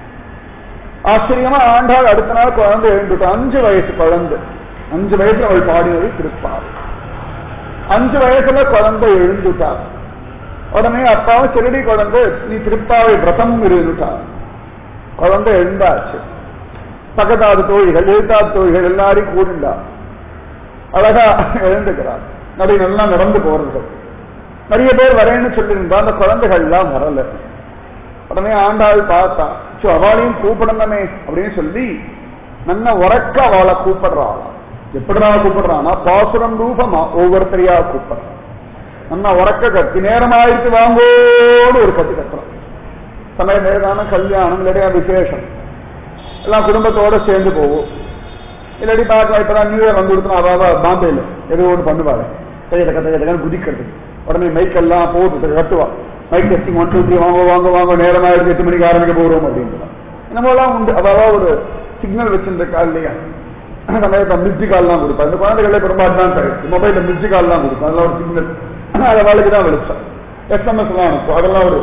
ஆச்சரியமா ஆண்டாள் அடுத்த நாள் குழந்தை எழுந்துட்டு, அஞ்சு வயசு குழந்தை, அஞ்சு வயசுல அவள் பாடினது திருப்பாவை. அஞ்சு வயசுல குழந்தை எழுந்துட்டார். உடனே அப்பாவும் செருடி குழந்தை நீ திருப்பாவை விரதம் இருந்துட்டார். குழந்தை எழுந்தாச்சு. பக்கத்தாது தோழிகள் எழுத்தாது தோழிகள் எல்லாரையும் கூடுண்டா. அழகா எழுந்துக்கிறார். அப்படி நல்லா நடந்து போறது. நிறைய பேர் வரேன்னு சொல்லியிருந்தா அந்த குழந்தைகள் எல்லாம் வரல. உடனே ஆண்டாள் பார்த்தா, அவளையும் கூப்பிடணுமே அப்படின்னு சொல்லி நல்ல உறக்க அவளை கூப்பிடுறாள். எப்படினா கூப்பிடுறான்னா பாசுரம் ரூபமா ஒவ்வொருத்தரையா கூப்பிடுறான். நல்லா உறக்க கத்தி நேரமாயிட்டு வாங்கோடு ஒரு கத்து கத்துறான். சமயம் நேரமான கல்யாணம் இல்லாட்டியா விசேஷம் எல்லாம் குடும்பத்தோட சேர்ந்து போவோம். இல்லாட்டி பார்க்கலாம், இப்பதான் நியூ இயர் வந்து கொடுத்தோம், அதாவது பாம்பேல ஏதோ ஒன்று பண்ணுவாங்க, கையில கத்த கத்த குதிக்கிறது. உடனே மைக்கெல்லாம் போட்டு கட்டுவா, mike testing one two three வாங்க வாங்க வாங்க நேரமாயிருக்கு, எட்டு மணிக்கு ஆரம்பிக்க போகிறோம் அப்படின்னு நம்மளாம் உண்டு. அதாவது ஒரு சிக்னல் வச்சிருக்கா இல்லையா, சமயத்தை மிஸ்ஜி கால்லாம் கொடுப்பா. இந்த குழந்தைகளே ரொம்ப அட்வான்ஸ் ஆயிடுச்சு, மொபைல்ல மிஸ்ஜி கால்லாம் கொடுப்பா. அதெல்லாம் ஒரு சிக்னல், அதை வாழ்க்கை தான் வெளிச்சம். எஸ்எம்எஸ் எல்லாம் அனுப்பும், அதெல்லாம் ஒரு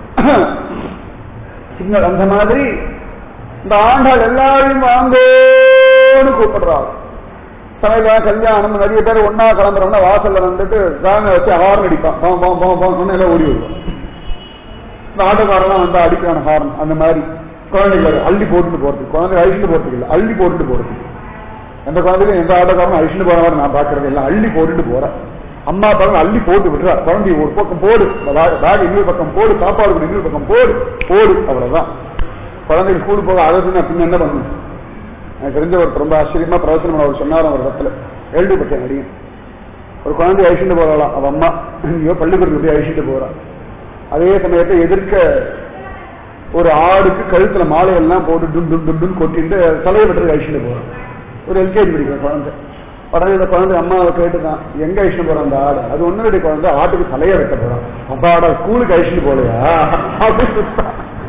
சிக்னல். அந்த மாதிரி இந்த ஆண்டாள் எல்லாரையும் வாங்கோன்னு கூப்பிடுறாள். சமையல கல்யாணம் நிறைய பேர் ஒன்னா கிளம்புறோம்னா வாசல்ல வந்துட்டு வேனை வச்சு ஹார்ன் அடிப்பான், எல்லாம் ஓடி வருவான். இந்த ஆட்டோக்காரெல்லாம் வந்து அடிக்கிறான ஹார்ன். அந்த மாதிரி குழந்தைகள் அள்ளி போட்டுட்டு போறது, குழந்தை அழிச்சுட்டு போறதுக்கு இல்லை, அள்ளி போட்டுட்டு போறது. எந்த குழந்தைக்கும் எந்த ஆட்டோக்காரனும் அழிச்சுட்டு போற மாதிரி நான் பாக்குறது இல்லை, அள்ளி போட்டுட்டு போறேன். அம்மா பக்கம் அள்ளி போட்டு விட்டுறா, குழந்தை ஒரு பக்கம் போடு, பேக் இன்னொரு பக்கம் போடு, சாப்பாடு இன்னொரு பக்கம் போடு போடு அவ்வளவுதான். குழந்தைகள் ஸ்கூல் போக அழகுன்னா பின்ன என்ன பண்ணும். எனக்கு தெரிஞ்ச ஒரு ரொம்ப ஆச்சரியமா பிரவச்சனம் அவர் சொன்னார். ஒரு இடத்துல எழுதிப்பட்டேன் அடியும். ஒரு குழந்தை அழிச்சுட்டு போறாளாம், அவ அம்மா ஐயோ பள்ளிக்கூடத்துக்கு போய் அழிச்சுட்டு போறான். அதே சமயத்தை எதிர்க்க ஒரு ஆடுக்கு கழுத்துல மாலையெல்லாம் போட்டு டும் டும் டும் கொட்டிட்டு தலையை வெட்டுறது அழிச்சுட்டு போறான். ஒரு எல்கேஜி படிக்கிற குழந்தை. உடனே இந்த குழந்தை அம்மாவை கேட்டுதான், எங்க அழிச்சுட்டு போறான் அந்த ஆடு? அது ஒன்னு குழந்தை ஆட்டுக்கு தலையை வெட்ட போறான். அப்பா ஆடா ஸ்கூலுக்கு அழிச்சுட்டு போலையா அப்படின்னு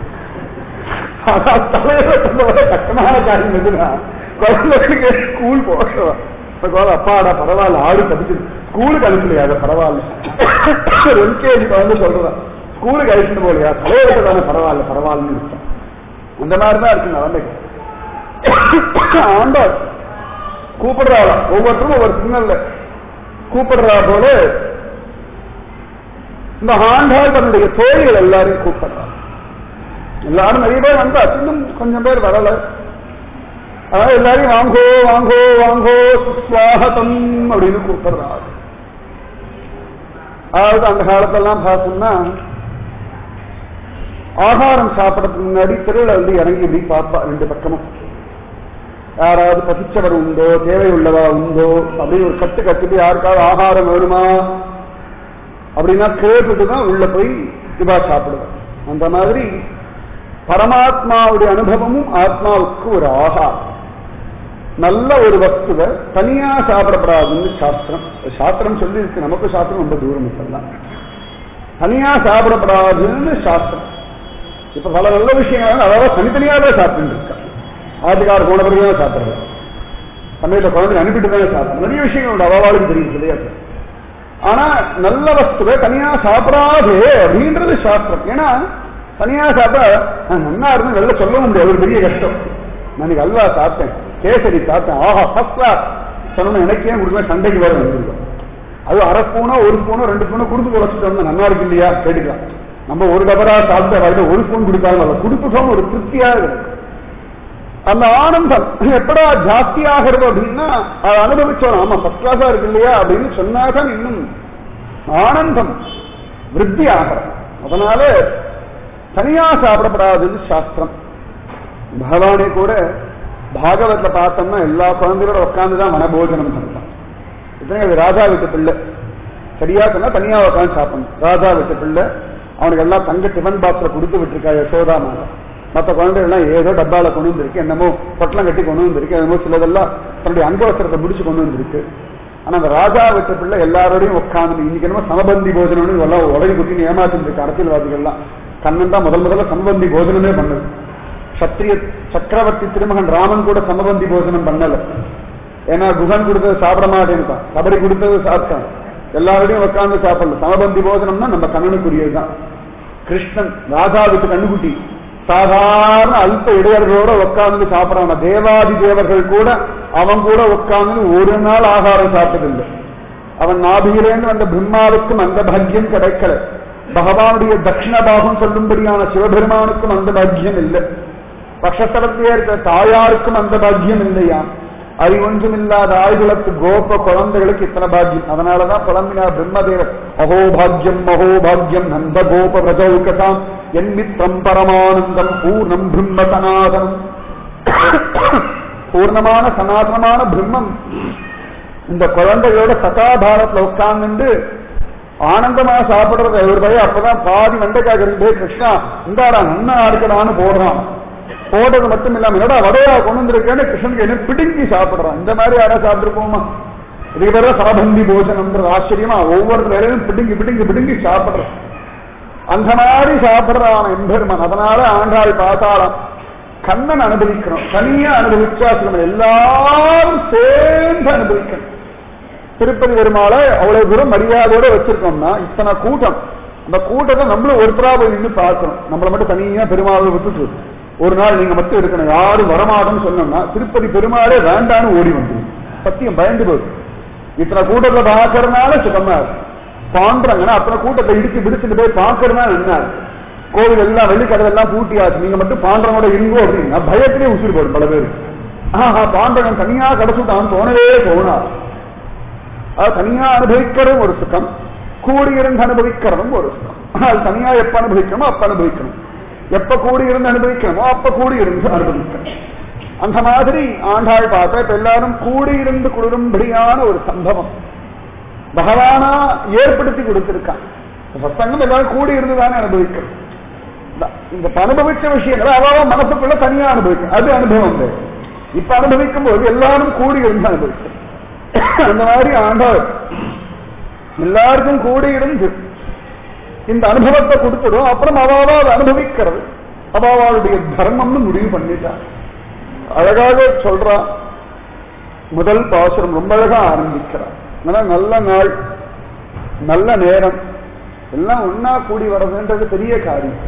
தலையை வெட்ட கஷ்டமான காரியம் எதுனா குழந்தைக்கு ஸ்கூல் போறோம். அப்பாடா பரவாயில்ல, ஆடு படிச்சு ஸ்கூலுக்கு அனுப்பலையா, அதை பரவாயில்ல. எல்கேஜி குழந்தை சொல்றதான் ஸ்கூலுக்கு அழிச்சுட்டு போலையா, தலையை வெட்டதானே பரவாயில்ல பரவாயில்லன்னு இருக்கேன். அந்த மாதிரிதான் இருக்கு குழந்தைக்கு. ஆண்டாள் கூப்பிடுறாளா, ஒவ்வொருத்தரும் ஒவ்வொரு சிக்னல்ல கூப்பிடுறா போல இந்த ஆண்டாள் தன்னுடைய தோழிகள் எல்லாரையும் கூப்பிடுறா. எல்லாரும் நிறைய பேர் வந்தா, இன்னும் கொஞ்சம் பேர் வரல. அதாவது எல்லாரையும் வாங்கோ வாங்கோ வாங்கோ சுஸ்வாகதம் அப்படின்னு கூப்பிடுறாரு. அதாவது அந்த காலத்தெல்லாம் பார்த்தோம்னா ஆகாரம் சாப்பிடறதுக்கு முன்னாடி திருவிழா வந்து இறங்கி இப்படி பார்ப்பா ரெண்டு பக்கமும். யாராவது பசிச்சவர் உண்டோ, தேவை உள்ளவா உண்டோ அப்படின்னு ஒரு கட்டு கட்டுட்டு யாருக்காவது ஆகாரம் வேணுமா அப்படின்னா கேட்டுட்டுதான் உள்ள போய் இவா சாப்பிடுவார். அந்த மாதிரி பரமாத்மாவுடைய அனுபவமும் ஆத்மாவுக்கு ஒரு ஆகாரம். நல்ல ஒரு வஸ்துவை தனியா சாப்பிடப்படாதுன்னு சாஸ்திரம் சாஸ்திரம் சொல்லி இருக்கு. நமக்கு சாஸ்திரம் ரொம்ப தூரம் சொல்லலாம். தனியா சாப்பிடப்படாதுன்னு சாஸ்திரம். இப்ப பல நல்ல விஷயங்கள் அதாவது தனித்தனியாவே சாப்பிட்டு இருக்கா. ஆட்டுக்கார போன பிறகுதான் சாப்பிடுறது, சமயத்தை குழந்தை அனுப்பிட்டு தானே சாப்பிடும். நிறைய விஷயங்கள் உண்டு, அவாவாளுக்கு தெரியும் கிடையாது. ஆனா நல்ல வஸ்துவை தனியா சாப்பிடாது அப்படின்றது சாஸ்திரம். ஏன்னா தனியா சாப்பிட்டா நன்னா இருந்து வெளில சொல்லவும் முடியாது, ஒரு பெரிய கஷ்டம். நான் அல்வா சாப்பிட்டேன், கேசரி சாப்பிட்டேன், ஆஹா ஃபர்ஸ்ட் கிளாஸ் சொன்ன எனக்கே கொடுக்க சண்டைக்கு வேற வந்துருக்கோம். அது அரை ஸ்பூனோ ஒரு ஸ்பூனோ ரெண்டு ஸ்பூனோ கொடுத்து குறைச்சிட்டு நல்லா இருக்கு இல்லையா கேட்டுக்கலாம். நம்ம ஒரு டபரா சாப்பிட்ட வாயில ஒரு ஸ்பூன் கொடுத்தாலும் நல்லா கொடுத்துட்டோம், ஒரு திருப்தியாக இருக்கு. அந்த ஆனந்தம் எப்படா ஜாஸ்தி ஆகிறது அப்படின்னா அதை அனுபவிச்சோம். ஆமா ஃபர்ஸ்ட் கிளாஸா இருக்கு இல்லையா அப்படின்னு சொன்னாதான் இன்னும் ஆனந்தம் விருத்தி ஆகிறது. அதனால தனியா சாப்பிடப்படாதுன்னு சாஸ்திரம். பகவானே கூட பாகவத்ல பார்த்தோம்னா எல்லா குழந்தைகளோட உட்காந்துதான் வனபோஜனம் பண்ணலாம். இது ராஜா வீட்டு பிள்ளை, சரியா சொன்னா தனியா உட்காந்து சாப்பிடணும். ராஜா வீட்டு பிள்ளை அவனுக்கு எல்லாம் தங்க டிஃபன் பாக்ஸ்ல கொடுத்து விட்டுருக்கா யசோதா மாதா. மற்ற குழந்தைகள் எல்லாம் ஏதோ டப்பால கொண்டு வந்திருக்கு, என்னமோ பொட்டலம் கட்டி கொண்டு வந்திருக்கு, என்னமோ சிலதெல்லாம் தன்னுடைய அங்கவசரத்தை முடிச்சு கொண்டு வந்திருக்கு. ஆனா அந்த ராஜா வீட்டு பிள்ளை எல்லாரோடையும் உட்காந்து இன்னைக்கு என்னமோ சமபந்தி போஜனம்னு எல்லாம் உடனே குட்டின்னு ஏமாத்திட்டு இருக்கு அரசியல்வாதிகள்லாம். கண்ணன் தான் முதல் முதல்ல சமபந்தி போஜனமே பண்ணது. சத்திரிய சக்கரவர்த்தி திருமகன் ராமன் கூட சமபந்தி போஜனம் பண்ணல. ஏன்னா குகன் கொடுத்தது சாப்பிட மாட்டேன்னுட்டான், கபடி கொடுத்தது சாப்பிட்டான், எல்லாரோடையும் உட்காந்து சாப்பிடல. சமபந்தி போஜனம்னா நம்ம கண்ணனுக்குரியதுதான். கிருஷ்ணன் ராஜா வீட்டு கண்ணுக்குட்டி சாதாரண அல்ப இடையர்களோட உட்கார்ந்து சாப்பிடறாங்க. தேவாதி தேவர்கள் கூட அவன் கூட உட்கார்ந்து ஒரு நாள் ஆகாரம் சாப்பிட்டதில்லை. அவன் நாபியிலேருந்து அந்த பிரம்மாவுக்கும் அந்த பாக்கியம் கிடைக்கல. பகவானுடைய தட்சிண பாகம் சொல்லும்படியான சிவபெருமானுக்கும் அந்த பாக்கியம் இல்லை. பக்ஷஸ்தலத்திலே இருக்கிற தாயாருக்கும் அந்த பாக்கியம் இல்லையா. அறிவொன்றும் இல்லாத ஆய்குலத்து கோப குழந்தைகளுக்கு இத்தனை பாக்கியம். அதனாலதான் புலம்பினார் பிரம்மதேவர், அகோபாகியம் மகோபாகியம் நந்த கோப பிரஜௌகசாம் என் மித்திரம் பரமானந்தம் பூர்ணம் பிரம்ம சனாதனம். பூர்ணமான சனாதனமான பிரம்மம் இந்த குழந்தைகளோட சதாபாரத்துல உட்கார்ந்து ஆனந்தமா சாப்பிடுறது ஒரு பையன். அப்பதான் பாதி வெண்டைக்காய் இருந்து கிருஷ்ணா இந்தாடா நன்னா இருக்கடான்னு போடுறான். போடுறது மட்டும் இல்லாம என்னடா வடையா கொண்டு வந்திருக்கேன்னு கிருஷ்ணனுக்கு என்ன பிடுங்கி சாப்பிடுறான். இந்த மாதிரி யாரா சாப்பிட்டுருப்போமா? இதுக்கு பேர சமபந்தி போஜனம்ன்றது ஆச்சரியமா ஒவ்வொரு வேலையும் பிடுங்கி பிடுங்கி பிடுங்கி சாப்பிடுறான். அந்த மாதிரி சாப்பிடுறான் எம்பெருமான். அதனால ஆண்டாள் பார்த்தாலாம் கண்ணன் அனுபவிக்கிறோம், தனியா அனுபவிச்சா நம்ம எல்லாரும் சேர்ந்து அனுபவிக்கணும். திருப்பதி பெருமாளை அவ்வளவு தூரம் மரியாதையோட வச்சிருக்கோம்னா இத்தனை கூட்டம், அந்த கூட்டத்தை நம்மளும் ஒருத்தரா போய் நின்று பார்க்கணும். நம்மளை மட்டும் தனியா பெருமாளை விட்டுட்டு ஒரு நாள் நீங்க மட்டும் இருக்கணும் யாரும் வரமாட்டோம்னு சொன்னோம்னா திருப்பதி பெருமாளே வேண்டான்னு ஓடி வந்து சத்தியம் பயந்து போகுது. இத்தனை கூட்டத்தை பார்க்கறதுனால சுகமா இருக்கு. பாண்டுறாங்கன்னா அத்தனை கூட்டத்தை இடிச்சு பிடிச்சிட்டு போய் பார்க்கறதுனால என்ன கோவில் எல்லாம் வெள்ளிக்கடை எல்லாம் பூட்டியாச்சு, நீங்க மட்டும் பாண்டவனோட இருங்கோ அப்படின்னா பயத்திலே உசுறு போடும் பல பேர். ஆஹா பாண்டவன் தனியா கிடைச்சுட்டான்னு தோணவே தோணாது. அது தனியா அனுபவிக்கிறதும் ஒரு சுகம், கூடியிருந்து அனுபவிக்கிறதும் ஒரு சுகம். அது தனியா எப்ப அனுபவிக்கணுமோ அப்ப அனுபவிக்கணும், எப்ப கூடியிருந்து அனுபவிக்கணுமோ அப்ப கூடியிருந்து அனுபவிக்கணும். அந்த மாதிரி ஆண்டாள் பார்த்தா இப்ப எல்லாரும் கூடியிருந்து குளிரும்படியான ஒரு சம்பவம் பகவானா ஏற்படுத்தி கொடுத்திருக்கான். சத்தங்கம் எல்லாரும் கூடியிருந்து தானே அனுபவிக்கணும். இந்த அனுபவிச்ச விஷயங்களை அவாவ மனசுக்குள்ள தனியா அனுபவிக்கணும், அது அனுபவம். இப்ப அனுபவிக்கும் போது எல்லாரும் கூடியிருந்து அனுபவிக்கணும். அந்த மாதிரி ஆண்டாள் எல்லாருக்கும் கூடியிருந்து இந்த அனுபவத்தை கொடுத்துடும். அப்புறம் அவாவா அதை அனுபவிக்கிறது அவாவாளுடைய தர்மம்னு முடிவு பண்ணிட்டார். அழகாக சொல்றா. முதல் பாசுரம் ரொம்ப அழகா ஆரம்பிக்கிறார். நல்ல நாள் நல்ல நேரம் எல்லாம் ஒன்னா கூடி வர்றதுன்றது பெரிய காரியம்.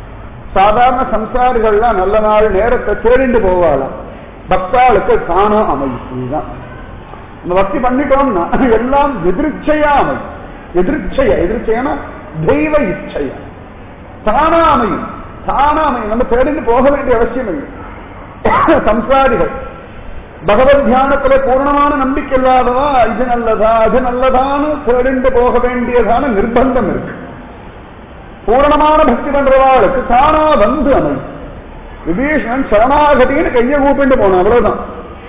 சாதாரண சம்சாரிகள்லாம் நல்ல நாள் நேரத்தை தேடிண்டு போவாளாம், பக்தாளுக்கு தானா அமையும். இதுதான் இந்த பக்தி பண்ணிட்டோம்னா எல்லாம் எதிர்ச்சையா அமையும். எதிர்ச்சைய எதிர்ச்சையான தெய்வ இச்சையா தானா அமையும். தானா அமையும், நம்ம தேடிந்து போக வேண்டிய அவசியம் இல்லை. சம்சாரிகள் பகவத் தியானத்துல பூர்ணமான நம்பிக்கை இல்லாதவா இது நல்லதா அது நல்லதான்னு தேடிந்து போக வேண்டியதான நிர்பந்தம் இருக்கு. பூரணமான பக்தி பண்றவாளுக்கு தானா வந்து அமையும். விபீஷணன் சரணாகதின்னு கையை கூப்பிட்டு போனான், அவ்வளவுதான்.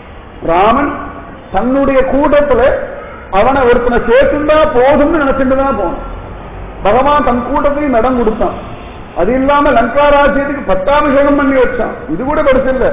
ராமன் தன்னுடைய கூட்டத்துல அவனை ஒருத்தனை சேர்த்துண்டா போதும்னு நினைச்சுட்டுதான் போனான். பகவான் தன் கூட்டத்தையும் இடம் கொடுத்தான். அது இல்லாம லங்கா ராஜ்யத்துக்கு பட்டாபிஷேகம் பண்ணி வச்சான். இது கூட படிச்சில்ல.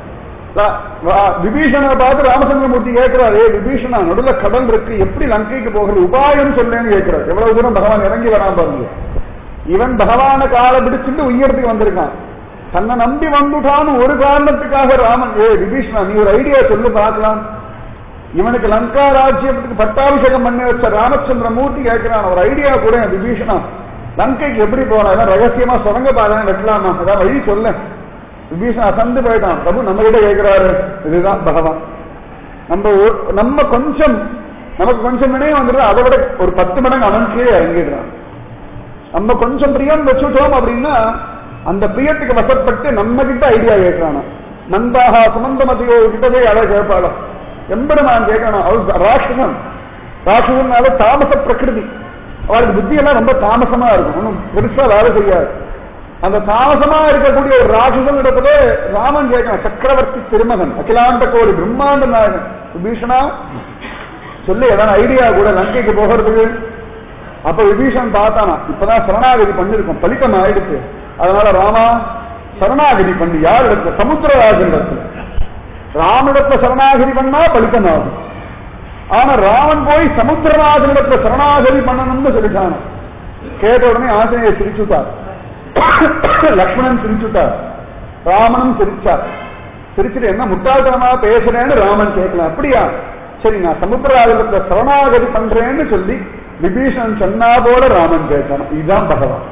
விபீஷணனை பார்த்து ராமச்சந்திரமூர்த்தி கேட்கிறார், ஏ விபீஷணா, நடுல கடல் இருக்கு, எப்படி லங்கைக்கு போகிறது, உபாயம் சொல்லேன்னு கேட்கிறார். எவ்வளவு தூரம் பகவான் இறங்கி வரான் பாருங்க. இவன் பகவான காலை பிடிச்சிட்டு உயரத்துக்கு வந்திருக்கான். தன்னை நம்பி வந்துட்டான்னு ஒரு காரணத்துக்காக ராமன், ஏ விபீஷணா நீ ஒரு ஐடியா சொல்லு பார்க்கலாம். இவனுக்கு லங்கா ராஜ்யத்துக்கு பட்டாபிஷேகம் பண்ணி வச்ச ராமச்சந்திரமூர்த்தி கேட்கிறான், ஒரு ஐடியா கூட விபீஷணா, லங்கைக்கு எப்படி போனா, ரகசியமா சுரங்க பாதை வெட்டலாமா, அதான் வழி சொல்ல. விபீஷணன் அசந்து போயிட்டான். பிரபு நம்ம கிட்ட கேட்கிறாரு. இதுதான் பகவான். நம்ம நம்ம கொஞ்சம் நமக்கு கொஞ்சம் நினைவு வந்துடும், அதை விட ஒரு பத்து மடங்கு அவன் கீழே இறங்கிடுறான். நம்ம கொஞ்சம் பிரியம் வச்சுட்டோம் அப்படின்னா அந்த பிரியத்துக்கு வசப்பட்டு நம்ம கிட்ட ஐடியா கேட்கிறானா. நந்தாக சுமந்தமதியோ கிட்டதே அதை கேட்பாளோ எம்பெருமான் கேட்கணும். அவள் ராட்சசன். ராட்சசனால தாமச பிரகிருதி. அவளுக்கு புத்தி எல்லாம் ரொம்ப தாமசமா இருக்கும், ஒன்றும் பெருசா வேலை செய்யாது. அந்த தாமசமா இருக்கக்கூடிய ஒரு ராட்சசன் இடத்துல ராமன் கேட்கணும். சக்கரவர்த்தி திருமகன், அகிலாண்ட கோடி பிரம்மாண்ட நாயகன் விபீஷணா சொல்லி ஏதாவது ஐடியா கூட லங்கைக்கு போகிறதுக்கு. அப்ப விபீஷன் பார்த்தானா, இப்பதான் சரணாகதி பண்ணிருக்கோம், பலித்தம் ஆயிடுச்சு. அதனால ராமா சரணாகதி பண்ணி யார் இடத்துல, சமுத்திரராஜன் இடத்துல. ராமனிடத்துல சரணாகதி பண்ணா பலித்தம் ஆகும். ஆனா ராமன் போய் சமுத்திரராஜன் இடத்துல சரணாகதி பண்ணணும்னு சொல்லிட்டான். கேட்ட உடனே ஆஞ்சநேயர் சிரிச்சுட்டார், லக்ஷ்மணன் சிரிச்சுட்டார், ராமனும் சிரிச்சார். சிரிச்சுட்டு என்ன முட்டாள்தனமா பேசுறேன்னு ராமன் கேட்கலாம். அப்படியா, சரி நான் சமுத்திரராஜத்துல சரணாகதி பண்றேன்னு சொல்லி விபீஷன் சொன்னா போல ராமன் கேட்கணும். இதுதான் பகவான்.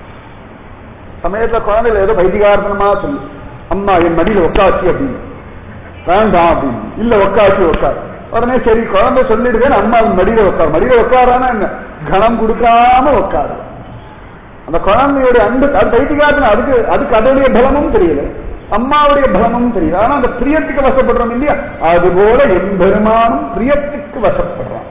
சமயத்துல குழந்தைகள் ஏதோ வைதிகாரணமா சொல்லு, அம்மா என் மடியில உட்காச்சு அப்படின்னு, வேண்டாம் அப்படின்னு, இல்ல உட்காச்சு உட்காரு. உடனே சரி குழந்தை சொல்லிடுவேன், அம்மா மடியில உட்காரு. மடியில உட்காரானா என்ன, கணம் கொடுக்காம உட்காரு. அந்த குழந்தையுடைய அன்பு அது வைத்திகாரணம். அதுக்கு அதுக்கு அதோடைய பலமும் தெரியல, அம்மாவுடைய பலமும் தெரியல. ஆனா அந்த பிரியத்துக்கு வசப்படுறோம் இல்லையா, அதுபோல எம்பெருமானும் பிரியத்துக்கு வசப்படுறான்.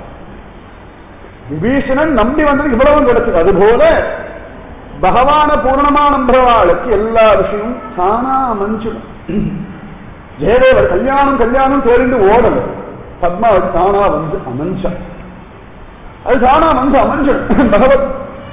விபீஷணன் நம்பி வந்தது இவ்வளவும் கிடைச்சது. அதுபோல பகவான பூர்ணமா நம்புறவாளுக்கு எல்லா விஷயமும் தானா அமைஞ்சிடும். ஜெயதேவர் கல்யாணம் கல்யாணம் தேர்ந்து ஓடல, பத்மா தானா வந்து அமைஞ்சான். அது தானா வந்து அமைஞ்சிடும். பகவத்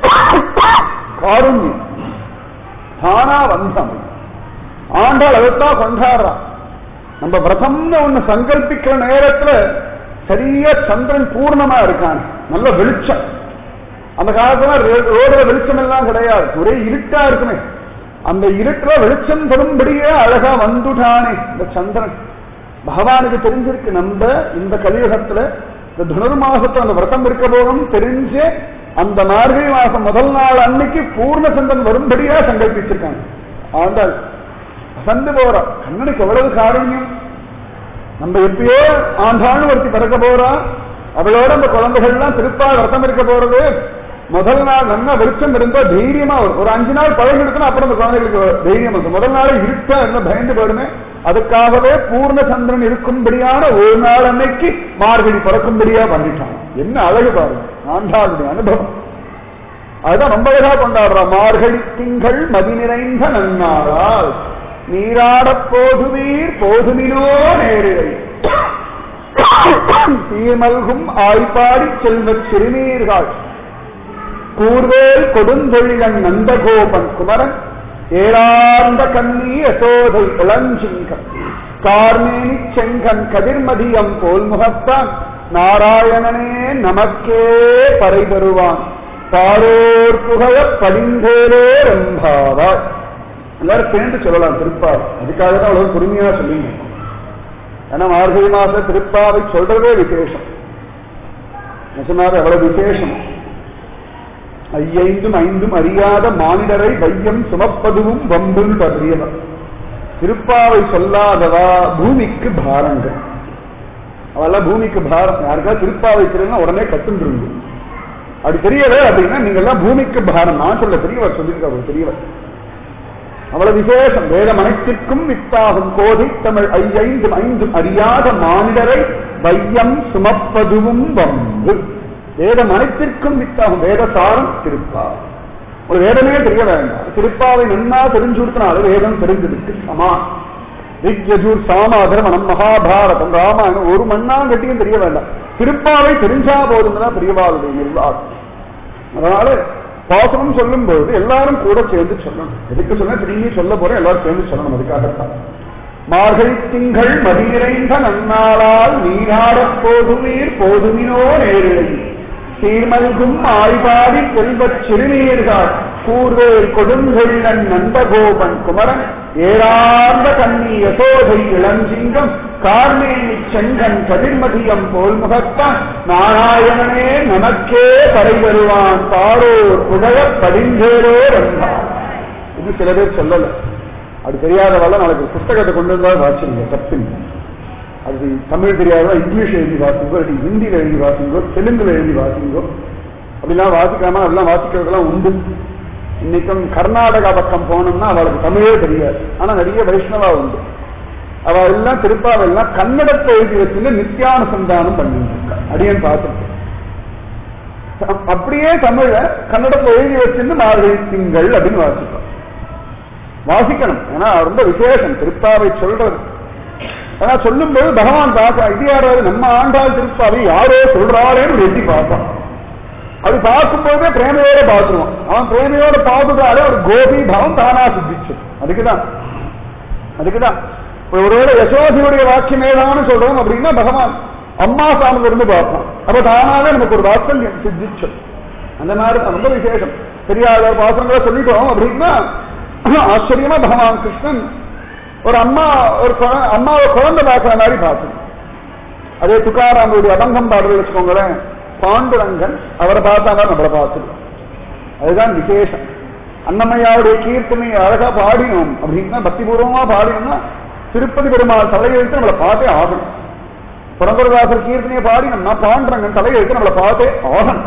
காருண்யம் தானா வந்தம். ஆண்டாள் அதைத்தான் கொண்டாடுறான். நம்ம விரதம்னு ஒண்ணு சங்கல்பிக்கிற நேரத்துல சரியா சந்திரன் பூர்ணமா இருக்கான், நல்ல வெளிச்சம். அந்த காலத்துல ரோடுல வெளிச்சம் எல்லாம் கிடையாது, ஒரே இருட்டா இருக்குமே. அந்த இருட்டுல வெளிச்சம் தரும்படியே அழகா வந்துட்டானே இந்த சந்திரன். பகவானுக்கு தெரிஞ்சிருக்கு நம்ம இந்த கலியுகத்துல இந்த தனுர் மாசத்துல அந்த விரதம் இருக்க போதும் தெரிஞ்சு அந்த மார்கழி மாசம் முதல் நாள் அன்னைக்கு பூர்ண சந்திரன் வரும்படியா சங்கல்பிச்சிருக்காங்க. ஆண்டாள் சந்து போறா. கண்ணனுக்கு எவ்வளவு காரண்யம். நம்ம எப்பயோ ஆண்டாள்னு ஒருத்தி பிறக்க போறா, அவளோட அந்த குழந்தைகள் எல்லாம் திருப்பா விரதம் இருக்க போறது. முதல் நாள் நல்லா வெளிச்சம் இருந்தா தைரியமா ஒரு அஞ்சு நாள் பழகி எடுக்கணும், அப்புறம் அந்த குழந்தைகளுக்கு தைரியம் இருக்கும். முதல் நாள் இருட்டா என்ன பயந்து போயிடுமே, அதுக்காகவே பூர்ண சந்திரன் இருக்கும்படியான ஒரு நாள் அன்னைக்கு மார்கழி பிறக்கும்படியா பண்ணிட்டான். என்ன அழகு பாருங்க ஆண்டாளுடைய அனுபவம். அதுதான் ரொம்ப அழகா கொண்டாடுறா. மார்கழி திங்கள் மதி நிறைந்த நன்னாளால் நீராட போதுவீர் போதுமினோ நேரிழை தீமல்கும் ஆய்பாடி செல்வ சிறுநீர்கள் கூர்வேல் கொடுந்தொழிலன் நந்தகோபன் குமரன் ஏராந்த கண்ணி யசோதை இளஞ்சிங்கம் கார்மேனி செங்கன் கதிர்மதியம் போல் முகத்தான் நாராயணனே நமக்கே பறை தருவான் பாரோர் புகழ படிந்தேரே ரம்பாவாய். எல்லாரும் சேர்ந்து சொல்லலாம் திருப்பாவை. அதுக்காக தான் அவ்வளவு பொறுமையா சொல்லிங்க. ஏன்னா மார்கழி மாச திருப்பாவை சொல்றதே விசேஷம். நிஜமாக எவ்வளவு விசேஷம். ஐயைந்தும் ஐந்தும் அறியாத மானிடரை வையம் சுமப்பதுவும் வம்பும் பற்றியவர். திருப்பாவை சொல்லாதவா பூமிக்கு பாரங்கள். அவெல்லாம் பூமிக்கு பாரம். யாருக்கா திருப்பாவை தெரியலன்னா உடனே கத்துண்டு. அப்படி தெரியல அப்படின்னா நீங்க எல்லாம் பூமிக்கு பாரம். நான் சொல்ல பெரியவர் சொல்லியிருக்க பெரியவர். அவ்வளவு விசேஷம். வேதம் அனைத்திற்கும் வித்தாகும் கோதை தமிழ் ஐயைந்தும் ஐந்தும் அறியாத மானிடரை வையம் சுமப்பதுவும் வம்பு. வேதம் அனைத்திற்கும் வித்தாகும். வேதசாரம் திருப்பாவை. ஒரு வேதமே தெரிய வேண்டாம், திருப்பாவை நன்னா தெரிஞ்சு கொடுத்தனால வேதம் தெரிஞ்சதுக்கு சமா. ரிக்யஜூர் சாமாதர்மணம் மகாபாரதம் ராமாயணம் ஒரு மண்ணாங்கட்டியும் தெரிய வேண்டாம், திருப்பாவை தெரிஞ்சா போதும்னா பெரியவாளுடைய நிர்வாகம். அதனால பாசனம் சொல்லும் பொழுது எல்லாரும் கூட சேர்ந்து சொல்லணும். எதுக்கு சொன்னா திரும்பி சொல்ல போறேன், எல்லாரும் சேர்ந்து சொல்லணும். அதுக்காகத்தான் மார்கழி திங்கள் மதியிறைந்த நன்னாளால் நீராடப் போதுமீர் போதுமினோ நேரிழை சீர்மல்கும் ஆய்பாடி செல்வச் சிறுநீர்கள் கூர்வேல் கொடுங்கொள்ளன் நந்தகோபன் குமரன் ஏறார்ந்த கண்ணி யசோதை இளஞ்சிங்கம் கார்மேனி செங்கன் கதிர்மதியம் போல் முகத்தான் நாராயணனே நமக்கே படை வருவான் தாரோர் புகழப் படிந்தேரோ என்றார். இது சில பேர் சொல்லல, அது தெரியாதவெல்லாம் நாளைக்கு புத்தகத்தை கொண்டு வந்தாலும் வாசிங்க, தப்பில்லை. அது தமிழ் தெரியாதவா இங்கிலீஷ் எழுதி வாசிங்கோ, ஹிந்தியில எழுதி வாசிங்கோ, தெலுங்குல எழுதி வாசிங்கோ. அப்படிலாம் வாசிக்காம அதெல்லாம் வாசிக்கிறதுலாம் உண்டு. இன்னைக்கும் கர்நாடகா பக்கம் போனோம்னா அவளுக்கு தமிழே தெரியாது, ஆனா நிறைய வைஷ்ணவா உண்டு. அவ எல்லாம் திருப்பாவெல்லாம் கன்னடத்தை எழுதி வச்சுன்னு நித்தியானுசந்தானம் பண்ணிட்டு இருக்கா. அடியன் பார்த்துட்டு அப்படியே தமிழ கன்னடத்தை எழுதி வச்சுன்னு மார்கழி திங்கள் அப்படின்னு வாசிப்போம். வாசிக்கணும், ஏன்னா ரொம்ப விசேஷம் திருப்பாவை சொல்றது. ஆனா சொல்லும்போது பகவான் பார்த்தா இது யாராவது நம்ம ஆண்டாள் திருப்பாவை யாரோ சொல்றாளேன்னு எட்டி பார்ப்பான். அது பார்க்கும்போதே பிரேமையோட பார்த்துருவான். அவன் பிரேமையோட பார்த்துட்டாலே ஒரு கோபி பாவம் தானா சித்திச்சு. அதுக்குதான் அதுக்குதான் ஒருவேளை யசோதியுடைய வாக்கியம் ஏதான்னு சொல்றோம் அப்படின்னா பகவான் அம்மா சாமில இருந்து பார்ப்பான். அப்ப தானாவே நமக்கு ஒரு வாக்கியம் சித்திச்சு. அந்த மாதிரி ரொம்ப விசேஷம். தெரியாத பாசங்களை சொல்லிட்டோம் அப்படின்னா ஆச்சரியமா பகவான் கிருஷ்ணன் ஒரு அம்மா ஒரு அம்மாவை குழந்தை பார்க்கிற மாதிரி பார்த்து. அதே துக்காராமுடைய அபங்கம் பாடல் வச்சுக்கோங்களேன், பாண்டுரங்கன் அவரை பார்த்தா மாதிரி நம்மளை பார்த்துருவோம். அதுதான் விசேஷம். அன்னமையாவுடைய கீர்த்தனை அழகா பாடினோம் அப்படின்னா பக்திபூர்வமா பாடினோம்னா திருப்பதி பெருமாள் தலையெழுத்து நம்மளை பார்த்தே ஆகணும். புரந்தரதாசர் கீர்த்தனையை பாடினோம்னா பாண்டுரங்கன் தலையெழுத்து நம்மளை பார்த்தே ஆகணும்.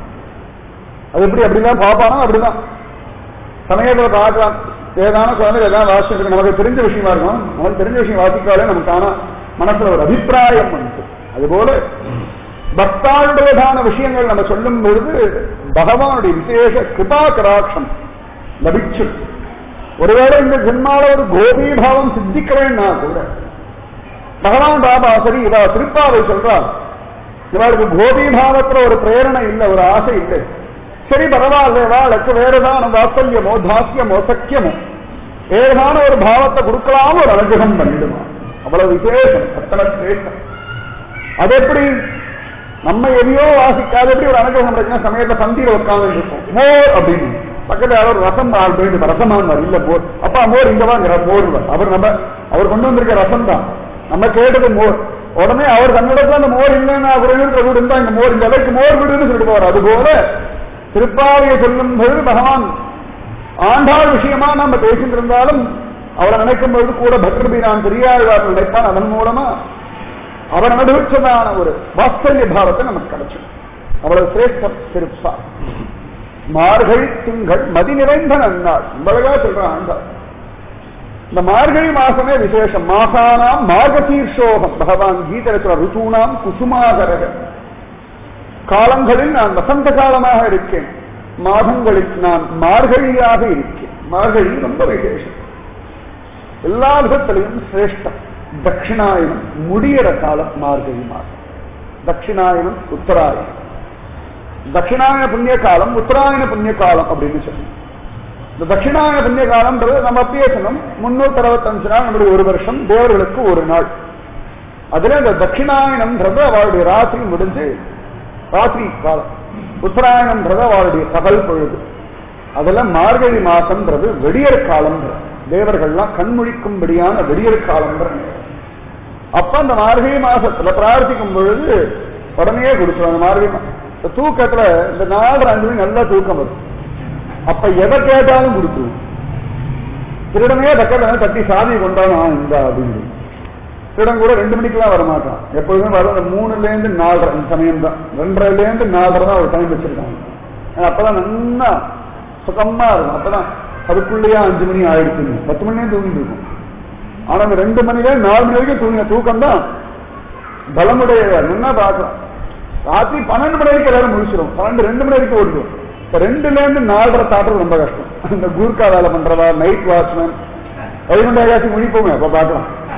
அது எப்படி அப்படிதான் பார்ப்பானோ அப்படிதான் சமயத்துல பார்க்கலாம். ஏதான குழந்தை ஏதாவது வாசிச்சு நமக்கு தெரிஞ்ச விஷயமா இருக்கும், நமக்கு தெரிஞ்ச விஷயம் வாசிக்காலே நமக்கு ஆனா மனசுல ஒரு அபிப்பிராயம் வந்து. அதுபோல பக்தாளுடையதான விஷயங்கள் நம்ம சொல்லும் பொழுது பகவானுடைய விசேஷ கிருபா கடாட்சம் லபிச்சு. ஒருவேளை இந்த ஜென்மால ஒரு கோபீபாவம் சித்திக்கிறேன்னா கூட பகவான் பாபா சரி இவா திருப்பாவை சொல்றாள், இவளுக்கு கோபீபாவத்துல ஒரு பிரேரணை இல்லை, ஒரு ஆசை இல்லை. சரி பரவாயில்ல, வாளுக்கு வேறதான வாத்சல்யமோ தாசியமோ சக்கியமோ ஏதான ஒரு பாவத்தை கொடுக்கலாம், ஒரு அனுகிரகம் பண்ணிடுவான். அவ்வளவு விசேஷம், அத்தனை சிரேஷ்டம். அது எப்படி நம்ம எதையோ வாசிக்காத எப்படி ஒரு அனுகிரகம் கிடைக்கும். சமயத்தை பந்தியில உட்கார்ந்து இருக்கும், மோர் அப்படின்னு பக்கத்துல யாரும் ரசம் ஆள் போயிட்டு ரசமானார் இல்ல மோர், அப்பா மோர் இங்க வாங்க மோர். அவர் நம்ம அவர் கொண்டு வந்திருக்க ரசம் தான், நம்ம கேட்டது மோர். உடனே அவர் தன்னிடத்துல அந்த மோர் இல்லைன்னா அவர் இருந்தா இந்த மோர் இந்த அளவுக்கு மோர் விடுன்னு சொல்லிட்டு போவார். அதுபோல திருப்பாவையை சொல்லும் பொழுது பகவான் ஆண்டாள் விஷயமா நம்ம பேசிட்டு இருந்தாலும் அவரை நினைக்கும் பொழுது கூட பக்ரபி நான் பெரியாழ்வார் நினைப்பான். அதன் மூலமா அவர் அனுபவிச்சதான ஒரு வாத்சல்ய பாவத்தை நமக்கு கிடைச்சது. அவ்வளவு சிரேஷ்டம் திருப்பா. மார்கழி திங்கள் மதி நிறைந்த நன்னாள் அழகா சொல்றான் ஆண்டாள். இந்த மார்கழி மாசமே விசேஷம். மாசானாம் மார்கசீர்ஷோகம் பகவான் கீதை சொல்ற ருசூனாம் குசுமாகரக. காலங்களில் நான் வசந்த காலமாக இருக்கேன், மாதங்களில் நான் மார்கழியாக இருக்கேன். மார்கழி ரொம்ப விசேஷம், எல்லா விதத்திலையும் சிரேஷ்டம். தட்சிணாயனம் முடிகிற காலம் மார்கழி மாதம். தட்சிணாயனம் உத்தராயணம். தட்சிணாயன புண்ணிய காலம் உத்தராயண புண்ணிய காலம் அப்படின்னு சொல்லி இந்த தட்சிணாயன புண்ணிய காலம்ன்றது நம்ம அப்பயே சொன்னோம். முன்னூத்தி அறுபத்தஞ்சு நாள் நம்முடைய ஒரு வருஷம், தேவர்களுக்கு ஒரு நாள். அதுல இந்த தட்சிணாயனம்ன்றது அவளுடைய ராத்திரி முடிஞ்சு ராத்திரி காலம். உத்தராயணம்ன்றது அவளுடைய பகல் பொழுது. அதெல்லாம் மார்கழி மாசம்ன்றது வெடியற் காலம். தேவர்கள்லாம் கண்முழிக்கும்படியான வெடியற் காலம். அப்ப அந்த மார்கழி மாசத்துல பிரார்த்திக்கும் பொழுது உடனே குடிச்சிடும். அந்த மார்கழி தூக்கத்துல இந்த நாலு அஞ்சு மணி நல்லா தூக்கம் வரும். அப்ப எதை கேட்டாலும் கொடுத்துருவோம். திருடனே தக்க தட்டி சாதியை கொண்டாலும் இந்த அப்படின்னு திருடன் கூட ரெண்டு மணிக்கெல்லாம் வரமாட்டான். எப்பொழுதுமே வரும் அந்த மூணுல இருந்து நாலரை சமயம் தான், ரெண்டரைல இருந்து நாலரை தான் ஒரு டைம் வச்சிருக்காங்க. அப்பதான் நல்லா சுகமா இருக்கும். அப்பதான் அதுக்குள்ளேயே அஞ்சு மணி ஆயிடுச்சு, பத்து மணி நேரம் தூங்கிட்டு இருக்கும். ஆனா அந்த ரெண்டு மணில நாலு மணி வரைக்கும் தூங்கின தூக்கம் தான் பலமுடைய. என்ன பார்க்கலாம், ராத்திரி பன்னெண்டு மணி வரைக்கும் எல்லாரும் முடிச்சிடும், பன்னெண்டு ரெண்டு மணி வரைக்கும் ஓடிடும். இப்ப ரெண்டுல இருந்து நாலரை தாட்டுறது ரொம்ப கஷ்டம். இந்த கூர்க்கா வேலை பண்றதா, நைட் வாட்ச்மேன் வைகுண்ட ஏகாசி முடிப்போங்க அப்ப பார்க்கலாம்.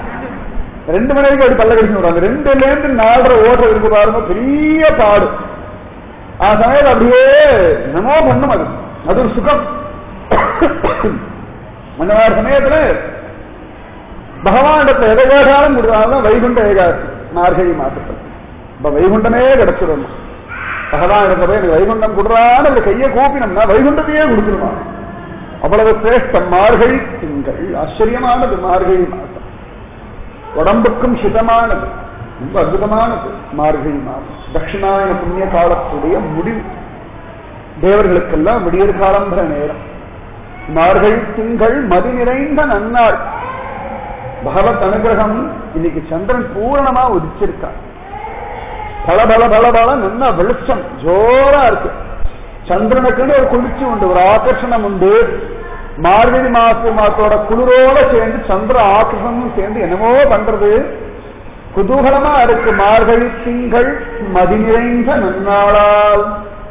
ரெண்டு மணி வரைக்கும் அப்படி பல்ல கடிச்சு விடுறாங்க. ரெண்டுல இருந்து நாலரை ஓட்ட இருக்கு பாருங்க, பெரிய பாடு. ஆ சமயத்தில் அப்படியே என்னமோ பண்ணும், அது அது ஒரு சுகம். அந்த மாதிரி சமயத்துல பகவானிடத்துல எதை கேட்டாலும் கொடுத்தாலும் வைகுண்ட ஏகாதசி மார்கழி மாசத்துல இப்ப வைகுண்டமே கிடைச்சிடும். பகவானிடத்துல போய் எனக்கு வைகுண்டம் கொடுறான்னு அந்த கையை கூப்பினோம்னா வைகுண்டத்தையே கொடுத்துருமா. அவ்வளவு சிரேஷ்டம் மார்கழி திங்கள். ஆச்சரியமானது மார்கழி மாசம், உடம்புக்கும் சுதமானது, ரொம்ப அற்புதமானது மார்கழி மாதம். தட்சிணாயன புண்ணிய காலத்துடைய முடிவு, தேவர்களுக்கெல்லாம் விடியற் காலம்பர நேரம். மார்கழி திங்கள் மதி நிறைந்த நன்னாள். பகவத் அனுகிரகம். இன்னைக்கு சந்திரன் பூரணமா உதிச்சிருக்கான். பல பல பல பல நல்ல வெளிச்சம் ஜோரா இருக்கு. சந்திரனுக்குன்னு ஒரு குளிர்ச்சி உண்டு, ஒரு ஆகர்ஷணம் உண்டு. மார்கழி மாச மாசத்தோட குளிரோட சேர்ந்து சந்திர ஆகர்ஷணமும் சேர்ந்து என்னமோ பண்றது, குதூகலமா இருக்கு. மார்கழி திங்கள் மதி நிறைந்த நன்னாளால்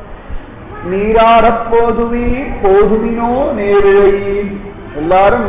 நீராட போதுவி போதுவினோ நேரிழை. எல்லாரும்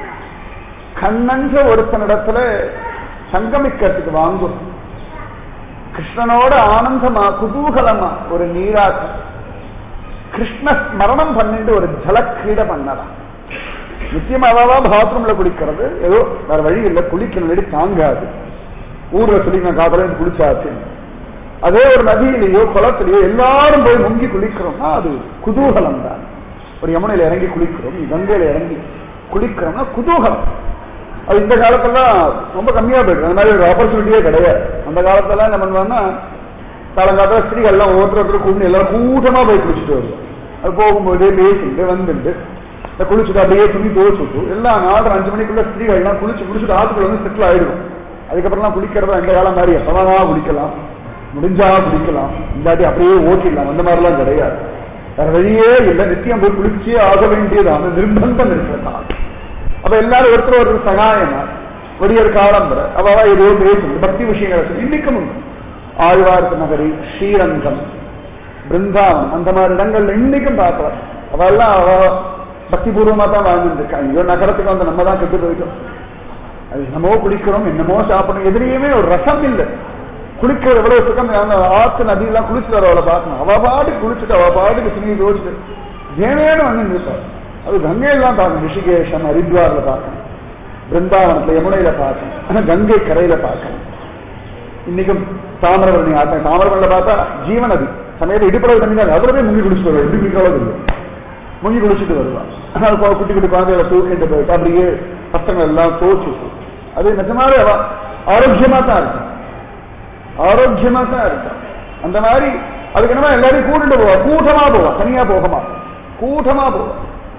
கண்ணன்ற ஒருத்தனிடத்துல சங்கமிக்கிறதுக்கு வாங்கும். கிருஷ்ணனோட ஆனந்தமா குதூகலமா ஒரு நீராட்டம், கிருஷ்ண ஸ்மரணம் பண்ணிட்டு ஒரு ஜலக்கிரீட பண்ணலாம். நிச்சயமா அவாவா பாத்ரூம்ல குளிக்கிறது, ஏதோ வேற வழி இல்லை, குளிக்கணும் தாங்காது. ஊர்ல சொல்லி நான் காதல குளிச்சாச்சு. அதே ஒரு நதியிலேயோ குளத்திலேயோ எல்லாரும் போய் முங்கி குளிக்கிறோம்னா அது குதூகலம் தான். ஒரு யமுனையில இறங்கி குளிக்கிறோம், கங்கையில இறங்கி குளிக்கிறோம்னா குதூகலம். அது இந்த காலத்தெல்லாம் ரொம்ப கம்மியா போயிருக்கு. அந்த மாதிரி ஒரு ஆப்பர்ச்சுனிட்டியே கிடையாது. அந்த காலத்தெல்லாம் என்ன பண்ணுவாங்கன்னா, காலங்காலத்தில் ஸ்திரீகள் எல்லாம் ஒருத்தர் கூப்பிட்டு எல்லாரும் கூட்டமா போய் குளிச்சுட்டு வருவோம். அது போகும்போதே பேசிட்டு வந்துட்டு குளிச்சுட்டு அப்படியே துணி துவச்சுட்டு எல்லாம் நாலு அஞ்சு மணிக்குள்ள ஸ்திரீகள் எல்லாம் குளிச்சு குளிச்சுட்டு ஆத்துக்குள்ள வந்து செட்டில் ஆயிடுவோம். அதுக்கப்புறம்லாம் குளிக்கிறதா இந்த காலம் மாதிரி எப்பவா குளிக்கலாம், முடிஞ்சா குளிக்கலாம், இல்லாட்டி அப்படியே ஓட்டிடலாம். அந்த மாதிரிலாம் கிடையாது. வேற வழியே இல்லை, நித்தியம் போய் குளிச்சே ஆக வேண்டியதான நிர்பந்தம் இருக்கிறதான். அப்ப எல்லாரும் ஒருத்தர் ஒருத்தர் சகாயமா ஒடியர் காலம் வர அவ ஏதோ பேசும் பக்தி விஷயங்களை சொல்லி. இன்னைக்கும் ஆழ்வார்க்கு நகரி, ஸ்ரீரங்கம், பிருந்தாவன், அந்த மாதிரி இடங்கள்ல இன்னைக்கும் பார்க்கலாம். அவெல்லாம் அவ பக்தி பூர்வமா தான் வாழ்ந்துட்டு இருக்காங்க. ஐயோ நகரத்துக்கு வந்து நம்ம தான் கெட்டு போயிட்டோம். அது என்னமோ குளிக்கிறோம், என்னமோ சாப்பிடணும், எதிரையுமே ஒரு ரசம் இல்லை. குளிக்கிற எவ்வளவு சுகம். ஆத்து நதியெல்லாம் குளிச்சுட்டு வர அவளை பார்க்கணும். அவ பாட்டுக்கு குளிச்சுட்டு அவ பாட்டுக்கு துணி யோசிச்சு ஏனேன்னு வந்து இருப்பார். அது கங்கையெல்லாம் பார்க்கணும், ரிஷிகேஷம் ஹரித்வார்ல பார்க்கணும், பிருந்தாவனத்துல யமுனையில பார்க்கணும், கங்கை கரையில பார்க்கணும். இன்னைக்கும் தாமிரபரணி ஆட்டம், தாமிரபரணில பார்த்தா ஜீவநதி சமயத்தை இடுப்பளவு தண்ணி தான், அதுல போய் முங்கி குடிச்சுட்டு வருவா. எப்படி குடிக்காவது இல்லை, முங்கி குடிச்சுட்டு வருவா. குட்டி குட்டி குழந்தைகளை தூக்கிட்டு போயிட்டு அப்படியே பசங்கள் எல்லாம் தோச்சு. அது நிஜமாவே ஆரோக்கியமா தான் இருக்கும், ஆரோக்கியமா தான் இருக்கும். அந்த மாதிரி அதுக்கு என்னமா எல்லாரையும் கூட்டிட்டு போவா, கூட்டமா போவா, தனியா போகமா, கூட்டமா போவா.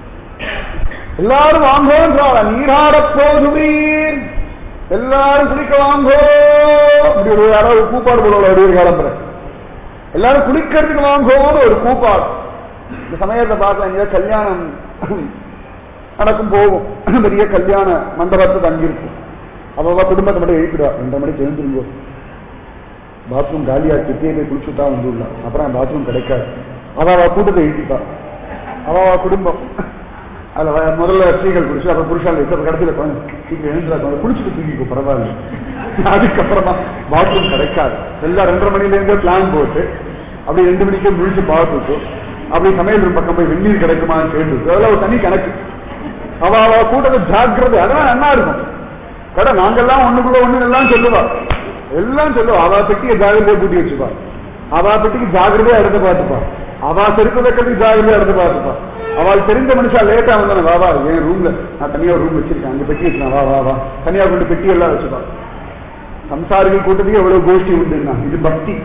எல்லாரும் வாங்கோன்றாள, நீராட போதுவீர், எல்லாரும் குளிக்க வாங்கோ. இப்படி ஒரு யாராவது கூப்பாடு போடுவாள் ஒரு காலம்புற, எல்லாரும் குளிக்கிறதுக்கு வாங்கோன்னு ஒரு கூப்பாடு. இந்த சமயத்தை பார்க்கலாம், இங்க கல்யாணம் நடக்கும் போகும், பெரிய கல்யாண மண்டபத்தை தங்கியிருக்கும். அவ குடும்பத்தை மட்டும் எழுப்பிடுவா, ரெண்டரை மணிக்கு எழுந்திருங்கோ, பாத்ரூம் காலியா கிட்டே போய் குளிச்சுட்டா வந்துடலாம், அப்புறம் பாத்ரூம் கிடைக்காது. அவ கூட்டத்தை எழுப்பிப்பா, அவ குடும்பம். அதுல முதல்ல ஸ்ரீகள் குளிச்சு அப்புறம் புருஷால் கடைசியில சீக்கிரம் எழுந்துறாங்க, குளிச்சுட்டு தூக்கிக்கும் பரவாயில்ல. அதுக்கப்புறமா பாத்ரூம் கிடைக்காது. எல்லாம் ரெண்டரை மணில இருந்தே பிளான் போட்டு அப்படி ரெண்டு மணிக்கே முழிச்சு பார்த்துட்டு அப்படி சமையல் பக்கம் போய் வெந்நீர் கிடைக்குமான்னு கேட்டு அதெல்லாம் ஒரு தனி கணக்கு. அவ அவ கூட்டத்தை ஜாக்கிரதை, அதெல்லாம் நல்லா இருக்கும். கடை நாங்கெல்லாம் ஒண்ணுக்குள்ள ஒண்ணு எல்லாம் சொல்லுவா, எல்லாம் சொல்லுவா. அவ பெட்டியை ஜாகிரதையா பூட்டி வச்சுப்பா, அவ பெட்டிக்கு ஜாகிரதையா எடுத்து பார்த்துப்பா, அவ செருப்பு வைக்கிறதுக்கு ஜாகிரதையா எடுத்து பார்த்துப்பா. அவள் தெரிஞ்ச மனுஷா லேட்டா வந்தானே, வா வா என் ரூம்ல நான் தனியா ஒரு ரூம் வச்சிருக்கேன், அங்க பெட்டி வச்சுனா வா வா வா, தனியா கொண்டு பெட்டி எல்லாம் வச்சுப்பா. சம்சாரிகள் கூட்டத்துக்கு எவ்வளவு கோஷ்டி உண்டுன்னா இது பக்தி.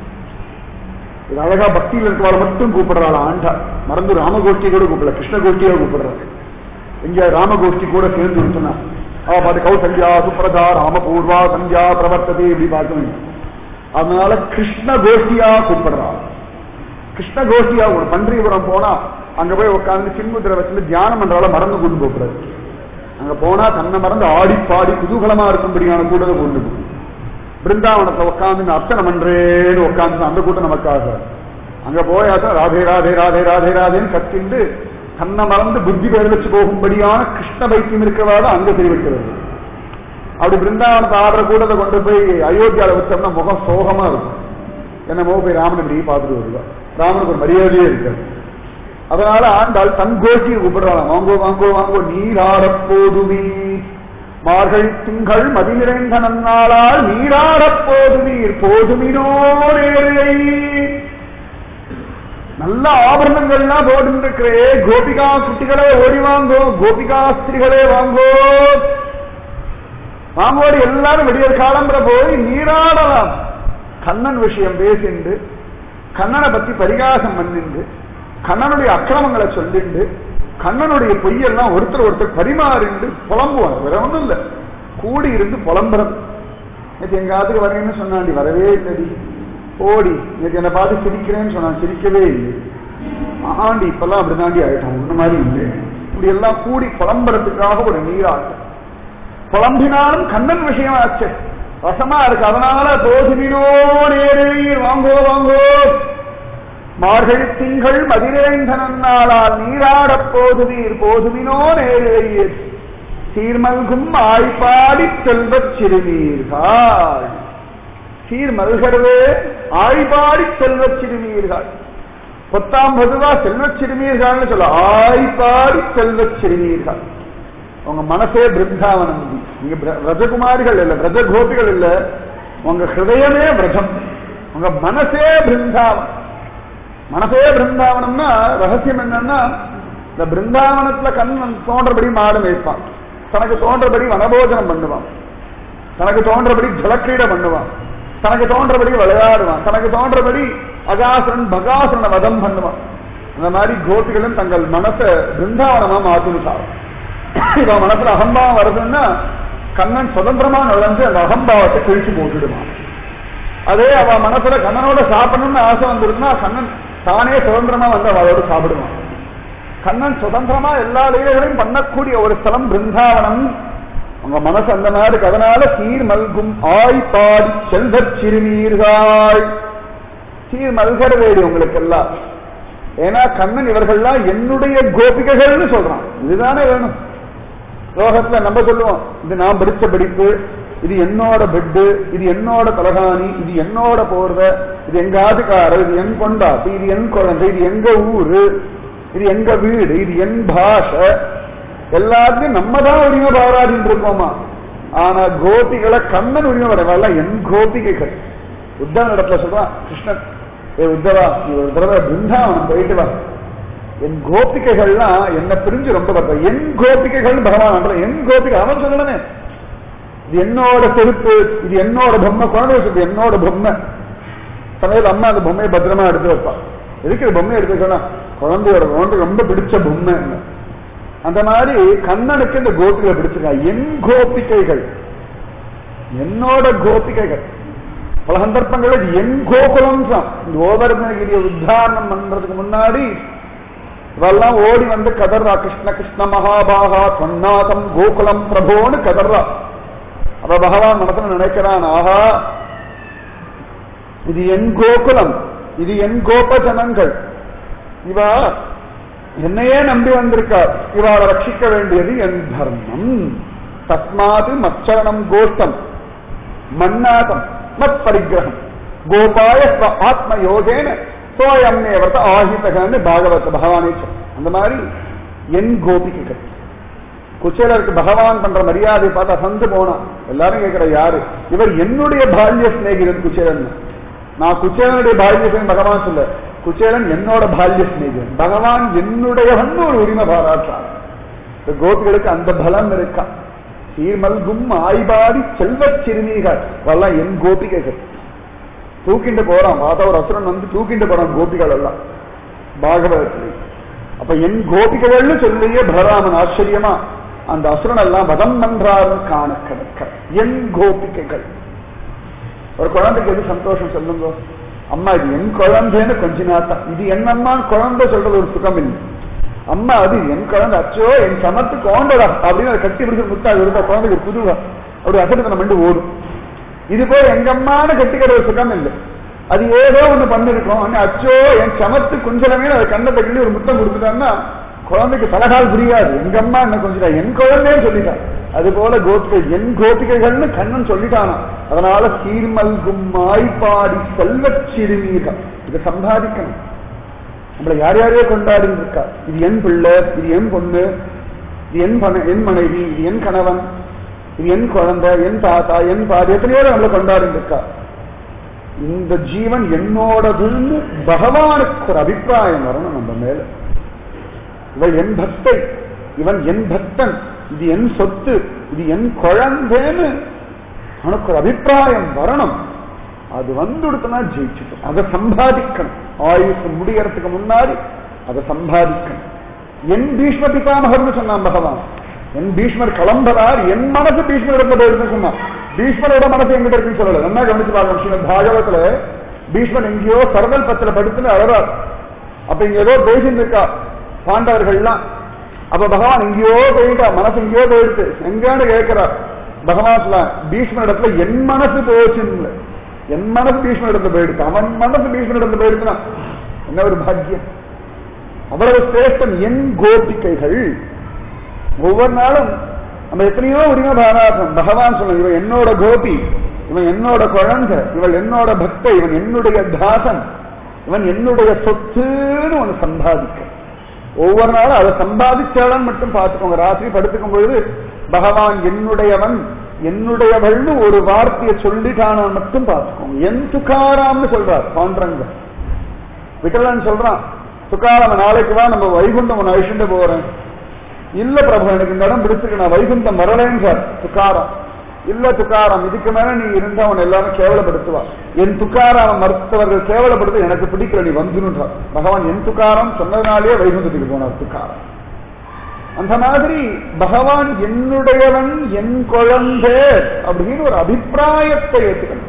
இது அழகா பக்தியில் இருக்கவாள் மட்டும் கூப்பிடுறாள் ஆண்டா. மறந்து ராமகோஷ்டி கூட கூப்பிடல, கிருஷ்ண கோஷ்டியா கூப்பிடுறாரு. எங்க ராமகோஷ்டி கூட சேர்ந்து இருக்குன்னா அவ பார்த்து கௌ சந்தியா சுப்ரதா ராமபூர்வா சந்தியா பிரவர்த்ததே இப்படி பார்க்கணும். அதனால கிருஷ்ண கோஷ்டியா கூப்பிடுறாள். கிருஷ்ண கோஷ்டியா ஒரு பன்றிபுரம் போனா அங்க போய் உட்காந்து சின்முத்திர வச்சு தியானம் பண்றால மறந்து கொண்டு போகிறாரு. அங்க போனா தன்னை மறந்து ஆடி பாடி குதூகலமா இருக்கும்படியான கூட்டத்தை கொண்டு போகும். பிருந்தாவனத்தை உட்காந்து அர்ச்சனை பண்றேன்னு உட்காந்து அந்த கூட்டம் நமக்காக. அங்க போயாச்சா ராதே ராதே ராதே ராதே ராதேன்னு கத்திண்டு தன்னை மறந்து புத்தி பேர் வச்சு போகும்படியான கிருஷ்ண பைத்தியம் இருக்கிறவாத அங்க தெரிவிக்கிறது. அப்படி பிருந்தாவனத்தை ஆடுற கூட்டத்தை கொண்டு போய் அயோத்தியால வச்சோம்னா முகம் சோகமா இருக்கும். என்னமோ போய் ராமன் இப்படி பார்த்துட்டு வருவா. ராமனுக்கு ஒரு மரியாதையே இருக்காது. அதனால ஆண்டாள் தன் கோஷ்டியை கூப்பிடுறாங்க, வாங்கோ வாங்கோ வாங்கோ நீராடப் போதுவீர், மார்கள் திங்கள் மதி நிறைந்த நன்னாளால் நீராடப் போதுவீர், போதுமினோ நேரை. நல்ல ஆபரணங்கள்லாம் போட்டுருக்கிறே கோபிகா குட்டிகளே ஓடி வாங்கோ, கோபிகா ஸ்திரிகளே வாங்கோ வாங்கோடு எல்லாரும் விடியற் காலம்புற போய் நீராடலாம். கண்ணன் விஷயம் பேசிண்டு, கண்ணனை பத்தி பரிகாசம் பண்ணிண்டு, கண்ணனுடைய அக்கிரமங்களை சொல்லிண்டு, கண்ணனுடைய பொய்யெல்லாம் ஒருத்தர் ஒருத்தர் பரிமாறிண்டு புலம்புவாங்க. வேற ஒண்ணும் இல்ல, கூடி இருந்து புலம்புறது. நேற்று எங்க ஆத்துக்கு வரேன்னு சொன்னாண்டி, வரவே இல்லடி. ஓடி நேற்று என்னை பார்த்து சிரிக்கிறேன்னு சொன்னான், சிரிக்கவே இல்லை. ஆண்டி இப்பெல்லாம் அப்படிதாண்டி ஆயிட்டான், இந்த மாதிரி இல்லை. இப்படி எல்லாம் கூடி புலம்புறதுக்காக ஒரு நீராட்டம். புலம்பினாலும் கண்ணன் விஷயம் ஆச்சு, ரசமா இருக்கு. அதனால போதுமினோ நேரீர், வாங்கோ வாங்கோ மார்கழி திங்கள் மதிரேந்த நன்னாளால் நீராடப் போதுவீர், போதுமினோ நேரீர், சீர்மல்கும் ஆய்பாடி செல்வச் சிறுமீர்கள். சீர் மல்கிறவே ஆய்பாடி செல்வச் சிறுமீர்கள். பத்தாம் பொதுவா செல்வச் சிறுமீர்கள்னு சொல்ல, ஆய்பாடி செல்வச் சிறுமீர்கள். உங்க மனசே பிருந்தாவனம். நீங்க விரஜகுமாரிகள் இல்ல, விரஜ கோபிகள் இல்ல, உங்க ஹிருதயமே விரஜம், உங்க மனசே பிருந்தாவனம். மனசே பிருந்தாவனம்னா ரகசியம் என்னன்னா, இந்த பிருந்தாவனத்துல கண்ணன் தோன்றபடி மாடு மேய்ப்பான், தனக்கு தோன்றபடி வனபோஜனம் பண்ணுவான், தனக்கு தோன்றபடி ஜலக்கிரீடை பண்ணுவான், தனக்கு தோன்றபடி விளையாடுவான், தனக்கு தோன்றபடி அகாசுரன் பகாசுரனை வதம் பண்ணுவான். அந்த மாதிரி கோபிகளும் தங்கள் மனசை பிருந்தாவனமா மாத்தினுட்டான். இவன் மனசுல அகம்பாவம் வருதுன்னா கண்ணன் சுதந்திரமா நுழைஞ்சு அந்த அகம்பாவத்தை கிழிச்சு போட்டுடுவான். அதே அவ மனசுல கண்ணனோட சாப்பிடணும்னு ஆசை வந்துருந்தா கண்ணன் தானே சுதந்திரமா வந்து அவளோட சாப்பிடுவான். கண்ணன் சுதந்திரமா எல்லா லீலைகளையும் பண்ணக்கூடிய ஒரு ஸ்தலம் பிருந்தாவனம். உங்க மனசு அந்த மாதிரி. அதனால சீர் மல்கும் ஆய்பாடி செல்வச் சிறுமீர்கள். சீர் மல்கர வேடி உங்களுக்கு எல்லாம். ஏன்னா கண்ணன் இவர்கள்லாம் என்னுடைய கோபிகைகள்னு சொல்றான். இதுதானே வேணும். லோகத்துல நம்ம சொல்லுவோம், இது நான் படிச்ச படிப்பு, இது என்னோட பெட்டு, இது என்னோட தலகாணி, இது என்னோட போர்வை, இது எங்க ஆதுக்காரர், இது என் கொண்டாட்டி, இது என் குழந்தை, இது எங்க ஊரு, இது எங்க வீடு, இது என் பாஷை. எல்லாத்தையும் நம்ம தான் உரிமை பாராட்டின்னு இருக்கோமா. ஆனா கோபிகளை கண்ணன் உரிமை வரவால என் கோபிகைகள். உத்தவன் இடத்துல சொல்றான் கிருஷ்ணன், ஏ உத்தவா நீ ஒரு தடவை பிருந்தாவனம் போயிட்டு வா, என் கோபிகைகள்லாம் என்ன பிரிஞ்சு ரொம்ப பார்த்தா. என் கோபிகைகள் பகவான், என் கோபிகை அவன் சொல்லணுமே. இது என்னோட செருப்பு, இது என்னோட பொம்மை, குழந்தை வச்சு என்னோட பொம்மை. சமயத்தில் அம்மா அந்த பொம்மையை பத்திரமா எடுத்து வைப்பா. எதுக்கு பொம்மையை எடுத்து வைக்கனா, குழந்தையோட குழந்தை ரொம்ப பிடிச்ச பொம்மை. அந்த மாதிரி கண்ணனுக்கு இந்த கோபிகளை பிடிச்சிருக்கா. என் கோபிகைகள், என்னோட கோபிகைகள். பல சந்தர்ப்பங்கள் என் கோகுலம் தான். இந்த கோவர்தனகிரியை உத்தாரணம் பண்றதுக்கு முன்னாடி இவெல்லாம் ஓடி வந்து கதர்றா, கிருஷ்ண கிருஷ்ண மகாபாகா சொன்னாதம் கோகுலம் பிரபோன்னு கதர்றா. அப்ப பகவான் மனசுல நினைக்கிறான், ஆஹா இது என் கோகுலம், இது என் கோப ஜனங்கள், இவா என்னையே நம்பி வந்திருக்கார், இவாளை ரட்சிக்க வேண்டியது என் தர்மம். தஸ்மாது மச்சரணம் கோஷ்டம் மன்னாதம் மத் பரிகிரகம் கோபாய ஆத்ம யோகேன சோயம்னேவர்த்த ஆஹிதகன்னு பாகவத பகவானே சொல். அந்த மாதிரி என் கோபிகைகள். குச்சேலருக்கு பகவான் பண்ற மரியாதை பார்த்தா சந்து போனா எல்லாரும் கேட்கிற யாரு இவர், என்னுடைய பால்ய சிநேகிதன் குச்சேலன். நான் குச்சேலனுடைய பால்ய சிநேகன் பகவான் சொல்ல, குச்சேலன் என்னோட பால்ய சிநேகிதன். பகவான் என்னுடையவன் ஒரு உரிமை பாராட்டார். கோபிகளுக்கு அந்த பலம் இருக்கா. சீர்மல்கும் ஆய்பாடி செல்வச் சிறுமிகள் அதெல்லாம் என் கோபிகைகள். தூக்கிண்டு போறான், பார்த்தா ஒரு அசுரன் வந்து தூக்கிண்டு போறான் கோபிகள் எல்லாம் பாகவதத்திலே. அப்ப என் கோபிகைகள்னு சொல்லியே பலராமன் ஆச்சரியமா அந்த அசுரன் எல்லாம் வதம் பண்றாரு காண கிடக்க. என் கோபிகைகள். ஒரு குழந்தைக்கு எது சந்தோஷம் சொல்லுங்க, அம்மா இது என் குழந்தைன்னு கொஞ்ச நாத்தா. இது என் அம்மா குழந்தை சொல்றது ஒரு சுகம் இல்லை. அம்மா அது என் குழந்தை, அச்சோ என் சமத்து கோண்டடா அப்படின்னு அதை கட்டி பிடிச்சு முத்தா இருந்தா குழந்தைக்கு புதுவா அப்படி அசட்டு மண்டு ஓடும். இது போய் எங்க அம்மானு கட்டிக்கிற ஒரு சுகம் இல்லை. அது ஏதோ ஒண்ணு பண்ணிருக்கோம், அச்சோ என் சமத்து குஞ்சலமே அதை கண்ணை தட்டி ஒரு முத்தம் கொடுத்துட்டான்னா குழந்தைக்கு தலகால் புரியாது, எங்க அம்மா என்ன கொஞ்சிட்டா, என் குழந்தைன்னு சொல்லிட்டா. அது போல கோபிகள் என் கோபிகைகள்னு கண்ணன் சொல்லிட்டானா. அதனால சீர்மல்கும் மாய்பாடி செல்வச் சிறுமீர்கள் இதை சம்பாதிக்கணும். நம்மளை யார் யாரையோ கொண்டாடி இருக்கா. இது என் பிள்ளை, இது என் பொண்ணு, இது என் என் மனைவி, இது என் கணவன், இது என் குழந்தை, என் தாத்தா, என் பாதி, எத்தனையோ நம்மளை கொண்டாடி இருக்கா. இந்த ஜீவன் என்னோடதுன்னு பகவானுக்கு ஒரு அபிப்பிராயம் வரணும் நம்ம மேல. இவள் என் பக்தை, இவன் என் பக்தன், இது என் சொத்து, இது என் குழந்தைன்னு அவனுக்கு ஒரு அபிப்பிராயம் வரணும். அது வந்துடுத்துனா ஜெயிச்சுட்டு அதை சம்பாதிக்கணும். ஆயுசு முடியறதுக்கு முன்னாடி அதை சம்பாதிக்கணும். என் பீஷ்ம பிதாமகர்னு சொன்னான் பகவான். என் பீஷ்மர் கிளம்புறார், என் மனசு பீஷ்மர் இடத்துல இருக்குன்னு சொன்னான். பீஷ்மரோட மனசு எங்கிட்ட இருக்குன்னு சொல்லல. என்ன கவனிச்சு பார்க்கணும். ஸ்ரீமத் பாகவத்துல பீஷ்மன் எங்கேயோ சரவல் பத்திர படுத்துன்னு அழறார். அப்ப இங்க ஏதோ பேசிட்டு இருக்கா பாண்டவர்கள்லாம். அப்ப பகவான் எங்கேயோ போயிட்டா, மனசு எங்கேயோ போயிடுச்சு. எங்கன்னு கேட்கிறார் பகவான். பீஷ்மர் இடத்துல என் மனசு போச்சுன்னு, என் மனசு பீஷ்மர் இடத்துல போயிடுச்சு, அவன் மனசு பீஷ்மர் இடத்துல போயிடுச்சுன்னா என்ன ஒரு பாக்கியம். அவ்வளவு சிரேஷ்டம் என் கோபிகைகள். ஒவ்வொரு நாளும் நம்ம எத்தனையோ உரிமை பாராட்டம். பகவான் சொல்ல இவன் என்னோட கோபி, இவன் என்னோட குழந்தை, இவள் என்னோட பக்தை, இவன் என்னுடைய தாசன், இவன் என்னுடைய சொத்துன்னு ஒண்ணு சம்பாதிக்க. ஒவ்வொரு நாளும் அதை சம்பாதிச்சாலும் மட்டும் பார்த்துக்கோங்க. ராத்திரி படுத்துக்கும் பொழுது பகவான் என்னுடையவன் என்னுடையவள்னு ஒரு வார்த்தையை சொல்லிட்டான மட்டும் பார்த்துக்கோங்க. என் துக்காராம்னு சொல்றார் பாண்டரங்க. விட்டலன் சொல்றான் துக்காராம நாளைக்கு வா நம்ம வைகுண்டம் ஒன்னு அழிச்சுட்டு போறேன். இல்ல பிரபு எனக்கு இந்த இடம் பிடிச்சிருக்கு, நான் வைகுண்டம் வரலேன்னு சார் துக்காரம். இல்ல துக்காரம் இதுக்கு மேல நீ இருந்தா அவன் எல்லாரும் கேவலப்படுத்துவா. என் துக்காராம மருத்துவர்கள் கேவலப்படுத்த எனக்கு பிடிக்கல, நீ வந்துன்றார் பகவான். என் துக்காரம் சொன்னதுனாலேயே வைகுண்டத்துக்கு போனார் துக்காரம். அந்த மாதிரி பகவான் என்னுடையவன் என் குழந்தை அப்படின்னு ஒரு அபிப்பிராயத்தை ஏற்றுக்கணும்.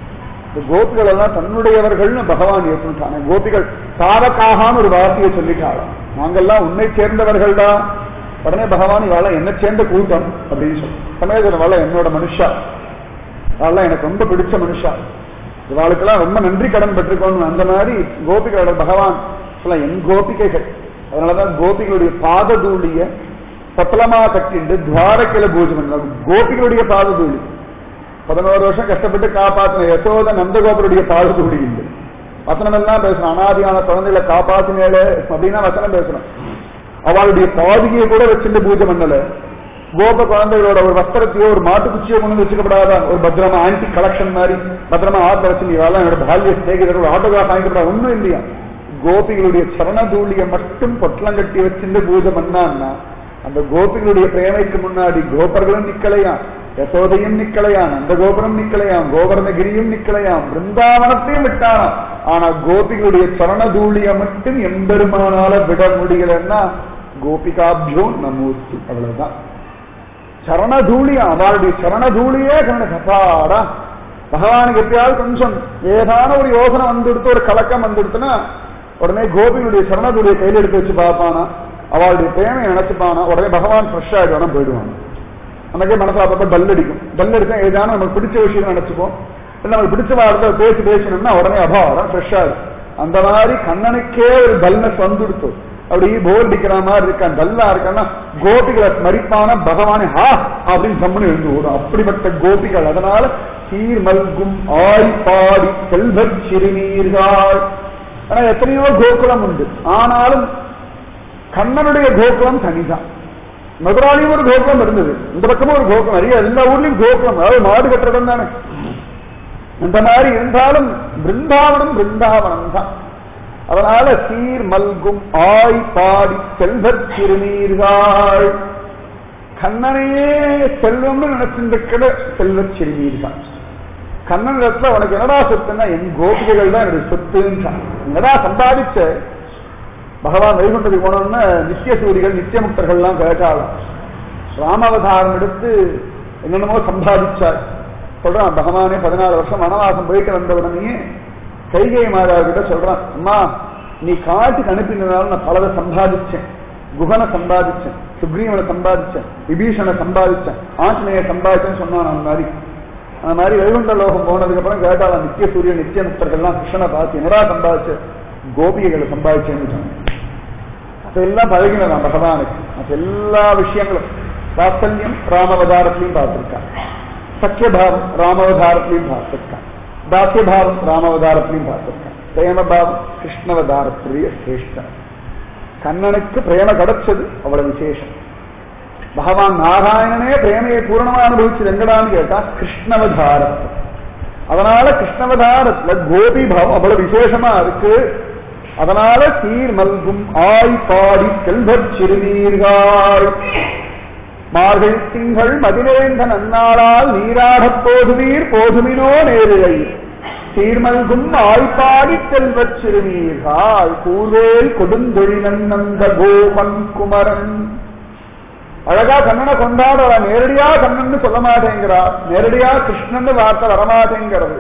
கோபிகள் எல்லாம் தன்னுடையவர்கள்னு பகவான் ஏற்றுட்டாங்க. கோபிகள் தாவக்காகான்னு ஒரு வார்த்தையை சொல்லிட்டாலும் நாங்கெல்லாம் உன்னை சேர்ந்தவர்கள் தான். உடனே பகவான் இவாள என்ன சேர்ந்த கூட்டம் அப்படின்னு சொல்லி சமயத்தில் இவாள என்னோட மனுஷா, இவாள எனக்கு ரொம்ப பிடிச்ச மனுஷா, இவாளுக்கெல்லாம் ரொம்ப நன்றி கடன் பெற்றிருக்கோம். அந்த மாதிரி கோபிகளோட பகவான் சொல்ல என் கோபிகைகள். அதனாலதான் கோபிகளுடைய பாததூளிய சத்தலமா கட்டிண்டு துவாரக்கில பூஜை பண்ண கோபிகளுடைய பாததூளி. பதினோரு வருஷம் கஷ்டப்பட்டு காப்பாற்றின யசோத நந்தகோபருடைய பாததூளி இல்லை. வசனம் எல்லாம் பேசணும். அனாதியான குழந்தைகளை காப்பாத்தினேளே அப்படின்னா வசனம் பேசணும். அவளுடைய பாதியை கூட வச்சுட்டு பூஜை பண்ணல. கோப குழந்தைகளோட ஒரு வஸ்திரத்தையோ ஒரு மாட்டுக்குச்சியோ கொண்டு வச்சுக்கப்படாதா, ஒரு பத்திரமா ஆன்டி கலெக்ஷன் மாதிரி பத்திரமா ஆத்த வச்சு இதெல்லாம் என்னோட பால்ய ஸ்நேகிதர் ஒரு ஆட்டோகிராஃப் வாங்கிக்கப்படா ஒன்னும் இல்லையா. கோபிகளுடைய சரணதூளியை மட்டும் பொட்டலம் கட்டி வச்சுட்டு பூஜை பண்ணான்னா அந்த கோபிகளுடைய பிரேமைக்கு முன்னாடி கோபர்களும் நிக்கலையாம், யசோதையும் நிக்கலையாம், நந்த கோபுரம் நிக்கலையாம், கோவர்ணகிரியும் நிக்கலையாம், பிருந்தாவனத்தையும் விட்டானாம். ஆனா கோபிகளுடைய சரணதூளிய மட்டும் எம்பெருமானால விட முடியலன்னா கோபிகாபியோ நமூர்த்தி. அவ்வளவுதான் சரணதூளியா. அவளுடைய சரணதூளியே கப்பாடா. பகவானுக்கு எப்பயாவது கொஞ்சம் ஏதான ஒரு யோசனை வந்துடுத்து, ஒரு கலக்கம் வந்துடுத்துன்னா உடனே கோபிகளுடைய சரணதூளியை கையில் எடுத்து வச்சு பார்ப்பானா, அவளுடைய பிரேமையை நினைச்சுப்பானா, உடனே பகவான் ஃப்ரெஷ் ஆயிடுவானா போயிடுவாங்க. நமக்கே மனசுல அப்பப்ப பல் அடிக்கும். பல் அடிச்சா ஏதான நமக்கு பிடிச்ச விஷயம் நினைச்சுப்போம். இல்லை நமக்கு பிடிச்ச வார்த்தை பேசி பேசணும்னா உடனே அபாவம் ஃப்ரெஷ் ஆகுது. அந்த மாதிரி கண்ணனுக்கே ஒரு பல்னஸ் வந்துடுத்து. அப்படி போர் அடிக்கிற மாதிரி இருக்கான், டல்லா இருக்கான்னா கோபிகளை ஸ்மரிப்பான பகவானே ஹா அப்படின்னு சம்மனு எழுந்து ஓடும். அப்படிப்பட்ட கோபிகள். அதனால சீர் மல்கும் ஆய் பாடி செல்வ சிறுநீர்கள். ஆனா எத்தனையோ கோகுலம் உண்டு. ஆனாலும் கண்ணனுடைய கோகுலம் தனிதான். மதுராலையும் ஒரு கோகுலம் இருந்தது, இந்த பக்கமும் ஒரு கோகுலம், நிறைய எல்லா ஊர்லயும் கோகுலம், அதாவது மாடு கட்டுறதும் தானே. இந்த மாதிரி இருந்தாலும் பிருந்தாவனம் பிருந்தாவனம் தான். அதனால சீர் மல்கும் ஆய் பாடி செல்வ சிறுநீர்கள். கண்ணனையே செல்வம்னு நினைச்சிருக்கிற செல்வ சிறுநீர்கள். கண்ணன் இடத்துல உனக்கு என்னடா சொத்துன்னா என் கோபிகைகள் தான் என்னுடைய சொத்துன்னு. என்னடா சம்பாதிச்ச பகவான் வைகுண்டத்துக்கு போனோம்னா நித்திய சூரிகள் நித்திய முக்தர்கள்லாம் கேட்டாலும் ராமாவதாரம் எடுத்து என்னென்னமோ சம்பாதிச்சார். சொல்றான் பகவானே பதினாலு வருஷம் வனவாசம் போயிட்டு வந்த உடனே கைகை மாதாவிட்ட சொல்றான், அம்மா நீ காட்டுக்கு அனுப்பினாலும் நான் பலதை சம்பாதிச்சேன். குகனை சம்பாதிச்சேன், சுக்ரீவனை சம்பாதிச்சேன், விபீஷனை சம்பாதிச்சேன், ஆஞ்சநேய சம்பாதிச்சேன்னு சொன்னான். அந்த மாதிரி அந்த மாதிரி வைகுண்ட லோகம் போனதுக்கு அப்புறம் கேட்டாலும் நித்திய சூரியன் நித்திய முக்தர்கள்லாம் கிருஷ்ணனை பார்த்து என்னடா சம்பாதிச்ச, கோபிகைகளை சம்பாதிச்சேன்னு சொன்னேன். அதெல்லாம் பழகினான் பகவானுக்கு. மற்ற எல்லா விஷயங்களும் வாத்சல்யம் ராமவதாரத்திலையும் பார்த்திருக்கான், சக்கியபாவம் ராமவதாரத்திலையும் பார்த்திருக்கான், தாசியபாவம் ராமவதாரத்திலையும் பார்த்திருக்கான், பிரேமபாவம் கிருஷ்ணவதாரத்திலேயே சிரேஷ்டம். கண்ணனுக்கு பிரேம கிடைச்சது அவ்வளவு விசேஷம். பகவான் நாராயணனே பிரேமையை பூரணமா அனுபவிச்சு எங்கடான்னு கேட்டா கிருஷ்ணவதாரத்தை. அதனால கிருஷ்ணவதாரத்துல கோபி பாவம் அவ்வளவு விசேஷமா இருக்கு. அதனால சீர் மல்கும் ஆய் பாடி செல்வச் சிறுநீர்கள் மார்கள் திங்கள் மதிலேந்த நன்னாளால் நீராடப் போதுவீர் போதுமினோ நேரிழை சீர்மல்கும் ஆய்பாடி செல்வச் சிறுநீர்கள் கூர்வேல் கொடுந்தொழிலன் நந்த கோபன் குமரன். அழகா கண்ணனை கொண்டாடுற, நேரடியா கண்ணன் சொல்ல மாட்டேங்கிறார், நேரடியா கிருஷ்ணன் வார்த்தை வரமாட்டேங்கிறது.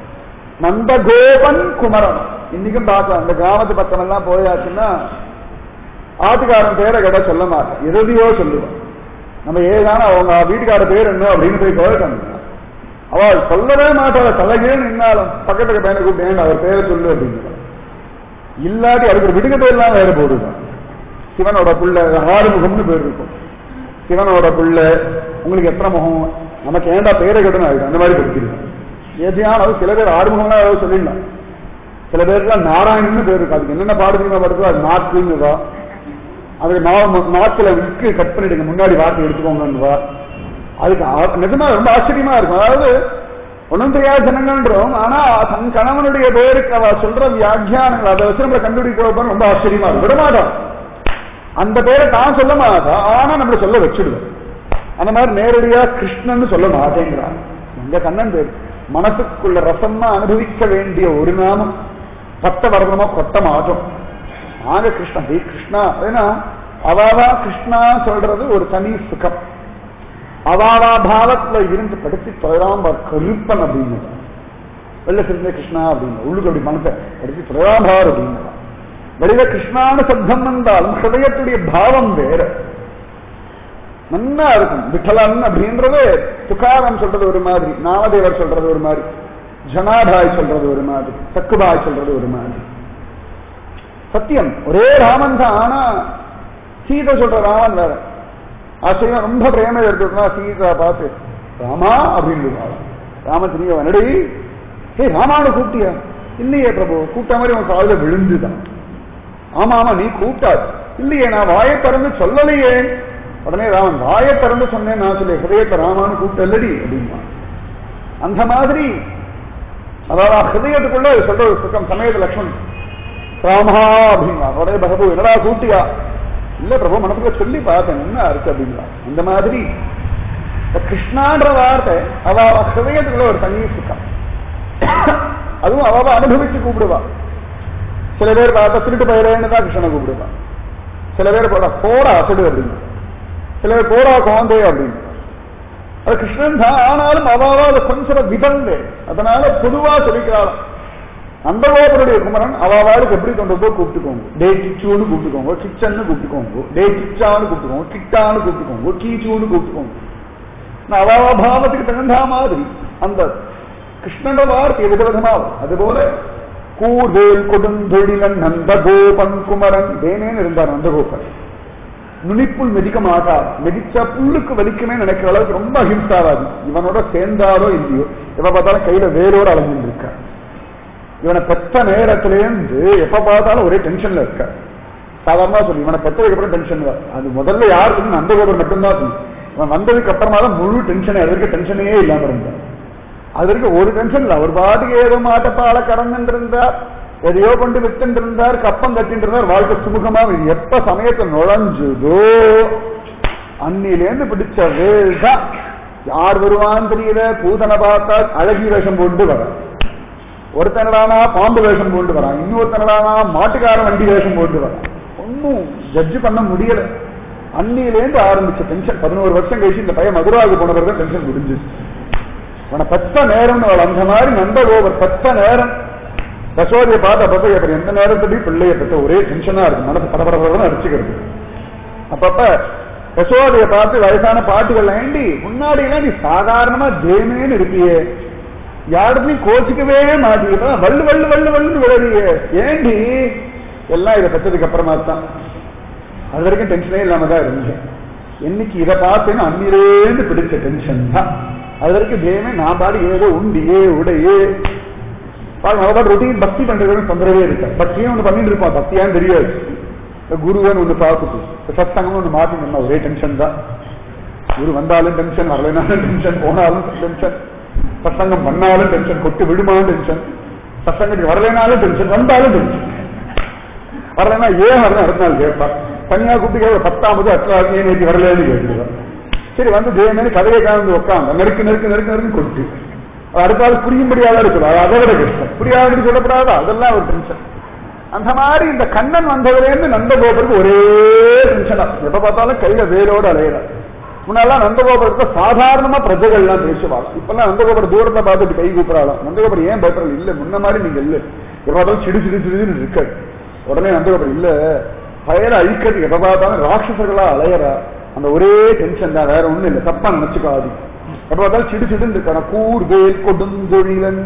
நந்தகோபன் குமரன். இன்னைக்கும் பார்க்கலாம், அந்த கிராமத்து பக்கம் எல்லாம் போயாச்சுன்னா ஆட்டுக்காரன் பேரை கேட்டா சொல்ல மாட்டேன், எதையோ சொல்லுவான். நம்ம ஏதான அவங்க வீட்டுக்கார பேர் என்ன அப்படின்னு போய் கேட்கணும், அவள் சொல்லவே மாட்டாள். தலைகீழ் நின்னாலும் பக்கத்துக்கு பையனை கூப்பிட்டு அவர் பேரை சொல்லு அப்படின்னு. இல்லாட்டி அதுக்கு ஒரு விடுங்க பேர்லாம் வேற போடுவான். சிவனோட புள்ள ஆறுமுகம்னு பேர் இருக்கும். சிவனோட புள்ள உங்களுக்கு எத்தனை முகம், நமக்கு ஏண்டா பேரை கேட்டணும் ஆயிடும். அந்த மாதிரி படிச்சிருக்கோம். ஏதியான சில பேர் ஆறுமுகம்லாம் ஏதாவது சொல்லிடலாம். சில பேருக்குலாம் நாராயணன்னு பேர் இருக்கு. அதுக்கு என்னென்ன பாடுறீங்க படுத்தோ அது நாக்குன்னுவா, அதுக்கு நாக்குல விக்கு கட் பண்ணிடுங்க முன்னாடி வார்த்தை எடுத்துக்கோங்கன்னுவா. அதுக்கு நிஜமா ரொம்ப ஆச்சரியமா இருக்கும். அதாவது ஒன்றும் தெரியாத ஜனங்கன்றோம், ஆனா தன் கணவனுடைய பேருக்கு அவ சொல்ற வியாக்கியானங்கள் அதை வச்சு நம்மளை கண்டுபிடிக்க ரொம்ப ஆச்சரியமா இருக்கும். விடமாட்டான், அந்த பேரை தான் சொல்ல மாட்டா, ஆனா நம்மளை சொல்ல வச்சுடுவோம். அந்த மாதிரி நேரடியா கிருஷ்ணன் சொல்ல மாட்டேங்கிறான். எங்க கண்ணன் பேர் மனசுக்குள்ள ரசமா அனுபவிக்க வேண்டிய ஒரு நாமம் பத்த வரதமோ கொட்ட மாட்டோம். நாங்க கிருஷ்ணா ஹே கிருஷ்ணா. ஏன்னா அவாவா கிருஷ்ணா சொல்றது ஒரு தனி சுகம். அவாவா பாவத்துல இருந்து படுத்தி தொழாம கருப்பன் அப்படின்னு வெளில சிறந்த கிருஷ்ணா அப்படின்னு உள்ளுக்கு அப்படி மனசை படுத்தி தொழாம்பார் அப்படின்னு. வெளியில கிருஷ்ணான சப்தம் வந்தாலும் ஹிருதயத்துடைய பாவம் வேற நல்லா இருக்கும். விட்டலன் அப்படின்றது துக்காரம் சொல்றது ஒரு மாதிரி, நாமதேவர் சொல்றது ஒரு மாதிரி, ஜனாபாய் சொல்றது ஒரு மாதிரி, சக்குபாய் சொல்றது ஒரு மாதிரி. சத்தியம் ஒரே ராமன் தான். ஆனா சீதை சொல்ற ராமன் வேற. ஆச்சரியம் ரொம்ப பிரேம எடுத்துட்டா சீதா பார்த்து ராமா அப்படின்னு ராமத்திரியா நடி ஹே ராமானு கூப்பிட்டியா? இல்லையே பிரபு, கூப்பிட்ட மாதிரி உன் காலில் விழுந்துதான். ஆமா ஆமா நீ கூப்பிட்டாது. இல்லையே நான் வாயை திறந்து சொல்லலையே. உடனே ராமன் வாயை திறந்து சொன்னேன், நான் சொல்லி ஹிருதயத்தை ராமானு கூப்பிட்டல்லடி அப்படின்னா. அந்த மாதிரி அதாவது ஹிருதயத்துக்குள்ள சொல்ற சுக்கம் சமயத்து லக்ஷ்மண் ராமா அப்படின்னா உடனே பிரபு என்னடா கூட்டியா? இல்ல பிரபு மனசுல சொல்லி பார்த்தேன் என்ன இருக்கு அப்படிங்களா. இந்த மாதிரி கிருஷ்ணான்ற வார்த்தை அவ ஹிருதயத்துக்குள்ள ஒரு தனி சுக்கம். அதுவும் அவ அனுபவிச்சு கூப்பிடுவா. சில பேர் பார்த்தா திருட்டு பயிரேன்னு தான் கிருஷ்ணனை கூப்பிடுவா. சில பேர் போடா போடா அசடு அப்படின்னு, சில பேர் போடா குழந்தை அப்படின்னு. அது கிருஷ்ணன் தான். ஆனாலும் அவாவா அதை கொஞ்சம் விதந்து அதனால பொதுவா சொல்லிக்கிறாள். நந்தகோபருடைய குமரன் அவாவாளுக்கு எப்படி கொண்டு போய் கூப்பிட்டுக்கோங்க. டே கிச்சுன்னு கூப்பிட்டுக்கோங்க, கிச்சன்னு கூப்பிட்டுக்கோங்க, டே கிச்சான்னு கூப்பிட்டுக்கோங்க, கிட்டான்னு கூப்பிட்டுக்கோங்க, கீச்சூன்னு கூப்பிட்டுக்கோங்க. அவாவா பாவத்துக்கு தகுந்த மாதிரி அந்த கிருஷ்ணன் வார்த்தை விதவிதமாகும். அதுபோல கூர்வேல் கொடுந்தொழிலன் நந்தகோபன் குமரன் தேனேன்னு இருந்தார் நந்தகோபன். நுனிப்புள் மெதிக்க மாட்டார், மெதிச்சா புல்லுக்கு வலிக்குமே நினைக்கிற அளவுக்கு ரொம்ப அஹிம்சாவாதி. இவனோட சேர்ந்தாரோ இல்லையோ எப்ப பார்த்தாலும் கையில வேரோட அலைஞ்சிட்டு இருக்க. இவனை பெற்ற நேரத்திலேருந்து எப்ப பார்த்தாலும் ஒரே டென்ஷன்ல இருக்க. சாதாரணமா சொல்லி இவனை பெற்றதுக்கு அப்புறம் டென்ஷன் தான். அது முதல்ல யாருக்கு நந்தகோபர் மட்டும்தான் சொல்லி. இவன் வந்ததுக்கு அப்புறமா தான் முழு டென்ஷன், அதற்கு டென்ஷனே இல்லாம இருந்தார். அதற்கு ஒரு டென்ஷன் இல்லை. அவர் பாட்டுக்கு ஏதோ மாட்டப்பால கடந்துட்டு இருந்தார், எதையோ கொண்டு வித்துட்டு இருந்தார், கப்பம் கட்டிட்டு இருந்தார், வாழ்க்கை சுமுகமா. எப்ப சமயத்தை நுழைஞ்சுதோ அன்னிலேருந்து பிடிச்ச வேல் தான். யார் வருவான்னு தெரியல. பூதனை பார்த்தா அழகி வேஷம் போட்டு வர, ஒருத்தனடானா பாம்பு வேஷம் போட்டு வரான், இன்னொருத்தனடானா மாட்டுக்காரன் வண்டி வேஷம் போட்டு வரான். ஒன்னும் ஜட்ஜ் பண்ண முடியல. அன்னிலேருந்து ஆரம்பிச்ச டென்ஷன் பதினோரு வருஷம் கழிச்சு இந்த பையன் மதுராவுக்கு போன பிறகு டென்ஷன் முடிஞ்சிச்சு. அவனை பத்த நேரம் அந்த மாதிரி நந்தகோபர் பத்த நேரம் யசோதையை பார்த்து அப்பப்ப எப்ப எந்த நேரத்துலையும் பிள்ளைய பத்த ஒரே டென்ஷனா இருக்கு, மனசு படபடபடன்னு அடிச்சுக்கிறது. அப்பப்ப யசோதையை பார்த்து வயசான பாட்டுகள் ஏண்டி முன்னாடி எல்லாம் நீ சாதாரணமா தேமேன்னு இருப்பியே, யாருமே கோச்சிக்கவே மாட்டீங்க, வள்ளு வள்ளு வள்ளு வள்ளுன்னு விளையே ஏண்டி? எல்லாம் இதை பெற்றதுக்கு அப்புறமா தான். அது வரைக்கும் டென்ஷனே இல்லாம தான் இருந்தேன். என்னைக்கு இதை பார்த்தேன்னு அன்னிலேருந்து பிடிச்ச டென்ஷன் தான். அது வரைக்கும் தேவமே நான் பாடி ஏதோ உண்டியே உடையே பாடு ரொட்டீன் பக்தி பண்றதுன்னு தொந்தரவே இருக்க. பக்தியும் ஒண்ணு பண்ணிட்டு இருப்பான், பக்தியான்னு தெரியாது. குருவன் ஒண்ணு பார்த்துட்டு சத்சங்கம்னு ஒண்ணு மாத்தினா ஒரே டென்ஷன் தான். குரு வந்தாலும் டென்ஷன், வரலைனாலும் டென்ஷன், போனாலும் டென்ஷன், சத்சங்கம் பண்ணாலும் டென்ஷன், கொட்டு விடுமாலும் டென்ஷன், சத்சங்கத்துக்கு வரலைனாலும் டென்ஷன், வந்தாலும் டென்ஷன். வரலைன்னா ஏன் வரல அடுத்த நாள் கேட்பா. தனியா கூப்பிட்டு பத்தாவது அற்றாவது ஏன் நேற்று வரலன்னு கேட்டுருவான். சரி வந்து தேவனே கதையை காந்து உட்காந்து நெருக்கு நெருக்கு நெருக்கு நெருக்கு கொடுத்து அடுத்தாலும் புரியும்படியாக இருக்கிறார். அதை விட கஷ்டம், புரியாதுன்னு சொல்லப்படாதா, அதெல்லாம் ஒரு டென்ஷன். அந்த மாதிரி இந்த கண்ணன் வந்தவரேன்னு நந்தகோபுரத்துக்கு ஒரே டென்ஷனா, எப்ப பார்த்தாலும் கையில வேலோடு அலையிறார். முன்னாலாம் நந்தகோபுரத்தை சாதாரணமா பிரஜைகள்லாம் பேசுவாங்க. இப்பெல்லாம் நந்தகோபுரம் தூரத்தை பார்த்துட்டு கை கூப்பிடலாம். நந்தகோபுரம் ஏன் பயப்படல? இல்ல முன்ன மாதிரி நீங்க இல்ல, எப்ப பார்த்தாலும் சிடு சிடு சிடுன்னு இருக்காது. உடனே நந்தகோபுரம் இல்ல, பயர அழிக்கிறது எப்ப பார்த்தாலும் ராட்சசர்களா அலையறா, அந்த ஒரே டென்ஷன் தான், வேற ஒண்ணும் இல்லை. தப்பா நினைச்சுக்காது. எப்ப பார்த்தாலும் சிடு சிடுன்னு இருக்கான கூர்வேல் கொடுந்தொழிலன்.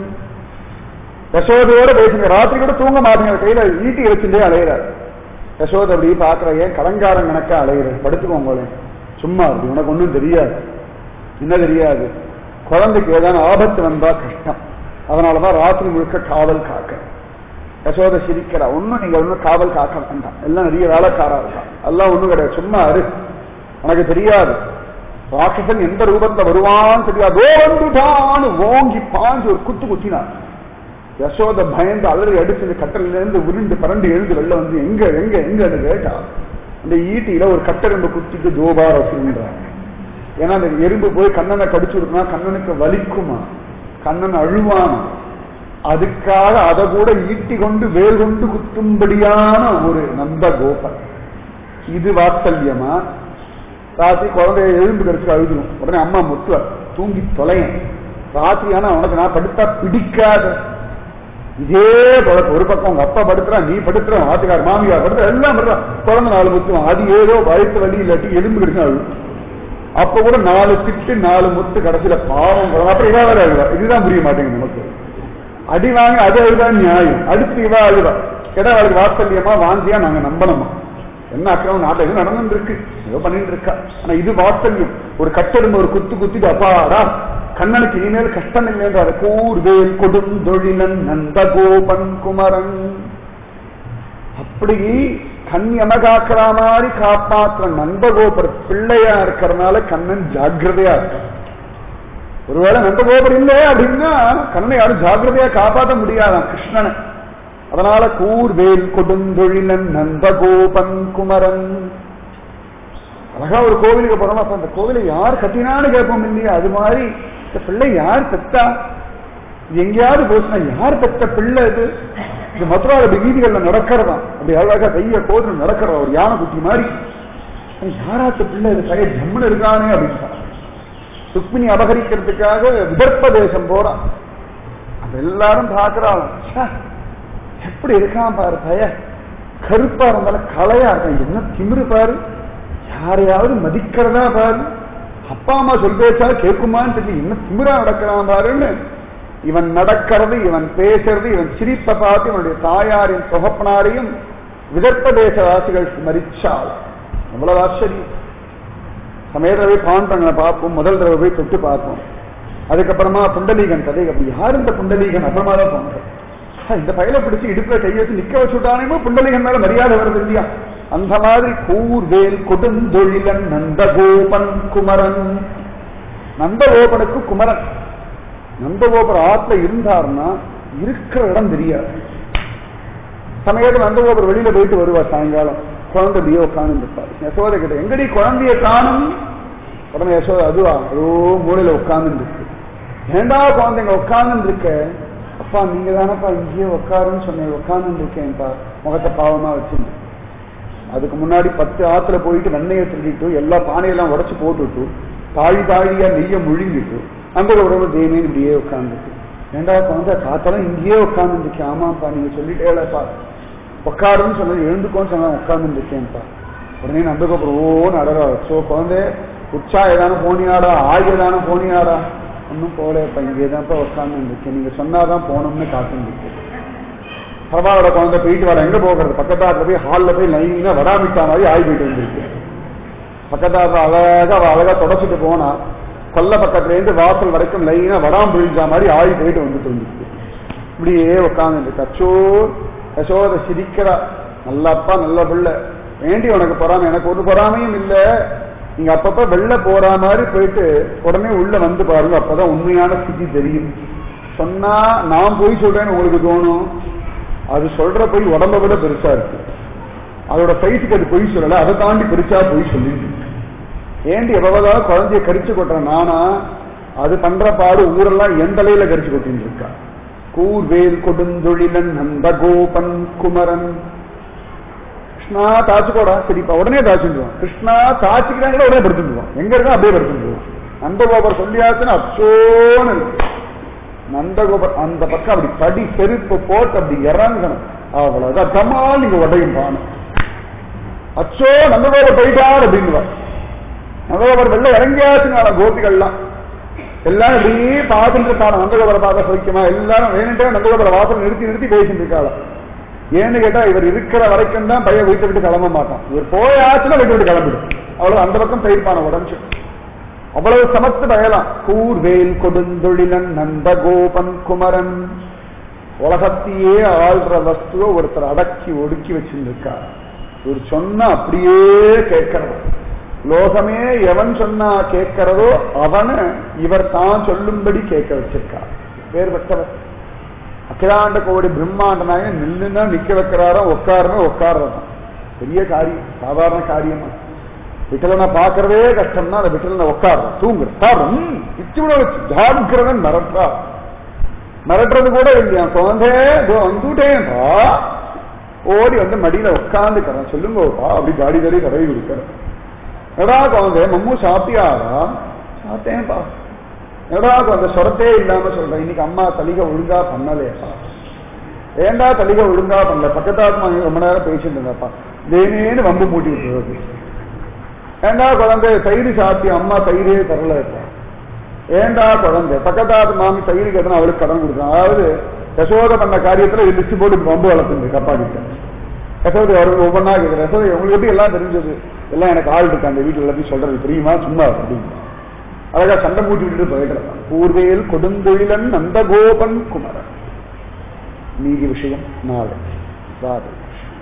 யசோதையோட பேசுங்க, ராத்திரி கூட தூங்க மாட்டேங்க, கையில ஈட்டி வச்சுட்டே அலையிறாரு. யசோதை அப்படி பாக்குற, ஏன் கடங்காரன் கணக்கா அலையிறாரு, படுத்துக்கோங்க, சும்மா இருக்கு, உனக்கு ஒன்றும் தெரியாது. என்ன தெரியாது? குழந்தைக்கு ஏதாவது ஆபத்து வந்தா கஷ்டம், அதனாலதான் ராத்திரி முழுக்க காவல் காக்க. யசோதை சிரிக்கிறா, ஒன்னும் நீங்க ஒன்னும் காவல் காக்க வேண்டாம், எல்லாம் நிறைய வேலைக்காரா இருக்கா, எல்லாம் ஒண்ணும் கிடையாது, சும்மா இரு, உனக்கு தெரியாது ராட்சசன் எந்த ரூபத்தை வருவான்னு தெரியாது. ஓண்டுட்டான்னு ஓங்கி பாஞ்சு ஒரு குத்து குத்தினார். யசோதை பயந்து அலறி அடிச்சு கட்டல இருந்து உருண்டு பரண்டு எழுந்து வெளில வந்து எங்க எங்க எங்க கேட்டா, அந்த ஈட்டியில ஒரு கட்டெரும்பு குத்திட்டு தோபார சொல்றாங்க. ஏன்னா அந்த எறும்பு போய் கண்ணனை கடிச்சு விடுனா கண்ணனுக்கு வலிக்குமா, கண்ணன் அழுவானா, அதுக்காக அதை கூட ஈட்டி கொண்டு வேல் கொண்டு குத்தும்படியான ஒரு நந்த கோபன். இது வாத்சல்யமா? ராத்திரி குழந்தைய எழும்பு கடிச்சு அழுதுடும், உடனே அம்மா முத்துவ தூங்கி தொலையன். ராத்திரி ஆனா உனக்கு நான் படுத்தா பிடிக்காத, இதே பழக்கம். ஒரு பக்கம் உங்க அப்பா படுத்துறான், நீ படுத்துற, ஆத்துக்கார் மாமியார் படுத்துற, எல்லாம் படுறான், குழந்தை நாலு முத்துவான். அது ஏதோ வயசு வலி இல்லாட்டி எலும்பு கிடைக்கும் அழு. அப்ப கூட நாலு திட்டு நாலு முத்து கடைசியில பாவம். அப்புறம் இவா வேற அழுவா, இதுதான் புரிய மாட்டேங்குது நமக்கு. அடி வாங்க அது அழுதான் நியாயம், அடுத்து இவா அழுவா. கேட்டா அவளுக்கு வாத்சல்யமா வாந்தியா நாங்க நம்பணுமா? என்ன அக்கிரமம் நாட்டில் எதுவும் நடந்து இருக்கு, ஏதோ பண்ணிட்டு இருக்கா. ஆனா இது வாத்சல்யம். ஒரு கட்டெடும்பு ஒரு குத்து குத்திட்டு அப்பாடா கண்ணனுக்கு இனிமேல் கஷ்டம் இல்லை என்றார். கூர்வேல் கொடுந்தொழிலன் நந்தகோபன் குமரன். அப்படி கண் எமகாக்கிற மாதிரி காப்பாற்ற நந்தகோபர் பிள்ளையா இருக்கிறதுனால கண்ணன் ஜாக்கிரதையா இருக்க. ஒருவேளை நந்தகோபர் இல்லை அப்படின்னா கண்ணனை யாரும் ஜாக்கிரதையா காப்பாற்ற முடியாதான் கிருஷ்ணனை. அதனால கூர்வேல் கொடுந்தொழிலன் நந்தகோபன் குமரன். அழகா ஒரு கோவிலுக்கு போறோம், அப்ப அந்த கோவிலை யார் கட்டினான்னு கேட்போம் இல்லையா? அது மாதிரி இந்த பிள்ளை யார் பெத்தா, எங்கேயாவது போச்சுன்னா யார் பெத்த பிள்ளை இது? இது மதுரால வீதிகள்ல நடக்கிறதா, அப்படி அழகா கைய கோது நடக்கிறதா ஒரு யானை குட்டி மாதிரி. யாராத்த பிள்ளை இது, கைய ஜம்முன்னு இருக்கானே அப்படின்னு ருக்மிணி அபகரிக்கிறதுக்காக விதர்ப்ப தேசம் போறான். அப்ப எல்லாரும் பாக்குறாங்க, எப்படி இருக்கான் பாரு, பய கருப்பா இருந்தாலும் கலையா இருக்கான், என்ன திமிரு பாரு, யாரையாவது மதிக்கிறதா பாரு, அப்பா அம்மா சொல் பேச்சா கேட்குமான்னு தெரியும், என்ன திமிரா நடக்கிறான் பாருன்னு. இவன் நடக்கிறது, இவன் பேசுறது, இவன் சிரிப்பை பார்த்து இவனுடைய தாயாரின் தொகப்பனாரையும் விதர்ப்ப தேச வாசிகள் ஸ்மரிச்சாள். அவ்வளவு ஆச்சரியம். சமய தடவை பாண்டங்களை பார்ப்போம், முதல் தடவை போய் தொட்டு பார்ப்போம், அதுக்கப்புறமா புண்டலீகன் கதை. அப்படி யார் இந்த புண்டலீகன்? அப்புறமா தான் போனோம். இந்த பயில பிடிச்சு இடுப்புல கையை வச்சு நிக்க வச்சுட்டானே புண்டலீகன் மேல மரியாதை வருது இல்லையா? அந்த மாதிரி கூர்வேல் கொடுந்தொழிலன் நந்தகோபன் குமரன். நந்தகோபனுக்கு குமரன். நந்தகோபர் ஆத்துல இருந்தார்னா இருக்கிற இடம் தெரியாது. சமயத்தில் நந்தகோபர் வெளியில போயிட்டு வருவார், சாயங்காலம் குழந்தை பியோ உட்கார்ந்து இருப்பார். யசோதை கிட்ட எங்கடி குழந்தைய காணும்? உடனே யசோதை அதுவா அதோ மூலையில உட்கார்ந்து இருக்கு. ஏண்டா குழந்தைங்க உட்கார்ந்து இருக்க? அப்பா நீங்க தானப்பா இங்கேயே உட்காருன்னு சொன்னேன், உட்கார்ந்து இருக்கேன்ப்பா, முகத்தை பாவமா வச்சுட்டு. அதுக்கு முன்னாடி பத்து ஆத்துல போயிட்டு வெண்ணையை திருடிட்டு எல்லா பானையெல்லாம் உடச்சு போட்டுட்டு தாழி தாழியா நெய்ய முழுங்கிட்டு அந்த உறவு தேவின்னு இப்படியே உட்கார்ந்துட்டு, ஏண்டா குழந்தை காத்தெல்லாம் இங்கேயே உட்கார்ந்து இருக்கேன். ஆமாப்பா நீங்க சொல்லிட்டேப்பா உட்காருன்னு சொன்னது, எழுந்துக்கோன்னு சொன்னா உட்கார்ந்து இருக்கேன்ப்பா. உடனே நந்தகோபுரம் ஓன்னு அடரா, சோ குழந்தை உற்சா ஏதான போனியாடா, ஆய் ஏதான போனியாடா? ஒன்னும் போலப்பா, இங்கேதான்ப்பா உட்கார்ந்து இருக்கேன், நீங்க சொன்னாதான் போனோம்னு காத்துருக்கு. பிரபாவோட குழந்தை போயிட்டு வர எங்க போகிறது, பக்கத்தாத்துல போய் ஹாலில் போய் லைனா வடாமிட்டா மாதிரி ஆய் போயிட்டு வந்துருக்கு. பக்கத்தாத்துல அழகா அழகா தொடச்சிட்டு போனா கொல்ல பக்கத்துல இருந்து வாசல் வரைக்கும் லைனா வடாம் பிழிஞ்சா மாதிரி ஆய் போயிட்டு வந்துட்டு வந்துருக்கு. இப்படியே உட்காந்து கச்சோ கச்சோத சிரிக்கிறா. நல்லப்பா நல்ல பிள்ளை, வேண்டி உனக்கு பொறாமை, எனக்கு ஒரு பொறாமையும் இல்லை. நீங்க அப்பப்ப வெளில போற மாதிரி போயிட்டு உடனே உள்ள வந்து பாருங்க, அப்பதான் உண்மையான ஸ்திதி தெரியும். சொன்னா நான் போய் சொல்றேன்னு உங்களுக்கு தோணும், அது சொல்ற போய் உடம்ப விட பெருசா இருக்கு. அதோட சைஸுக்கு அது பொய் சொல்லல, அதை தாண்டி பெருசா பொய் சொல்லிட்டு ஏண்டி எவ்வளவுதான் குழந்தைய கரிச்சு கொட்டுறேன் நானா, அது பண்ற பாடு ஊரெல்லாம் எந்த தலையில கரிச்சு கொட்டின்னு இருக்கா. கூர்வேல் கொடுந்தொழிலன் நந்த கோபன் குமரன். கிருஷ்ணா தாச்சுக்கோடா, சரிப்பா உடனே தாச்சுடுவான். கிருஷ்ணா தாச்சுக்கிறாங்களோ உடனே படுத்துடுவான். எங்க இருக்கா அப்படியே படுத்துடுவான். நந்தகோபர் சொல்லியாச்சுன்னு அச்சோன்னு இருக்கு. நந்தகோபர் அந்த பக்கம் அப்படி படி செருப்பு போட்டு அப்படி இறங்கணும், அவ்வளவுதான் தம்மால் நீங்க உடையும் பானம். அச்சோ நந்தகோபர் போயிட்டார் அப்படின்னு. நந்தகோபர் வெளில இறங்கியாச்சுனால கோபிகள்லாம் எல்லாரும் இப்படியே பார்த்துட்டு இருக்காங்க. நந்தகோபரை பார்க்க சௌக்கியமா எல்லாரும் வேணுட்டே நந்தகோபரை வாசல் நிறுத்தி நிறுத்தி பேசிட்டு இருக்காங்க. ஏன்னு கேட்டா இவர் இருக்கிற வரைக்கும் தான் பையன் வீட்டை விட்டு கிளம்ப மாட்டான். இவர் போயாச்சுன்னா வீட்டை விட்டு கிளம்பிடும். அவ்வளவு அந்த பக்கம் போயிருப்பான உடஞ்சு. அவ்வளவு சமத்து பயலாம். கூர்வேல் கொடுந்தொழிலன் நந்த கோபன் குமரன். உலகத்தையே ஆள்ற வஸ்துவ ஒருத்தர் அடக்கி ஒடுக்கி வச்சிருக்கார். இவர் சொன்னா அப்படியே கேட்கிறவர். லோகமே எவன் சொன்னா கேட்கிறதோ அவனை இவர் தான் சொல்லும்படி கேட்க வச்சிருக்கார். வேறுபட்டவர். அகிலாண்ட கோடி பிரம்மாண்டனாக நில்லுன்னா நிக்க வைக்கிறாரோ, உட்காருன்னு உட்கார்றதான் பெரிய காரியம், சாதாரண காரியமா. விட்டலனை பார்க்கறதே கஷ்டம்னா அந்த விட்டலனை உட்கார்றோம், தூங்குற சாப்பிடும் வச்சு ஜாகிரதன் மிரட்டா. மிரட்டுறது கூட இல்லையா, குழந்தை வந்துட்டேன்பா ஓடி வந்து மடியில உட்காந்துக்கிறேன், சொல்லுங்கப்பா அப்படி காடி தடி தடவி கொடுக்கிறேன். எடா குழந்தை மம்மு சாப்பிட்டியாரா, சாப்பிட்டேன்பா. எடா குழந்தை சொரத்தே இல்லாம சொல்றேன், இன்னைக்கு அம்மா தலிகை ஒழுங்கா பண்ணலையப்பா. ஏண்டா தலிகை ஒழுங்கா பண்ணல, பக்கத்தாத்மா ரொம்ப நேரம் பேசிட்டு இருந்தாப்பா, தேனேன்னு வம்பு மூட்டி விட்டுறது. ஏண்டா குழந்தை தயிர் சாப்பிட்டு அம்மா தயிரே தரலப்பா. ஏண்டா குழந்தை பக்கத்தாத்து மாமி தயிர் கேட்டா அவளுக்கு கடன் கொடுத்தான். அதாவது யசோதை பண்ண காரியத்துல லிஸ்ட் போட்டு வம்பு வளர்த்துங்க கப்பா கிட்ட. யசோதை அவருக்கு ஒவ்வொன்னா கேட்குற, யசோதை உங்களுக்கு எப்படி எல்லாம் தெரிஞ்சது, எல்லாம் எனக்கு ஆள் இருக்கு அந்த வீட்டுல எல்லாத்தையும் சொல்றது தெரியுமா சும்மா அப்படின்னு அழகா சண்டை மூட்டி விட்டுட்டு போயிடுறான். பூர்வேல் கொடுந்தொழிலன் நந்த கோபன் குமரன். நீதி விஷயம் நாளை. ராதே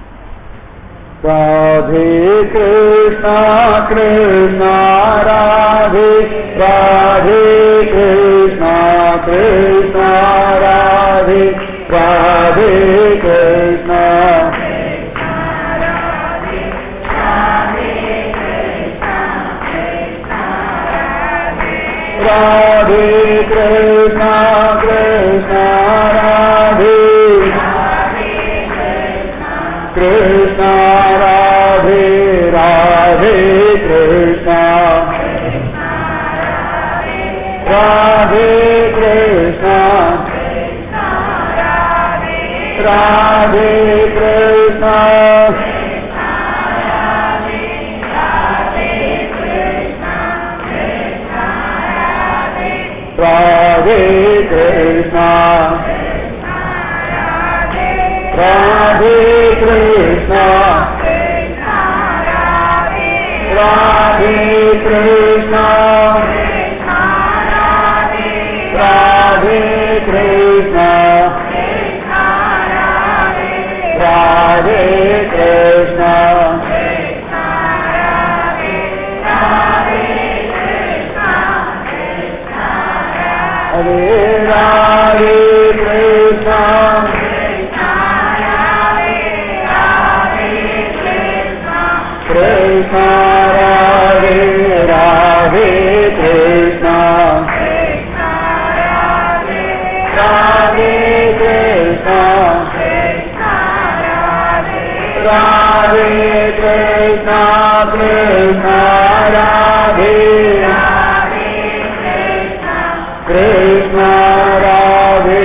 ராதே கிருஷ்ணா கிருஷ்ணா ராதே ராதே கிருஷ்ணா கிருஷ்ணா ராதே ராதே கிருஷ்ணா ராதே கிருஷ்ணா கிருஷ்ணா ராதே கிருஷ்ணா ராதே ராதே கிருஷ்ணா ராதே கிருஷ்ணா ராதே கிருஷ்ணா ராதே கிருஷ்ணா ராதே கிருஷ்ணா ராதே கிருஷ்ணா ராதே கிருஷ்ணா ராதே கிருஷ்ணா ஹரே ராதே கிருஷ்ணா கிருஷ்ணா ராதே ராதே கிருஷ்ணா ராதே கிருஷ்ணா ராதே கிருஷ்ணா கிருஷ்ணா ராதே கிருஷ்ணா ராதே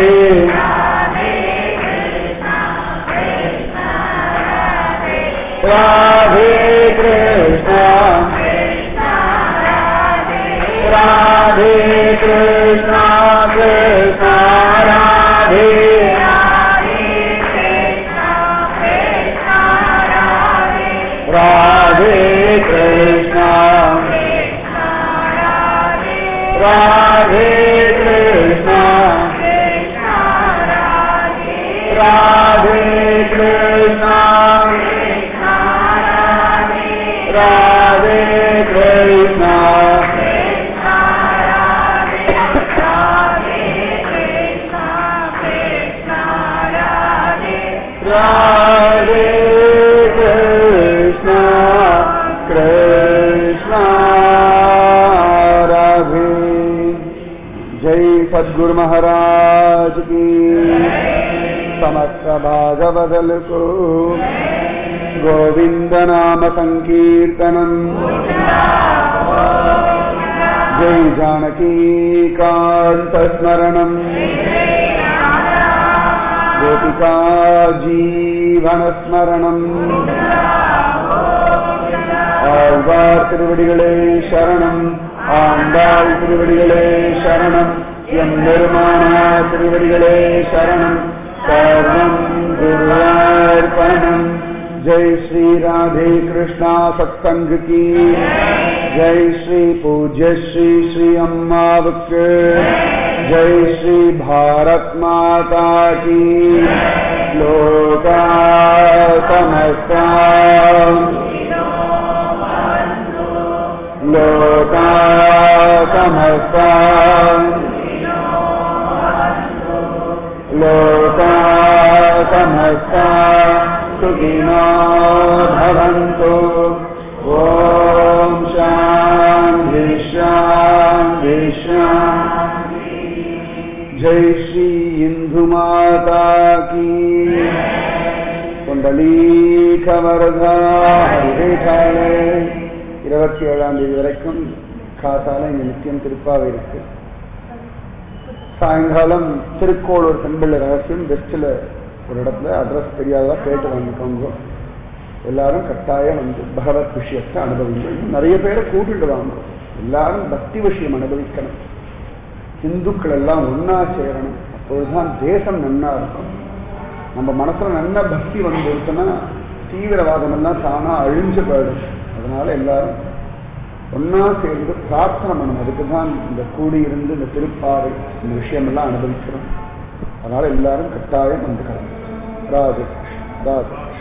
ராதே கிருஷ்ணா ராதே கிருஷ்ணா கிருஷ்ணா ராதே राधे कृष्णा राधे कृष्णा राधे कृष्णा राधे कृष्णा राधे कृष्णा कृष्णा राधे। जय सद्गुरु महाराज की। समस्त भागवदल को गोविंद नाम संकीर्तनम। जय जानकी कांत स्मरणम। गोपिका जीवन स्मरणम। ஆழ்வார் திருவடிகளே சரணம். ஆண்டாள் திருவடிகளே சரணம். எம்பெருமானார் திருவடிகளே சரணம். சர்வம் குருவார்ப்பணம். जय श्री राधे कृष्णा सत्संग की जय। श्री पूज्य श्री श्री अम्मावक जय। श्री भारत माता की लोका समस्ता लोका समस्ता लोका समस्ता सुखिनो भवन्तु। ओम शांति शांति शांति। जय श्री इंदु माता की। कुंडलीक वरदा हरिठाले இருபத்தி ஏழாம் தேதி வரைக்கும் காசால இங்க நித்தியம் திருப்பாவை இருக்கு. சாயங்காலம் திருக்கோளூர் பெண்பிள்ளை ரகசியம் பெஸ்ட்ல ஒரு இடத்துல அட்ரஸ் தெரியாதா கேட்டு வாங்கிக்கோங்க. எல்லாரும் கட்டாயம் வந்து பகவத் விஷயத்தை அனுபவிங்க. நிறைய பேரை கூட்டிட்டு வாங்க. எல்லாரும் பக்தி விஷயம் அனுபவிக்கணும். இந்துக்கள் எல்லாம் ஒன்னா சேரணும். அப்பொழுதுதான் தேசம் நன்னா இருக்கும். நம்ம மனசுல நல்ல பக்தி வந்து இருக்குன்னா தீவிரவாதம் எல்லாம் தானா அழிஞ்சு போயிடும். அதனால எல்லாரும் ஒன்னா சேர்ந்து பிரார்த்தனை பண்ணணும். அதுக்குதான் இந்த கூடியிருந்து இந்த திருப்பாவை இந்த விஷயம் எல்லாம் அனுபவிக்கிறோம். அதனால எல்லாரும் கட்டாயம் வந்து கலந்து ராஜ ராஜ